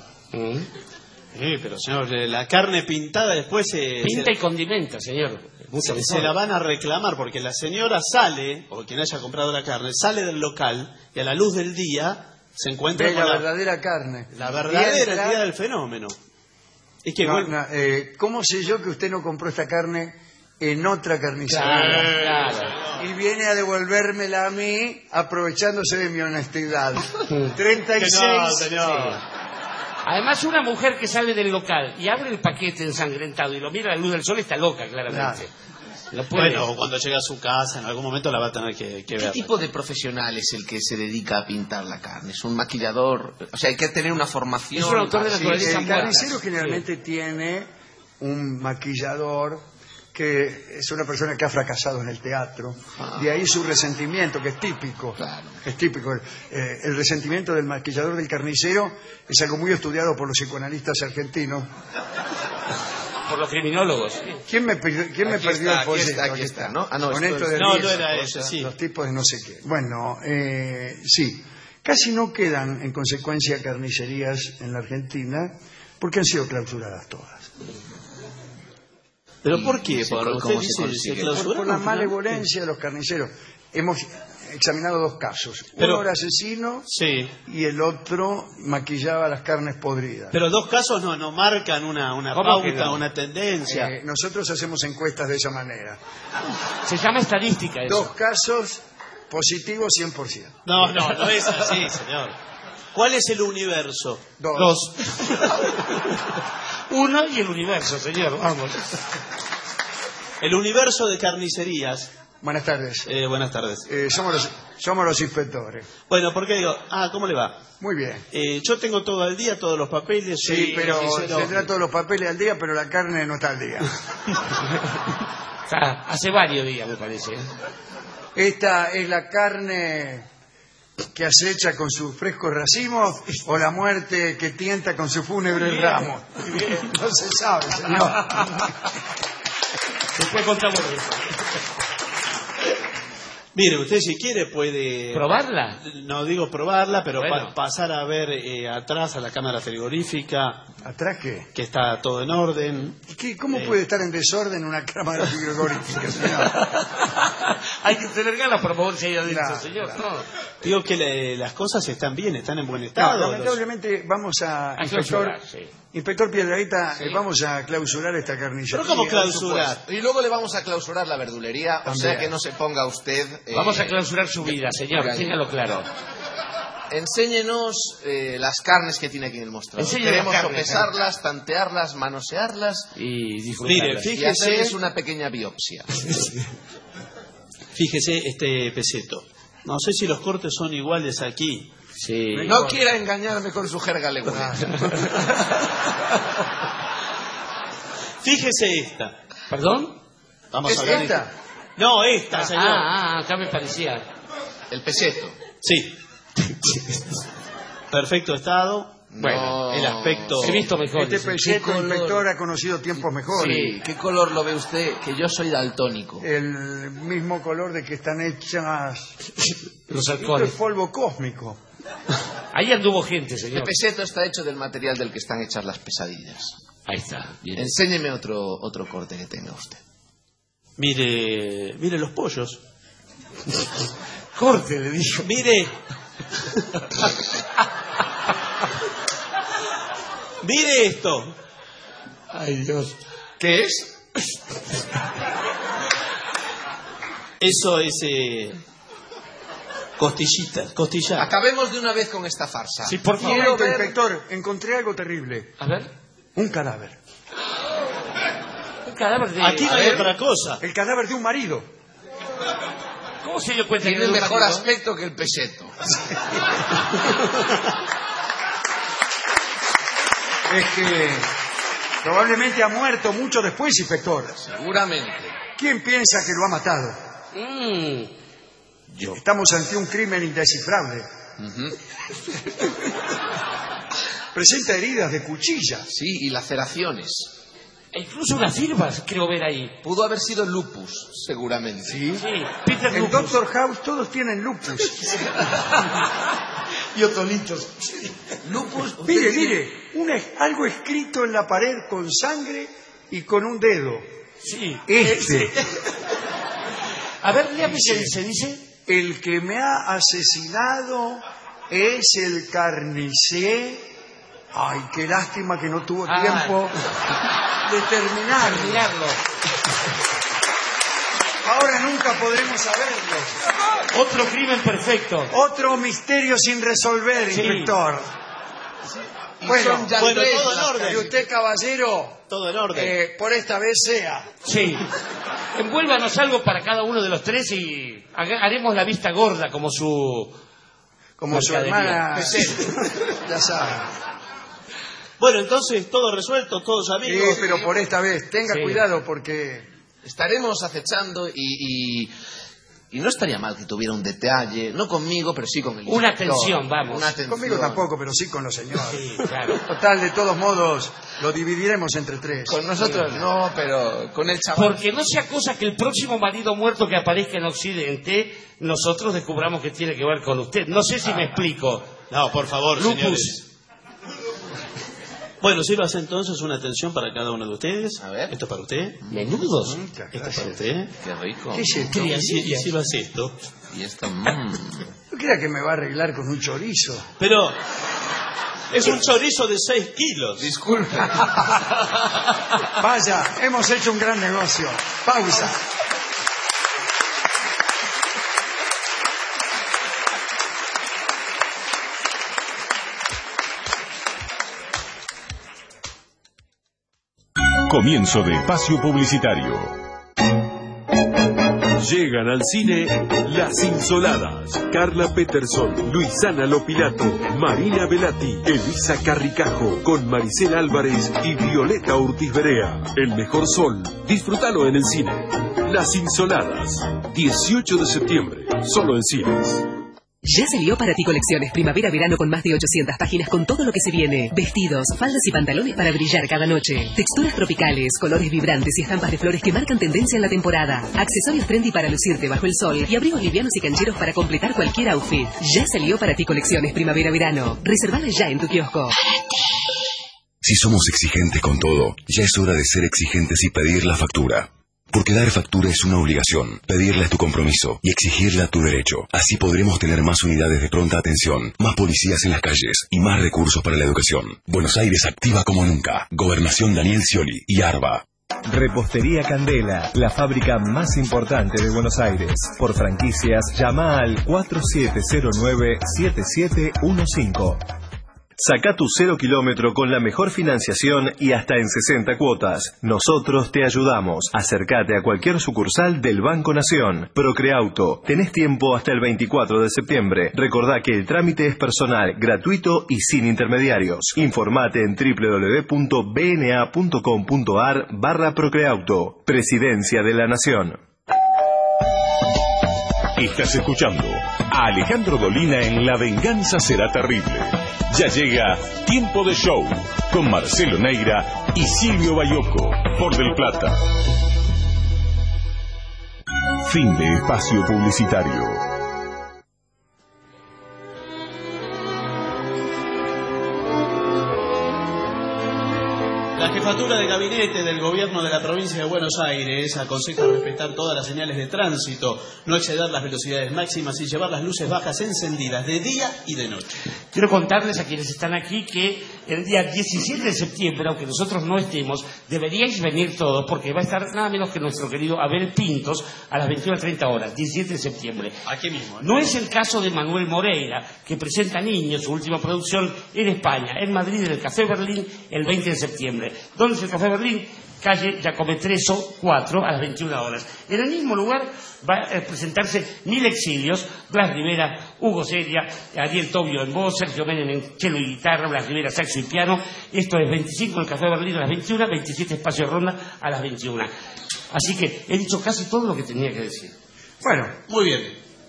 Sí, pero señor, eh, la carne pintada después se, Pinta se, y condimenta, señor. Mucho se- mejor. se la van a reclamar porque la señora sale, o quien haya comprado la carne, sale del local y a la luz del día se encuentra Ve con la la, verdadera carne. la verdadera Y entra- entidad del fenómeno. Es que No, bueno, no, eh, ¿cómo sé yo que usted no compró esta carne en otra carnicería? Claro, claro. Y viene a devolvérmela a mí aprovechándose de mi honestidad. treinta y que seis. no, señor. Además, una mujer que sale del local y abre el paquete ensangrentado y lo mira a la luz del sol está loca, claramente. No puede. Bueno, cuando llega a su casa, en algún momento la va a tener que, que ¿Qué ver. tipo de profesional es el que se dedica a pintar la carne? ¿Es un maquillador? O sea, hay que tener una formación. Es un autor de Sí, naturaleza el muerta. carnicero generalmente tiene un maquillador que es una persona que ha fracasado en el teatro. De ahí su resentimiento, que es típico. Claro. Es típico. Eh, el resentimiento del maquillador del carnicero es algo muy estudiado por los psicoanalistas argentinos. Por los criminólogos. ¿Quién me, per- quién me Aquí perdió está, el folleto? aquí está, aquí está, ¿no? Ah, no, Con esto esto es- de No, Riesgo, no era cosas, ese, sí. los tipos de no sé qué. Bueno, eh, sí. Casi no quedan, en consecuencia, carnicerías en la Argentina porque han sido clausuradas todas. ¿Pero por qué? se- Por, ¿cómo usted se dice, consigue? se Por, clausuraron por la finalmente. malevolencia de los carniceros. Hemos examinado dos casos. Pero- Uno era asesino Sí, y el otro maquillaba las carnes podridas. pero dos casos no, no marcan una, una ¿Cómo que pauta, no? una tendencia. Eh, nosotros hacemos encuestas de esa manera. Se llama estadística eso. Dos casos positivos cien por ciento. No, no, no es así, señor. ¿Cuál es el universo? Dos. Dos. Uno y el universo, señor. Vamos. El universo de carnicerías. Buenas tardes. Eh, buenas tardes. Eh, somos, los, somos los inspectores. Bueno, ¿por qué digo? Ah, ¿cómo le va? Muy bien. Eh, yo tengo todo el día, todos los papeles. Sí, soy pero carnicero. tendrá todos los papeles al día, pero la carne no está al día. Ah, hace varios días, me parece. ¿Esta es la carne que acecha con sus frescos racimos o la muerte que tienta con su fúnebre ramo? No se sabe, señor. Después contamos eso. Mire, usted si quiere puede... ¿Probarla? No digo probarla, pero Bueno. pa- pasar a ver eh, atrás a la cámara frigorífica, ¿Atrás qué? que está todo en orden. ¿Qué- ¿Cómo Eh. puede estar en desorden una cámara frigorífica, señor? Hay que tener ganas para moverse ahí adentro, Claro, señor. claro. No. Digo que le- las cosas están bien, están en buen No, estado. Los- lamentablemente vamos a... A inspector, clausurar, sí. inspector Piedradita, Sí. eh, vamos a clausurar esta carnicería. ¿Pero cómo clausurar? Y luego le vamos a clausurar la verdulería, o También. sea que no se ponga usted... eh, Vamos a clausurar su vida, señor. por ahí. Téngalo claro. Enséñenos eh, las carnes que tiene aquí en el mostrador. Enséñenos Queremos las carnes, sopesarlas, tantearlas, manosearlas Y disfrutarla. Mire, y fíjese, hacerles una pequeña biopsia. fíjese este peseto. No sé si los cortes son iguales aquí. Sí. No quiera engañarme con su jerga legüera. Fíjese esta. ¿Perdón? Vamos ¿Es a ver. esta? No, esta, señor. Ah, ah, acá me parecía. El peseto. Sí. Perfecto estado. Bueno, el aspecto. He visto mejor. Este dice. peseto, color? inspector, ha conocido tiempos mejores. Sí, ¿qué color lo ve usted? Que yo soy daltónico. El mismo color de que están hechas... Los Esto halcones. es polvo cósmico. Ahí anduvo gente, El señor. peseto está hecho del material del que están hechas las pesadillas. Ahí está. Bien. Enséñeme otro, otro corte que tenga usted. Mire, mire los pollos. Corte, le dijo. Mire. Mire esto. Ay, Dios. ¿Qué es? Eso es. eh, Costillitas, costillas. Acabemos de una vez con esta farsa. Sí, por favor. Quiero ver... Inspector, encontré algo terrible. A ver. Un cadáver. Un cadáver de... Aquí no A hay ver. otra cosa. El cadáver de un marido. ¿Cómo se dio cuenta que Tiene era un mejor marido? aspecto que el peseto. Es que probablemente ha muerto mucho después, inspector. Seguramente. ¿Quién piensa que lo ha matado? Mm, Yo. Estamos ante un crimen indescifrable. Uh-huh. Presenta heridas de cuchilla. Sí, y laceraciones. E incluso unas firmas, creo ver ahí. Pudo haber sido lupus, seguramente. Sí. Sí, Peter En Lupus. Doctor House todos tienen lupus. Y otolitos. Lupus. Mire, mire, una, algo escrito en la pared con sangre y con un dedo. Sí. Este. A ver, léame qué dice. Dice... El que me ha asesinado es el carnicé. Ay, qué lástima que no tuvo Ah. tiempo de terminarlo. Terminarlo. Ahora nunca podremos saberlo. Otro crimen perfecto. Otro misterio sin resolver, Sí. inspector. Y Bueno, son ya bueno, tres todo en las orden. y usted, caballero, Todo en orden. eh, por esta vez sea. Sí. Envuélvanos algo para cada uno de los tres y haga- haremos la vista gorda como su... Como su mercadería. hermana. Ya sabe. Bueno, entonces, todo resuelto, todos Sí, amigos. pero por esta vez, tenga Sí. cuidado porque... Estaremos acechando y, y, y no estaría mal que tuviera un detalle, no conmigo, pero sí con el Una inspector. atención, vamos. Una atención. Conmigo tampoco, pero sí con los señores. Sí, claro. Total, de todos modos, lo dividiremos entre tres. Con nosotros no, pero con el chaval. Porque no sea cosa que el próximo marido muerto que aparezca en Occidente, nosotros descubramos que tiene que ver con usted. No sé si me explico. No, por favor, Lupus. señores. Bueno, sírvase entonces una atención para cada uno de ustedes. A ver. Esto es para usted. Menudos. Muchas Esto es para gracias. usted. Qué rico. ¿Qué es esto? Y así- y sírvase esto. Y esto, mmm. No crea que me va a arreglar con un chorizo. Pero es un chorizo de seis kilos. Disculpe. Vaya, hemos hecho un gran negocio. Pausa. Comienzo de espacio publicitario. Llegan al cine Las Insoladas. Carla Peterson, Luisana Lopilato, Marina Velati, Elisa Carricajo, con Maricel Álvarez y Violeta Urtiz Berea. El mejor sol, disfrútalo en el cine. Las Insoladas, dieciocho de septiembre, solo en cines. Ya salió para ti Colecciones Primavera-Verano con más de ochocientas páginas con todo lo que se viene. Vestidos, faldas y pantalones para brillar cada noche. Texturas tropicales, colores vibrantes y estampas de flores que marcan tendencia en la temporada. Accesorios trendy para lucirte bajo el sol y abrigos livianos y cancheros para completar cualquier outfit. Ya salió para ti Colecciones Primavera-Verano. Reservala ya en tu kiosco. Si somos exigentes con todo, ya es hora de ser exigentes y pedir la factura. Porque dar factura es una obligación, pedirla es tu compromiso y exigirla tu derecho. Así podremos tener más unidades de pronta atención, más policías en las calles y más recursos para la educación. Buenos Aires activa como nunca. Gobernación Daniel Scioli y ARBA. Repostería Candela, la fábrica más importante de Buenos Aires. Por franquicias, llama al cuatro siete cero nueve siete siete uno cinco. Saca tu cero kilómetro con la mejor financiación y hasta en sesenta cuotas. Nosotros te ayudamos. Acércate a cualquier sucursal del Banco Nación. Procreauto. Tenés tiempo hasta el veinticuatro de septiembre. Recordá que el trámite es personal, gratuito y sin intermediarios. Informate en doble u doble u doble u punto b n a punto com punto a r barra Procreauto. Presidencia de la Nación. Estás escuchando a Alejandro Dolina en La Venganza Será Terrible. Ya llega Tiempo de Show con Marcelo Neira y Silvio Bayoco por Del Plata. Fin de espacio publicitario. La jefatura de gabinete del gobierno de la provincia de Buenos Aires aconseja respetar todas las señales de tránsito, no exceder las velocidades máximas y llevar las luces bajas encendidas de día y de noche. Quiero contarles a quienes están aquí que el día diecisiete de septiembre, aunque nosotros no estemos, deberíais venir todos, porque va a estar nada menos que nuestro querido Abel Pintos a las veintiuna treinta horas, diecisiete de septiembre. Aquí mismo. ¿eh? No es el caso de Manuel Moreira, que presenta Niños, su última producción en España, en Madrid, en el Café Berlín, el veinte de septiembre. ¿Dónde es el Café Berlín? Calle Giacometreso cuatro, a las veintiuna horas. En el mismo lugar va a presentarse Mil Exilios, Blas Rivera, Hugo Seria, Ariel Tobio en voz, Sergio Menem en cello y guitarra, Blas Rivera saxo y piano. Esto es veinticinco en el Café Berlín a las veintiuna, veintisiete Espacio Ronda a las veintiuna. Así que he dicho casi todo lo que tenía que decir. Bueno, muy bien.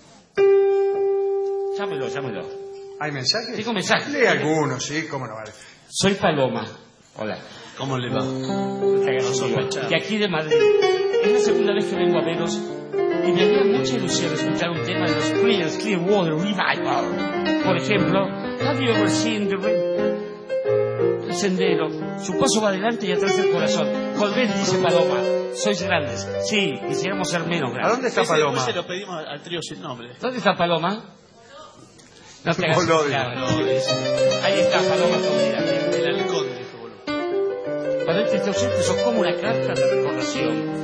Llámelo, llámelo. ¿Hay mensajes? Tengo mensajes. Lee algunos, sí, cómo no vale. Soy Paloma. Hola. ¿Cómo le va? De aquí de Madrid. Es la segunda vez que vengo a veros y me haría mucha ilusión escuchar un tema de los Creedence Clearwater Revival. Por ejemplo, Have you ever seen the ring? El sendero. Su paso va adelante y atrás del corazón. Volved, dice Paloma. Sois grandes. Sí, quisiéramos ser menos grandes. ¿A dónde está Paloma? Ese, ese lo pedimos al, al trío sin nombre. ¿Dónde está Paloma? No te hagas Boludo. claro, no, ahí está Paloma escondida. El halcón, dijo boludo. Para este ausente sos como una carta de recordación.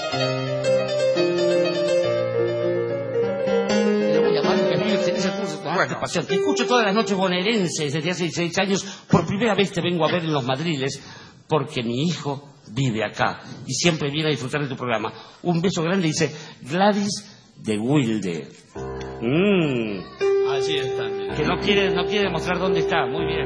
Le voy a llamar que vive en ese curso. Bueno, pasión. Te escucho todas las noches bonaerenses desde hace dieciséis años. Por primera vez te vengo a ver en los Madriles porque mi hijo vive acá y siempre viene a disfrutar de tu programa. Un beso grande, dice Gladys de Wilde. Mmm. Allí están. Mira. Que no quiere, no quiere demostrar dónde está. Muy bien.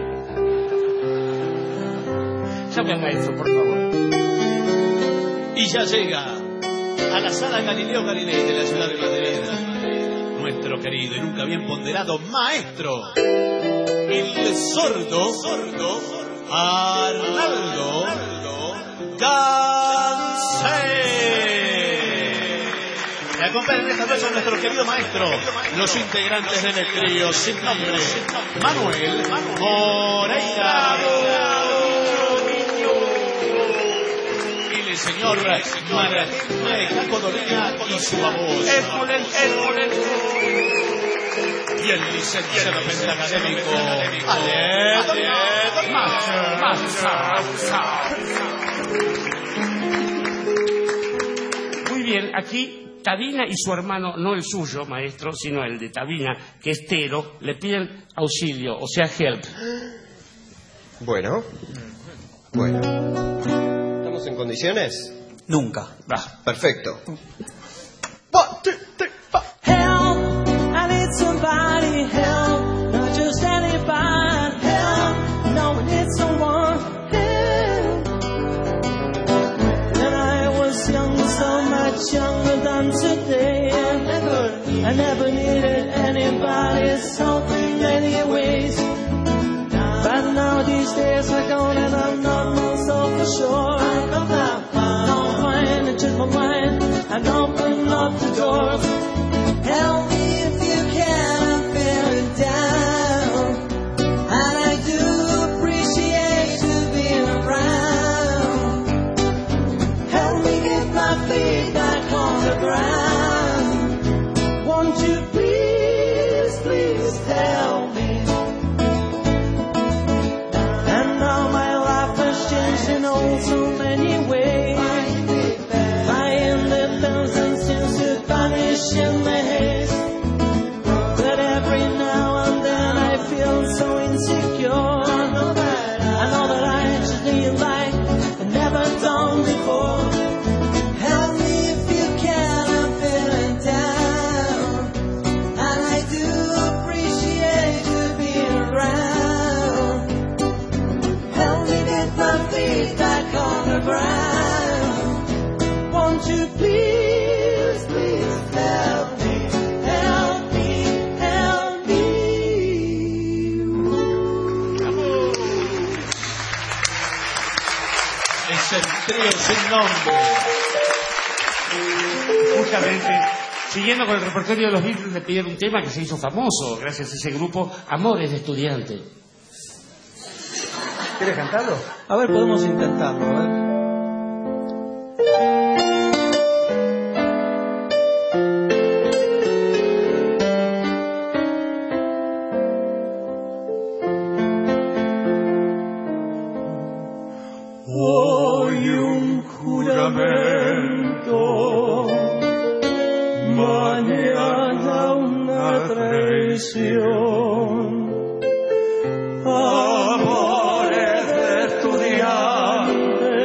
Llame al maestro, por favor. Y ya llega a la sala Galileo Galilei de la ciudad de Madrid nuestro querido y nunca bien ponderado maestro, el sordo, sordo Arnaldo Gansé. Me acompañan esta noche nuestro querido maestro, los integrantes del trío sin nombre, Manuel Moreira y el señor Martín Codolina y su voz. Y el licenciado pentacadémico Ale Muy bien, aquí Tabina y su hermano, no el suyo, maestro, sino el de Tabina, que es Tero, le piden auxilio, o sea, help. Bueno. Bueno. ¿Estamos en condiciones? Nunca. Va. Perfecto. Help, I need somebody, help, not just anybody, help, no, we need someone, help. When I was young, so much younger than today, I never, I never needed anybody's help in many ways. But now these days are gone and I'm not myself for sure. I come out, I'm fine, and took my mind and open up the doors. Help me if you can, I'm feeling down. And I do appreciate you being around. Help me get my feet back on the ground. Won't you please, please help me? And now my life has changed in oh so many ways. My independence seems to vanish in the haze. But every now and then I feel so insecure. I know that I, know that I just need like I've never done before. Help me if you can, I'm feeling down. And I do appreciate you being around. Help me get my feet back on the ground. Won't you please, please help me, help me, help me. Es el trío sin nombre. Justamente, siguiendo con el repertorio de los Beatles, le pidieron un tema que se hizo famoso gracias a ese grupo, Amores de Estudiante. ¿Quieres cantarlo? A ver, podemos intentarlo, a ver. Hoy un juramento, mañana una traición. Amores de estudiante,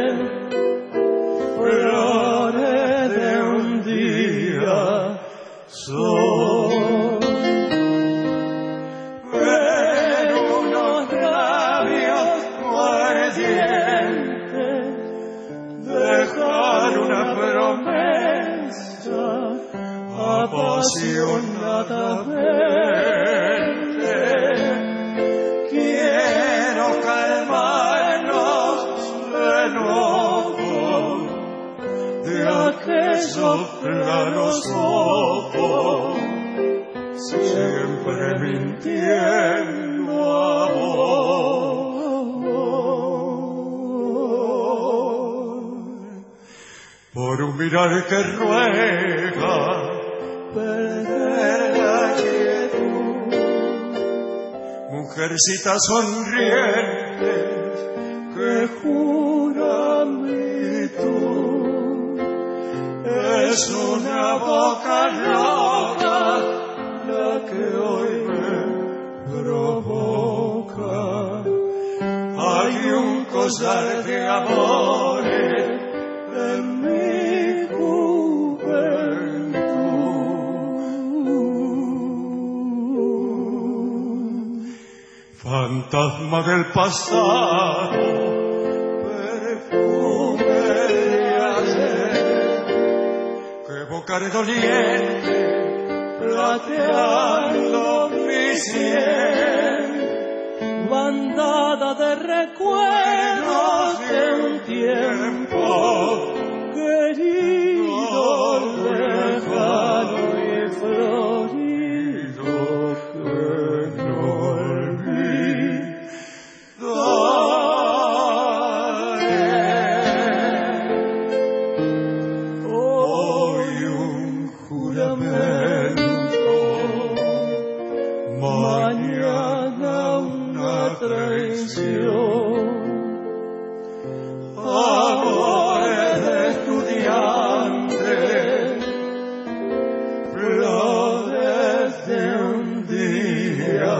flores de un día son. Ven unos labios muerdientes, dejar una promesa apasionadamente. Quiero calmarnos de nuevo de aquellos planos ojos, siempre mintiendo amor. Por un mirar que ruega perder la quietud, mujercita sonriente que juramitud. Es una boca loca la que hoy me provoca. Hay un collar de amores en mi juventud. Fantasma del pasado, perfume de ayer, que evocaré doliente, plateando mi sien. Bandada de recuerdos de un tiempo querido, lejano y florido, que no olvidaré. Hoy un juramento, mañana una traición. Amores de estudiante, flores de un día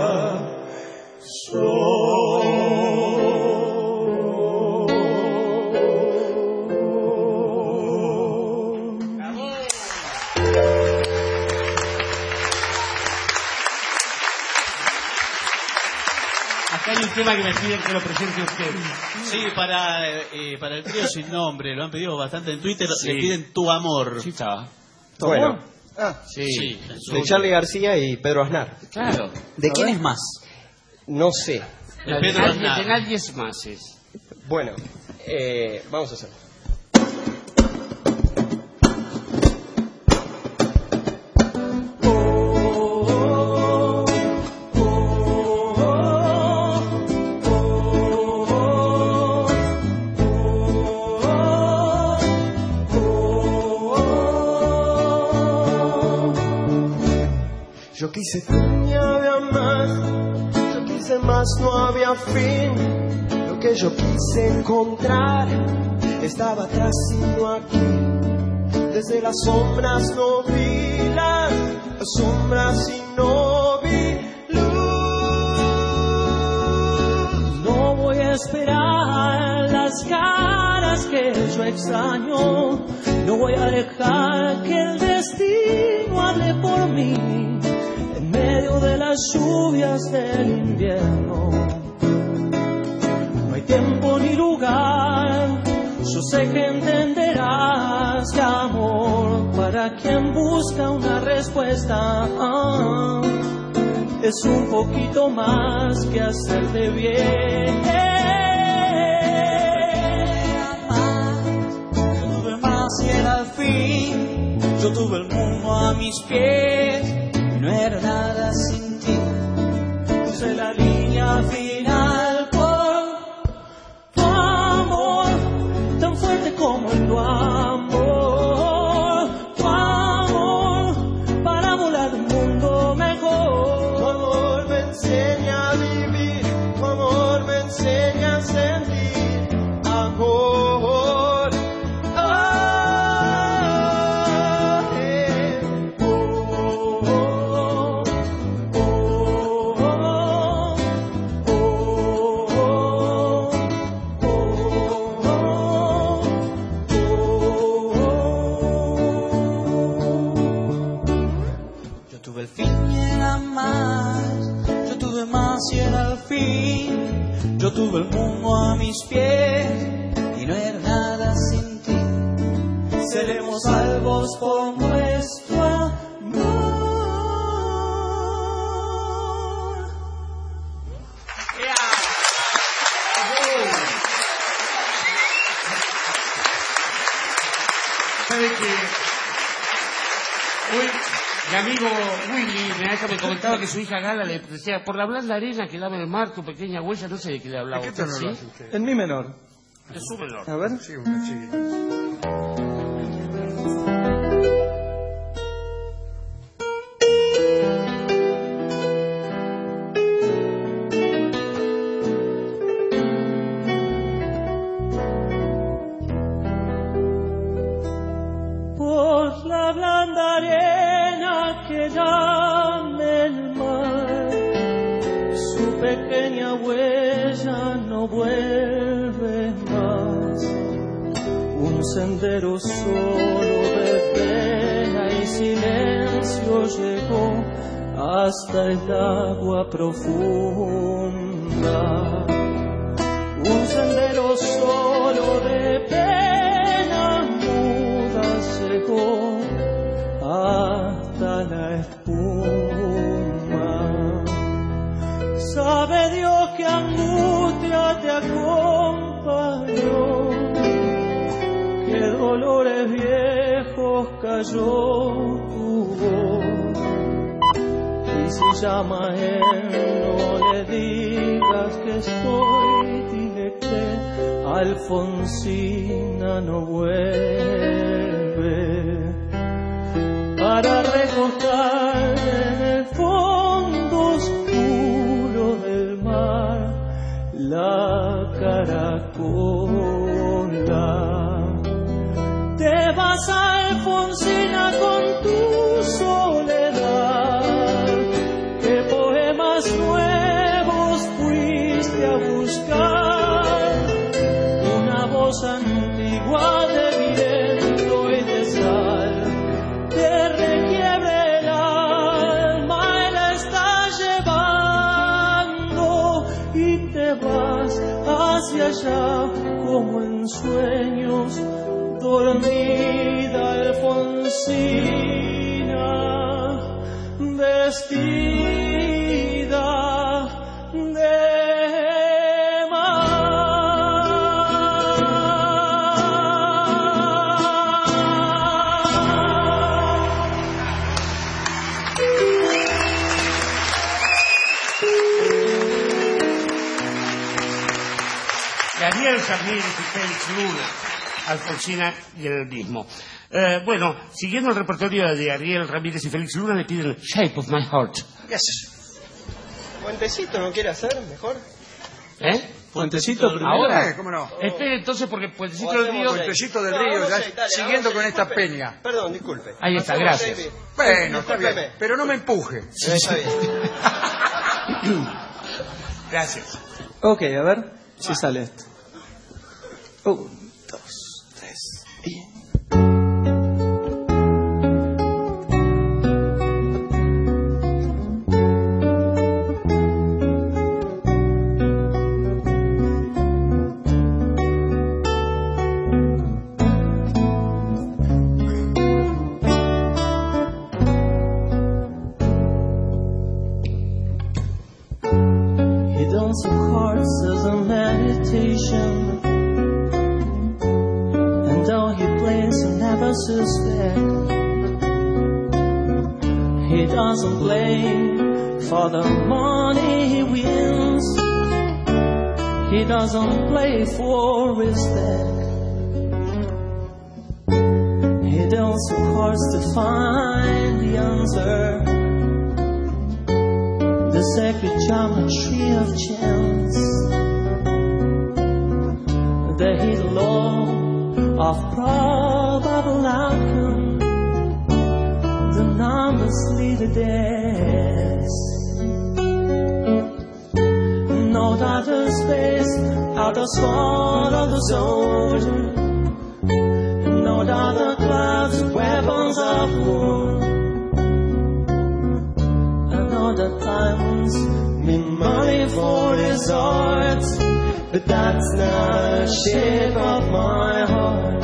Acá hay un tema que me piden que lo presente usted. Sí, para, eh, para el trío sin nombre, lo han pedido bastante en Twitter, Sí. le piden Tu Amor. Sí, está. ¿Tu Bueno. amor? Ah, sí. sí. De Charly García y Pedro Aznar. Claro. ¿De quién es más? No sé. De Pedro Aznar. De nadie es más. Es. Bueno, eh, vamos a hacerlo. Yo quise y había más, yo quise más, no había fin. Lo que yo quise encontrar estaba atrás y no aquí. Desde las sombras no vi las sombras y no vi luz. No voy a esperar las caras que yo extraño. No voy a dejar que el destino hable por mí. En medio de las lluvias del invierno no hay tiempo ni lugar. Yo sé que entenderás que amor para quien busca una respuesta ah, es un poquito más que hacerte bien. Yo tuve más y era al fin. Yo tuve el mundo a mis pies. No era nada sin ti. Puse la línea final por tu amor, tan fuerte como el tu amor. Tu amor para volar un mundo mejor. Tu amor me enseña a vivir, tu amor me enseña a sentir. pies y no era nada sin ti. Seremos salvos por nuestro amor. ¿Sabe que hoy mi amigo Willy me, me comentaba que su hija Gala le decía, por la blanda arena que daba en el mar, tu pequeña huella, no sé de qué le hablaba? ¿De qué tono ¿Sí? lo hace usted? En mi menor. Es su menor. A ver. Sí, una chiquita. Por la blanda arena que llama el mar, su pequeña huella no vuelve más. Un sendero solo de pena y silencio llegó hasta el agua profunda. Un sendero solo de pena muda llegó hasta la espuma. Sabe Dios que angustia te acompañó, que dolores viejos cayó tu voz. Y si llama a él, no le digas que estoy, dile que Alfonsina no vuelve. Para recostar en el fondo oscuro del mar la caracola. Te vas, Alfonsina, con tu soledad. ¿Qué poemas nuevos fuiste a buscar? Una voz antigua de viento y de sal te requiebre el alma y la estás llevando, y te vas hacia allá como en sueños, dormida Alfonsina, vestida de Ariel Ramírez y Félix Luna, Alfonsina y el mismo. Eh, bueno, siguiendo el repertorio de Ariel Ramírez y Félix Luna, le piden Shape of My Heart. Yes. Puentecito, ¿no quiere hacer mejor? ¿Eh? Puentecito primero. Ahora, Eh, ¿cómo no? espere entonces porque Puentecito O del hacemos Río... Shape. Puentecito del No, Río, hagamos ya Shape, dale, siguiendo hagamos con esta Shape. peña. Perdón, disculpe. Ahí está, Hacemos gracias. Shape. Bueno, está bien, Discúlpeme. pero no me empuje. Está bien. Gracias. Ok, a ver si sale esto. Un, dos, tres y... He does some hearts as a meditation, and though he plays, he never suspect. He doesn't play for the money he wins. He doesn't play for respect. He deals some cards to find the answer, the sacred geometry of chance, the hidden law of probable outcome, the numbers lead the dance. No outer space, outer sword of the soldier, no other clouds, weapons of war. Another times mean money for his art, but that's not the shape of my heart.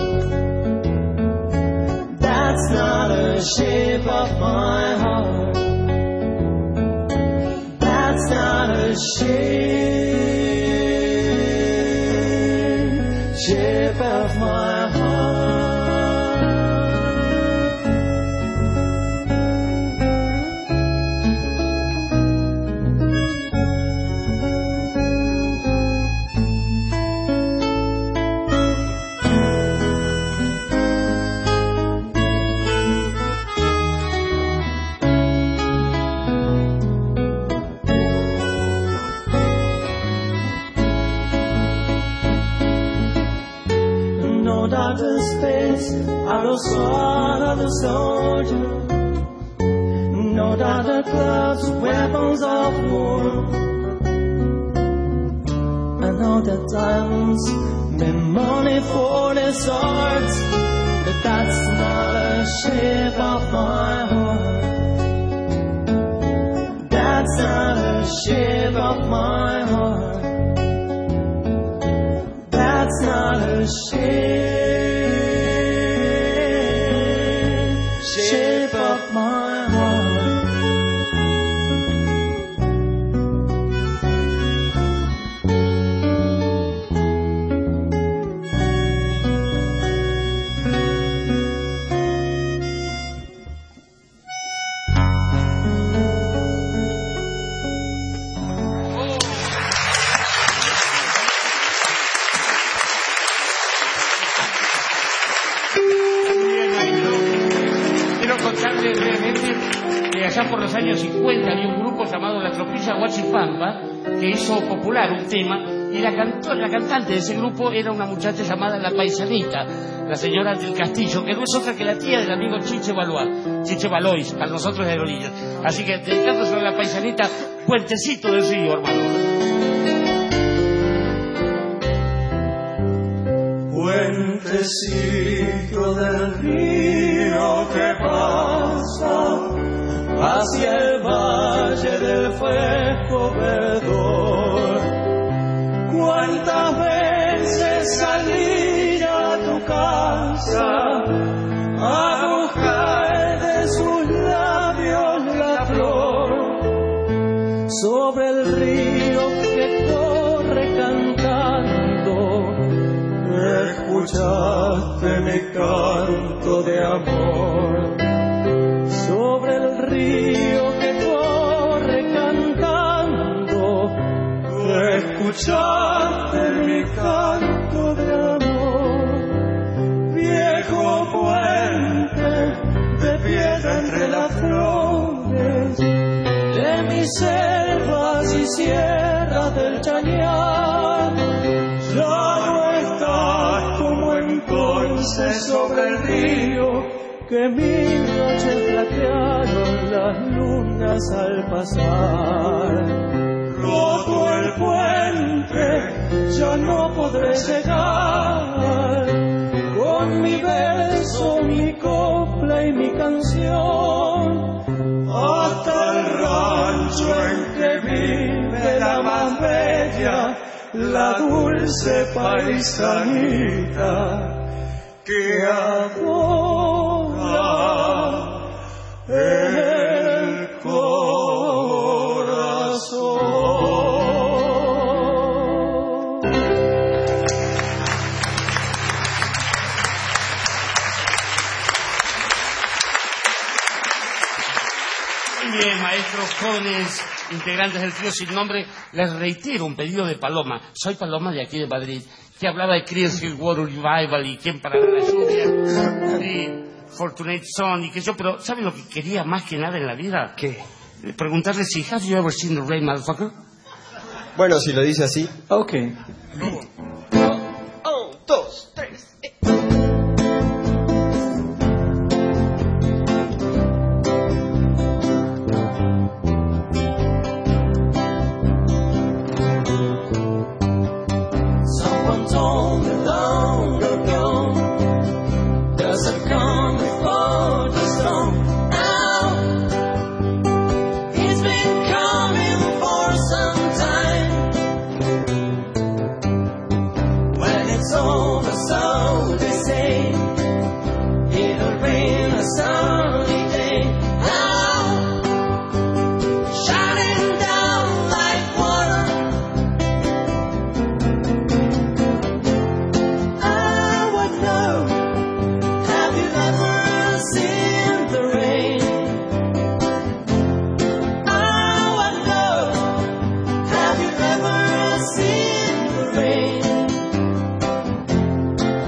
That's not the shape of my heart. That's not the shape, shape of my heart. Outer space, outer sword of the soldier. No doubt clubs, weapons of war. I know that diamonds mean money for the swords, but that's not the shape of my heart. That's not the shape of my heart. That's not the shape. Shape of my heart. Allá por los años cincuenta había un grupo llamado La Tropilla Huachipampa que hizo popular un tema y la, cantó, la cantante de ese grupo era una muchacha llamada La Paisanita, la señora del Castillo, que no es otra que la tía del amigo Chiche Valois, Chiche Valois, para nosotros de Aerolíneas. Así que dedicándose a La Paisanita, Puentecito del Río, hermano. Puentecito del río que pasa hacia el valle del fresco verdor. Cuántas veces salí a tu casa a buscar de sus labios la flor. Sobre el río que corre cantando, escuchaste mi canto de amor. Sobre el río que corre cantando, escuchaste mi canto de amor. Viejo puente de piedra entre las flores de mis selvas y sierras del Chañar, ya no estás como entonces sobre el río que mil noches platearon las lunas al pasar. Roto el puente, ya no podré llegar con mi verso, mi copla y mi canción hasta el rancho en que vive la más bella, la dulce paisanita que adora el corazón. Muy bien, maestros, jóvenes integrantes del trío sin nombre, les reitero un pedido de Paloma. Soy Paloma de aquí de Madrid, que hablaba de Creedence Water Revival y quién parará la lluvia y Fortunate Son y qué sé yo, pero ¿saben lo que quería más que nada en la vida? ¿Qué? Preguntarle si have you ever seen the rain, motherfucker? Bueno, si lo dice así. Ok. Un, dos, tres. Eh. Someone told me long ago, doesn't come before the storm. Now, it's been coming for some time. over, sun